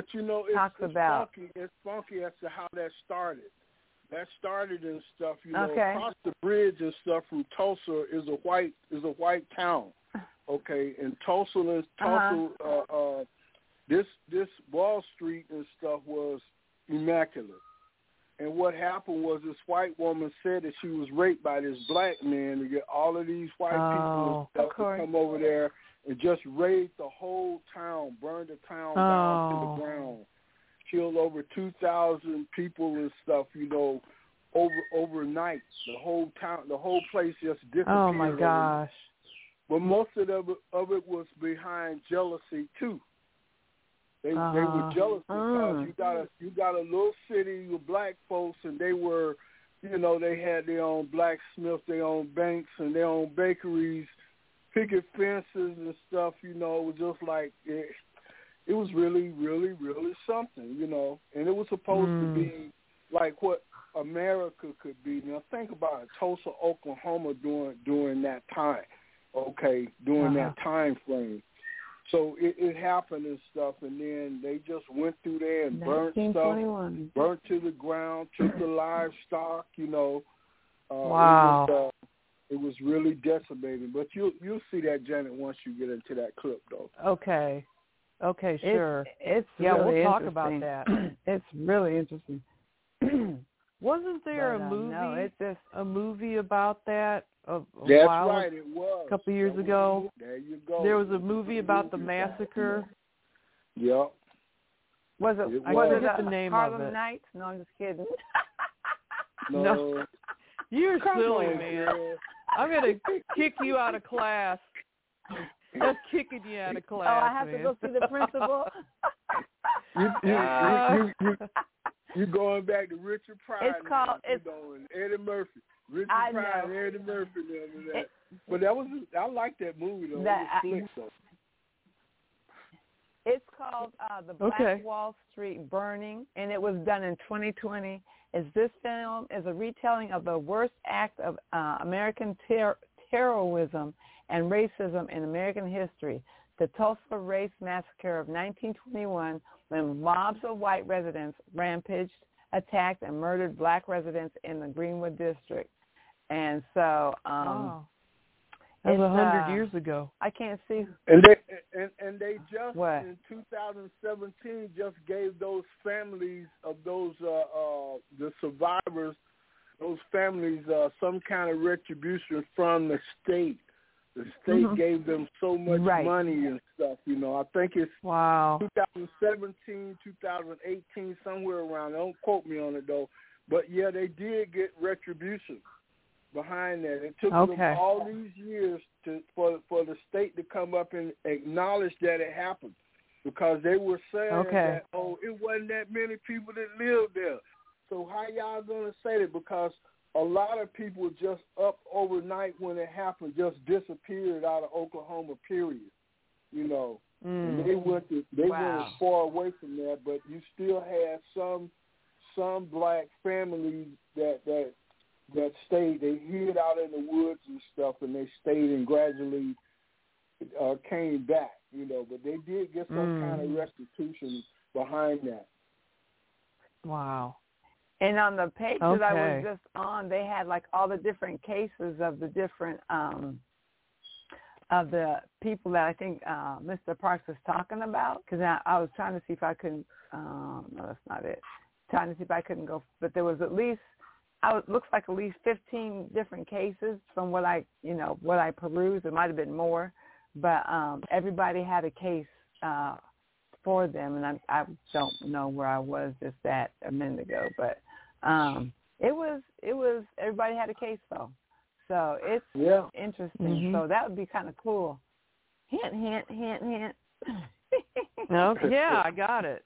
Speaker 5: funky as to how that started. That started and stuff, across the bridge and stuff from Tulsa is a white town, okay, and Tulsa this Wall Street and stuff was immaculate. And what happened was this white woman said that she was raped by this black man to get all of these white people and stuff to come over there and just raid the whole town, burn the town down to the ground, killed over 2,000 people and stuff, you know, overnight. The whole town, the whole place just disappeared.
Speaker 3: Oh my gosh!
Speaker 5: But most of it was behind jealousy too. They were jealous because you got a little city with black folks, and they were, you know, they had their own blacksmiths, their own banks, and their own bakeries, picket fences and stuff. You know, it was just like it was really, really, really something, you know. And it was supposed to be like what America could be. Now think about it, Tulsa, Oklahoma during that time. Okay, during that time frame. So it happened and stuff, and then they just went through there and burnt stuff, burnt to the ground, took the livestock, you know.
Speaker 3: Wow.
Speaker 5: It was really decimating. But you'll see that, Janet, once you get into that clip, though.
Speaker 3: Okay, sure.
Speaker 6: It's
Speaker 3: really
Speaker 6: we'll
Speaker 3: talk about that.
Speaker 6: It's really interesting.
Speaker 3: Wasn't there a movie?
Speaker 6: No, it's just
Speaker 3: a movie about that.
Speaker 5: That's
Speaker 3: while,
Speaker 5: right, it was.
Speaker 3: A couple of years ago.
Speaker 5: There you go.
Speaker 3: There was a movie about the massacre.
Speaker 5: Yep.
Speaker 6: Was it?
Speaker 3: I forget the name
Speaker 6: Harlem
Speaker 3: of it.
Speaker 6: Nights? No, I'm just kidding.
Speaker 5: No.
Speaker 3: You're silly, man. I'm gonna kick you out of class. Just kicking you out of class.
Speaker 6: Oh, I have
Speaker 3: man.
Speaker 6: to go see the principal.
Speaker 5: You going back to Richard Pryor?
Speaker 6: It's called.
Speaker 5: And Eddie Murphy. Richard Pryor and Eddie Murphy and that. But I like that movie though. It was slick though.
Speaker 6: It's called The Black Wall Street Burning, and it was done in 2020. This film is a retelling of the worst act of American terrorism and racism in American history, the Tulsa Race Massacre of 1921, when mobs of white residents rampaged, attacked, and murdered black residents in the Greenwood District. And so
Speaker 3: that was 100 years ago.
Speaker 6: I can't see.
Speaker 5: And they just in 2017 just gave those families of those the survivors, those families some kind of retribution from the state. The state gave them so much money and stuff. You know, I think it's 2017, 2018, somewhere around. Don't quote me on it though. But yeah, they did get retribution behind that. It took them all these years for the state to come up and acknowledge that it happened, because they were saying that it wasn't that many people that lived there. So how y'all gonna say that? Because a lot of people just up overnight when it happened, just disappeared out of Oklahoma. Period. You know, and they went as far away from that, but you still had some black families that stayed. They hid out in the woods and stuff, and they stayed and gradually came back. You know, but they did get some kind of restitution behind that.
Speaker 3: Wow.
Speaker 6: And on the page that I was just on, they had like all the different cases of the different of the people that I think Mr. Parks was talking about. Because I was trying to see if I couldn't. No, that's not it. Trying to see if I couldn't go, but there was at least. Looks like at least 15 different cases from what I perused. It might have been more, but everybody had a case for them, and I don't know where I was just that a minute ago, but it was everybody had a case though, so it's interesting. So that would be kind of cool. Hint, hint, hint, hint.
Speaker 3: No, yeah, I got it.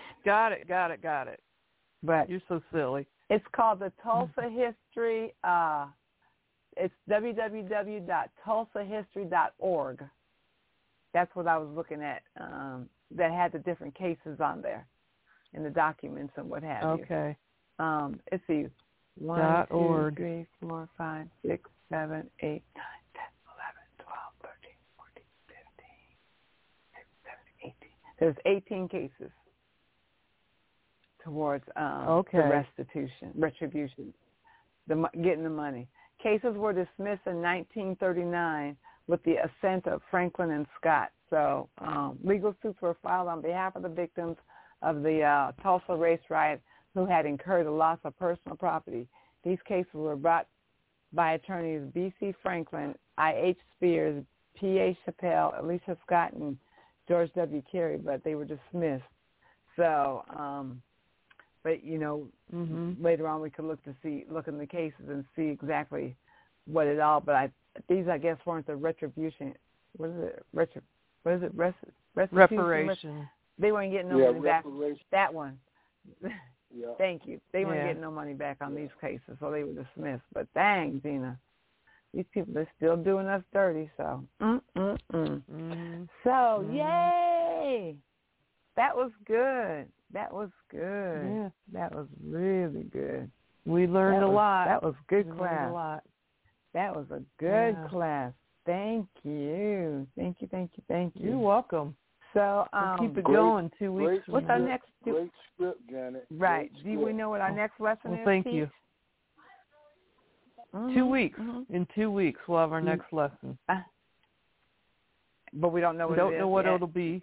Speaker 3: But you're so silly.
Speaker 6: It's called the Tulsa History. It's www.tulsahistory.org. That's what I was looking at. That had the different cases on there, in the documents and what have you.
Speaker 3: Okay.
Speaker 6: Let's see. 1, 2, 3, 4, 5, 6, 7, 8, 9, 10, 11, 12, 13, 14, 15, 16, 17, 18. There's 18 cases towards the retribution, getting the money. Cases were dismissed in 1939
Speaker 1: with the assent of Franklin and Scott. So legal suits were filed on behalf of the victims of the Tulsa race riot who had incurred the loss of personal property. These cases were brought by attorneys B.C. Franklin, I.H. Spears, P.A. Chappelle, Alicia Scott, and George W. Carey, but they were dismissed. So, but you know, later on we could look in the cases and see exactly what it all. But these, I guess, weren't the retribution. What is it?
Speaker 3: Reparation.
Speaker 1: They weren't getting no money back.
Speaker 5: Reparation.
Speaker 1: That one.
Speaker 5: Yeah.
Speaker 1: Thank you. They weren't getting no money back on these cases, so they were dismissed. But dang, Gina, these people are still doing us dirty. So, So, yay! That was good. That was good.
Speaker 3: Yeah.
Speaker 1: That was really good.
Speaker 3: We learned a lot.
Speaker 1: That was good
Speaker 3: we
Speaker 1: class.
Speaker 3: Learned a lot.
Speaker 1: That was a good class. Thank you. Thank you.
Speaker 3: You're welcome.
Speaker 1: So
Speaker 3: we'll keep it going 2 weeks.
Speaker 1: What's our next?
Speaker 5: Great script, Janet.
Speaker 1: Right. Do we know what our next lesson is?
Speaker 3: Thank
Speaker 1: Pete?
Speaker 3: you. 2 weeks. In 2 weeks, we'll have our next lesson.
Speaker 1: But we don't know what
Speaker 3: we don't
Speaker 1: it is
Speaker 3: know what
Speaker 1: yet.
Speaker 3: it'll be.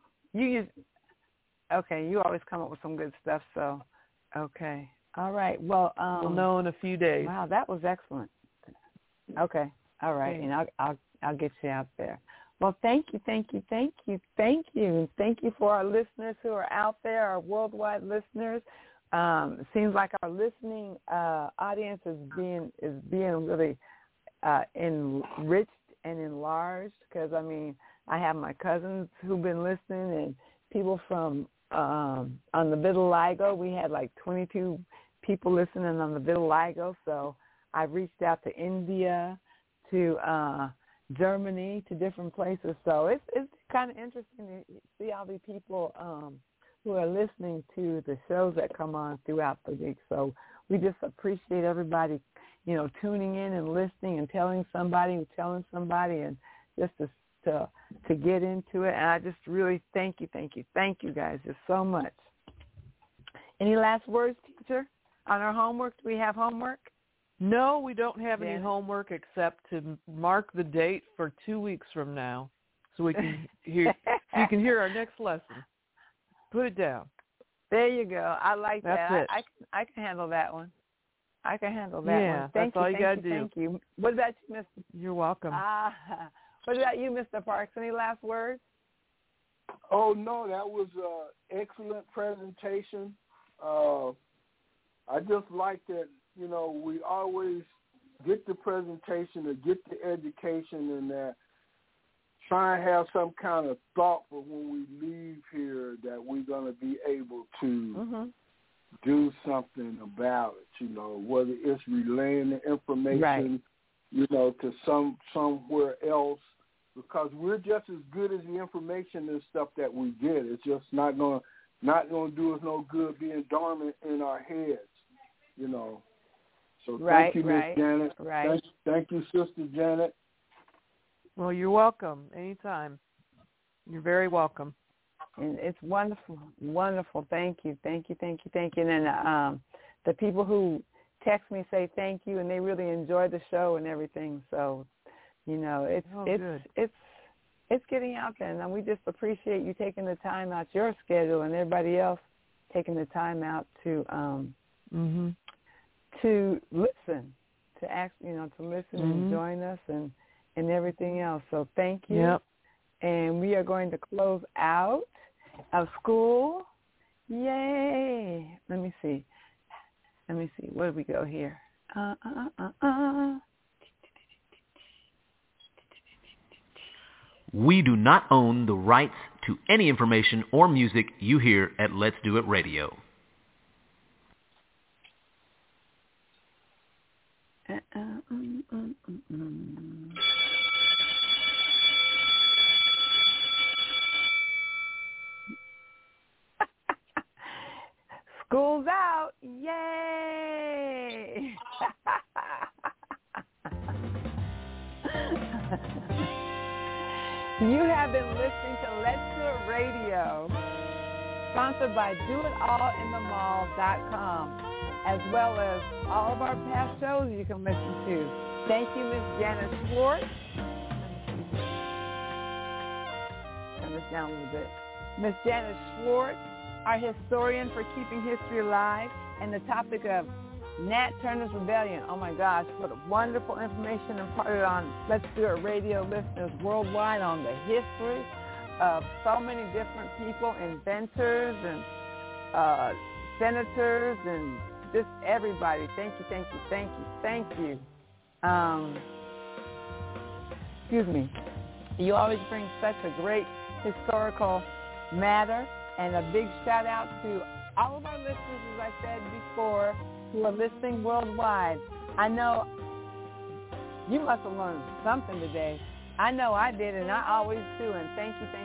Speaker 1: Okay, you always come up with some good stuff, so okay. All right. Well,
Speaker 3: we'll know in a few days.
Speaker 1: Wow, that was excellent. Okay. All right. And I'll get you out there. Well, thank you. And thank you for our listeners who are out there, our worldwide listeners. It seems like our listening audience is being really enriched and enlarged, because I have my cousins who've been listening and people from on the Vitiligo. We had like 22 people listening on the Vitiligo, so I reached out to India, to Germany, to different places. So it's kind of interesting to see all the people who are listening to the shows that come on throughout the week. So we just appreciate everybody, tuning in and listening and telling somebody, and just to get into it. And I just really thank you guys just so much. Any last words, teacher, on our homework? Do we have homework?
Speaker 3: No, we don't have any homework except to mark the date for 2 weeks from now, so we can hear. So you can hear our next lesson. Put it down.
Speaker 1: There you go. I like
Speaker 3: that's
Speaker 1: that.
Speaker 3: It.
Speaker 1: I can handle that one. One.
Speaker 3: Yeah, that's all you got to do.
Speaker 1: Thank you. What about you, Mr.?
Speaker 3: You're welcome.
Speaker 1: What about you, Mr. Parks? Any last words?
Speaker 5: Oh no, that was an excellent presentation. I just like that. We always get the presentation or get the education, and that try and have some kind of thought for when we leave here that we're going to be able to do something about it, whether it's relaying the information, to somewhere else, because we're just as good as the information and stuff that we get. It's just not going to do us no good being dormant in our heads, So thank you, Miss Janet.
Speaker 1: Right.
Speaker 5: Thank you, Sister Janet.
Speaker 3: Well, you're welcome. Anytime. You're very welcome.
Speaker 1: And it's wonderful. Thank you. And then the people who text me say thank you, and they really enjoy the show and everything. So, it's getting out there, and we just appreciate you taking the time out your schedule, and everybody else taking the time out to listen, to listen and join us and everything else. So thank you.
Speaker 3: Yep.
Speaker 1: And we are going to close out of school. Yay. Let me see. Where do we go here?
Speaker 2: We do not own the rights to any information or music you hear at Let's Do It Radio.
Speaker 1: School's out. Yay. You have been listening to Let's Do It Radio, sponsored by DoItAllInTheMall.com, as well as all of our past shows you can listen to. Thank you, Ms. Janet Schwartz. this down a little bit. Miss Janet Schwartz, our historian for keeping history alive, and the topic of Nat Turner's Rebellion. Oh my gosh, what wonderful information imparted on Let's Do It Radio listeners worldwide on the history of so many different people, inventors and senators and just everybody. Thank you. Excuse me. You always bring such a great historical matter, and a big shout out to all of our listeners, as I said before, who are listening worldwide. I know you must have learned something today. I know I did, and I always do, and thank you.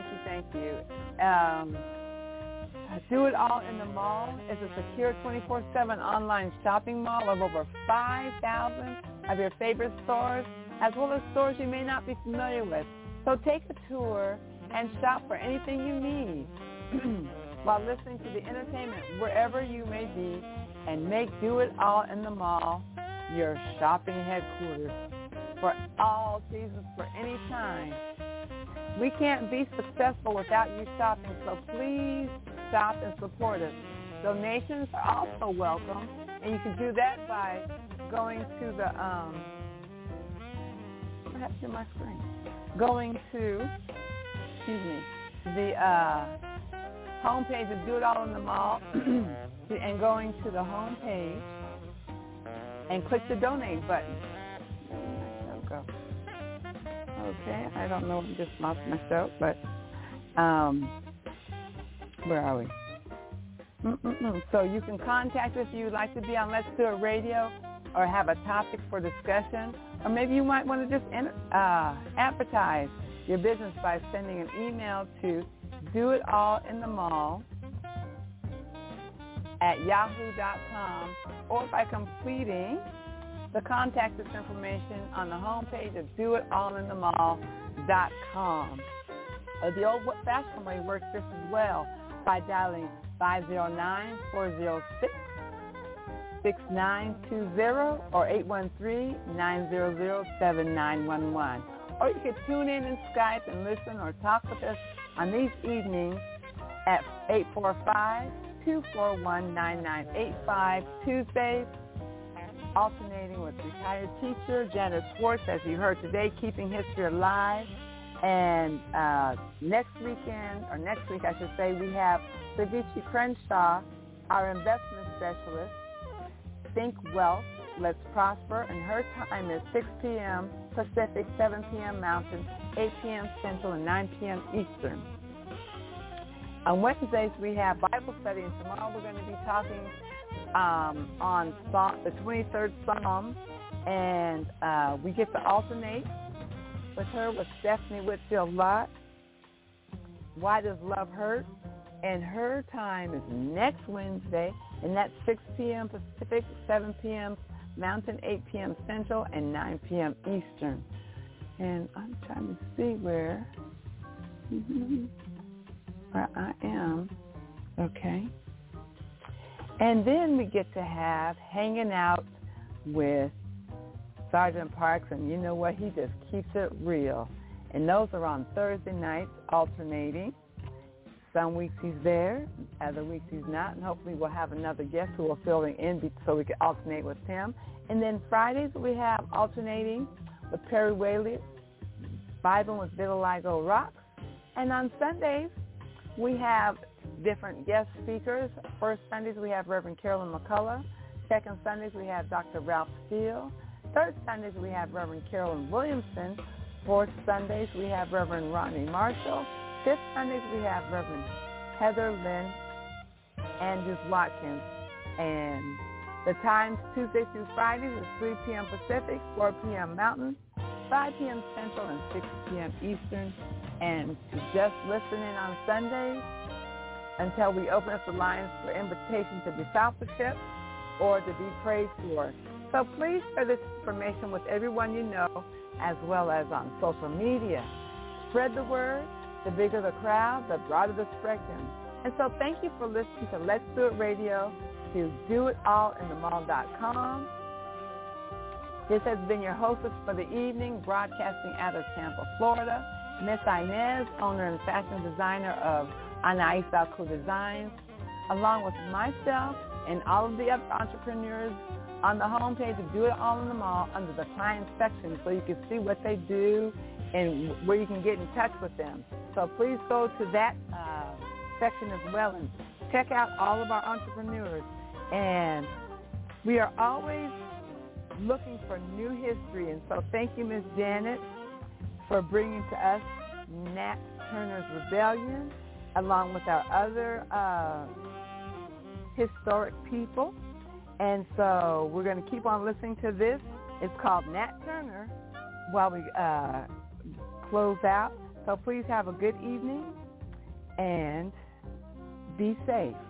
Speaker 1: Do It All in the Mall is a secure 24/7 online shopping mall of over 5,000 of your favorite stores, as well as stores you may not be familiar with. So take a tour and shop for anything you need while listening to the entertainment wherever you may be, and make Do It All in the Mall your shopping headquarters for all seasons, for any time. We can't be successful without you shopping, so please shop and support us. Donations are also welcome, and you can do that by going to the what happened to my screen? Going to the homepage of Do It All in the Mall and going to the homepage and click the donate button. Go. Okay, I don't know, I just lost myself, but where are we? So you can contact us if you'd like to be on Let's Do It Radio or have a topic for discussion, or maybe you might want to just advertise your business by sending an email to doitallinthemall@yahoo.com, or by completing the contact us information on the homepage of doitallinthemall.com. The old-fashioned way works just as well by dialing 509-406-6920 or 813-900-7911. Or you can tune in and Skype and listen or talk with us on these evenings at 845-241-9985 Tuesdays, alternating with retired teacher Janet Schwartz, as you heard today, keeping history alive. And next week I should say, we have Savichi Crenshaw, our investment specialist. Think Wealth, Let's Prosper, and her time is 6 p.m. Pacific, 7 p.m. Mountain, 8 p.m. Central, and 9 p.m. Eastern. On Wednesdays, we have Bible study, and tomorrow we're going to be talking on the 23rd Psalm, and we get to alternate with her, with Stephanie Whitfield Lott. Why Does Love Hurt? And her time is next Wednesday, and that's 6 p.m. Pacific, 7 p.m. Mountain, 8 p.m. Central, and 9 p.m. Eastern. And I'm trying to see where I am. Okay. And then we get to have Hanging Out with Sergeant Parks, and you know what? He just keeps it real. And those are on Thursday nights, alternating. Some weeks he's there, other weeks he's not, and hopefully we'll have another guest who will fill in so we can alternate with him. And then Fridays we have alternating with Perry Whaley, Bible with Vitiligo Rocks. And on Sundays we have different guest speakers. First Sundays we have Reverend Carolyn McCullough. Second Sundays we have Dr. Ralph Steele. Third Sundays we have Reverend Carolyn Williamson. Fourth Sundays we have Reverend Rodney Marshall. Fifth Sundays we have Reverend Heather Lynn Andrews Watkins. And the times Tuesdays through Fridays is 3 p.m. Pacific, 4 p.m. Mountain, 5 p.m. Central, and 6 p.m. Eastern. And to just listen in on Sundays until we open up the lines for invitation to discipleship or to be prayed for. So please share this information with everyone you know, as well as on social media. Spread the word. The bigger the crowd, the broader the spectrum. And so thank you for listening to Let's Do It Radio, to doitallinthemall.com. This has been your hostess for the evening, broadcasting out of Tampa, Florida. Miss Inez, owner and fashion designer of Anais Alcoa Designs, along with myself and all of the other entrepreneurs on the homepage of Do It All in the Mall under the client section, so you can see what they do and where you can get in touch with them. So please go to that section as well and check out all of our entrepreneurs. And we are always looking for new history. And so thank you, Ms. Janet, for bringing to us Nat Turner's Rebellion, along with our other historic people. And so we're going to keep on listening to this. It's called Nat Turner while we close out. So please have a good evening and be safe.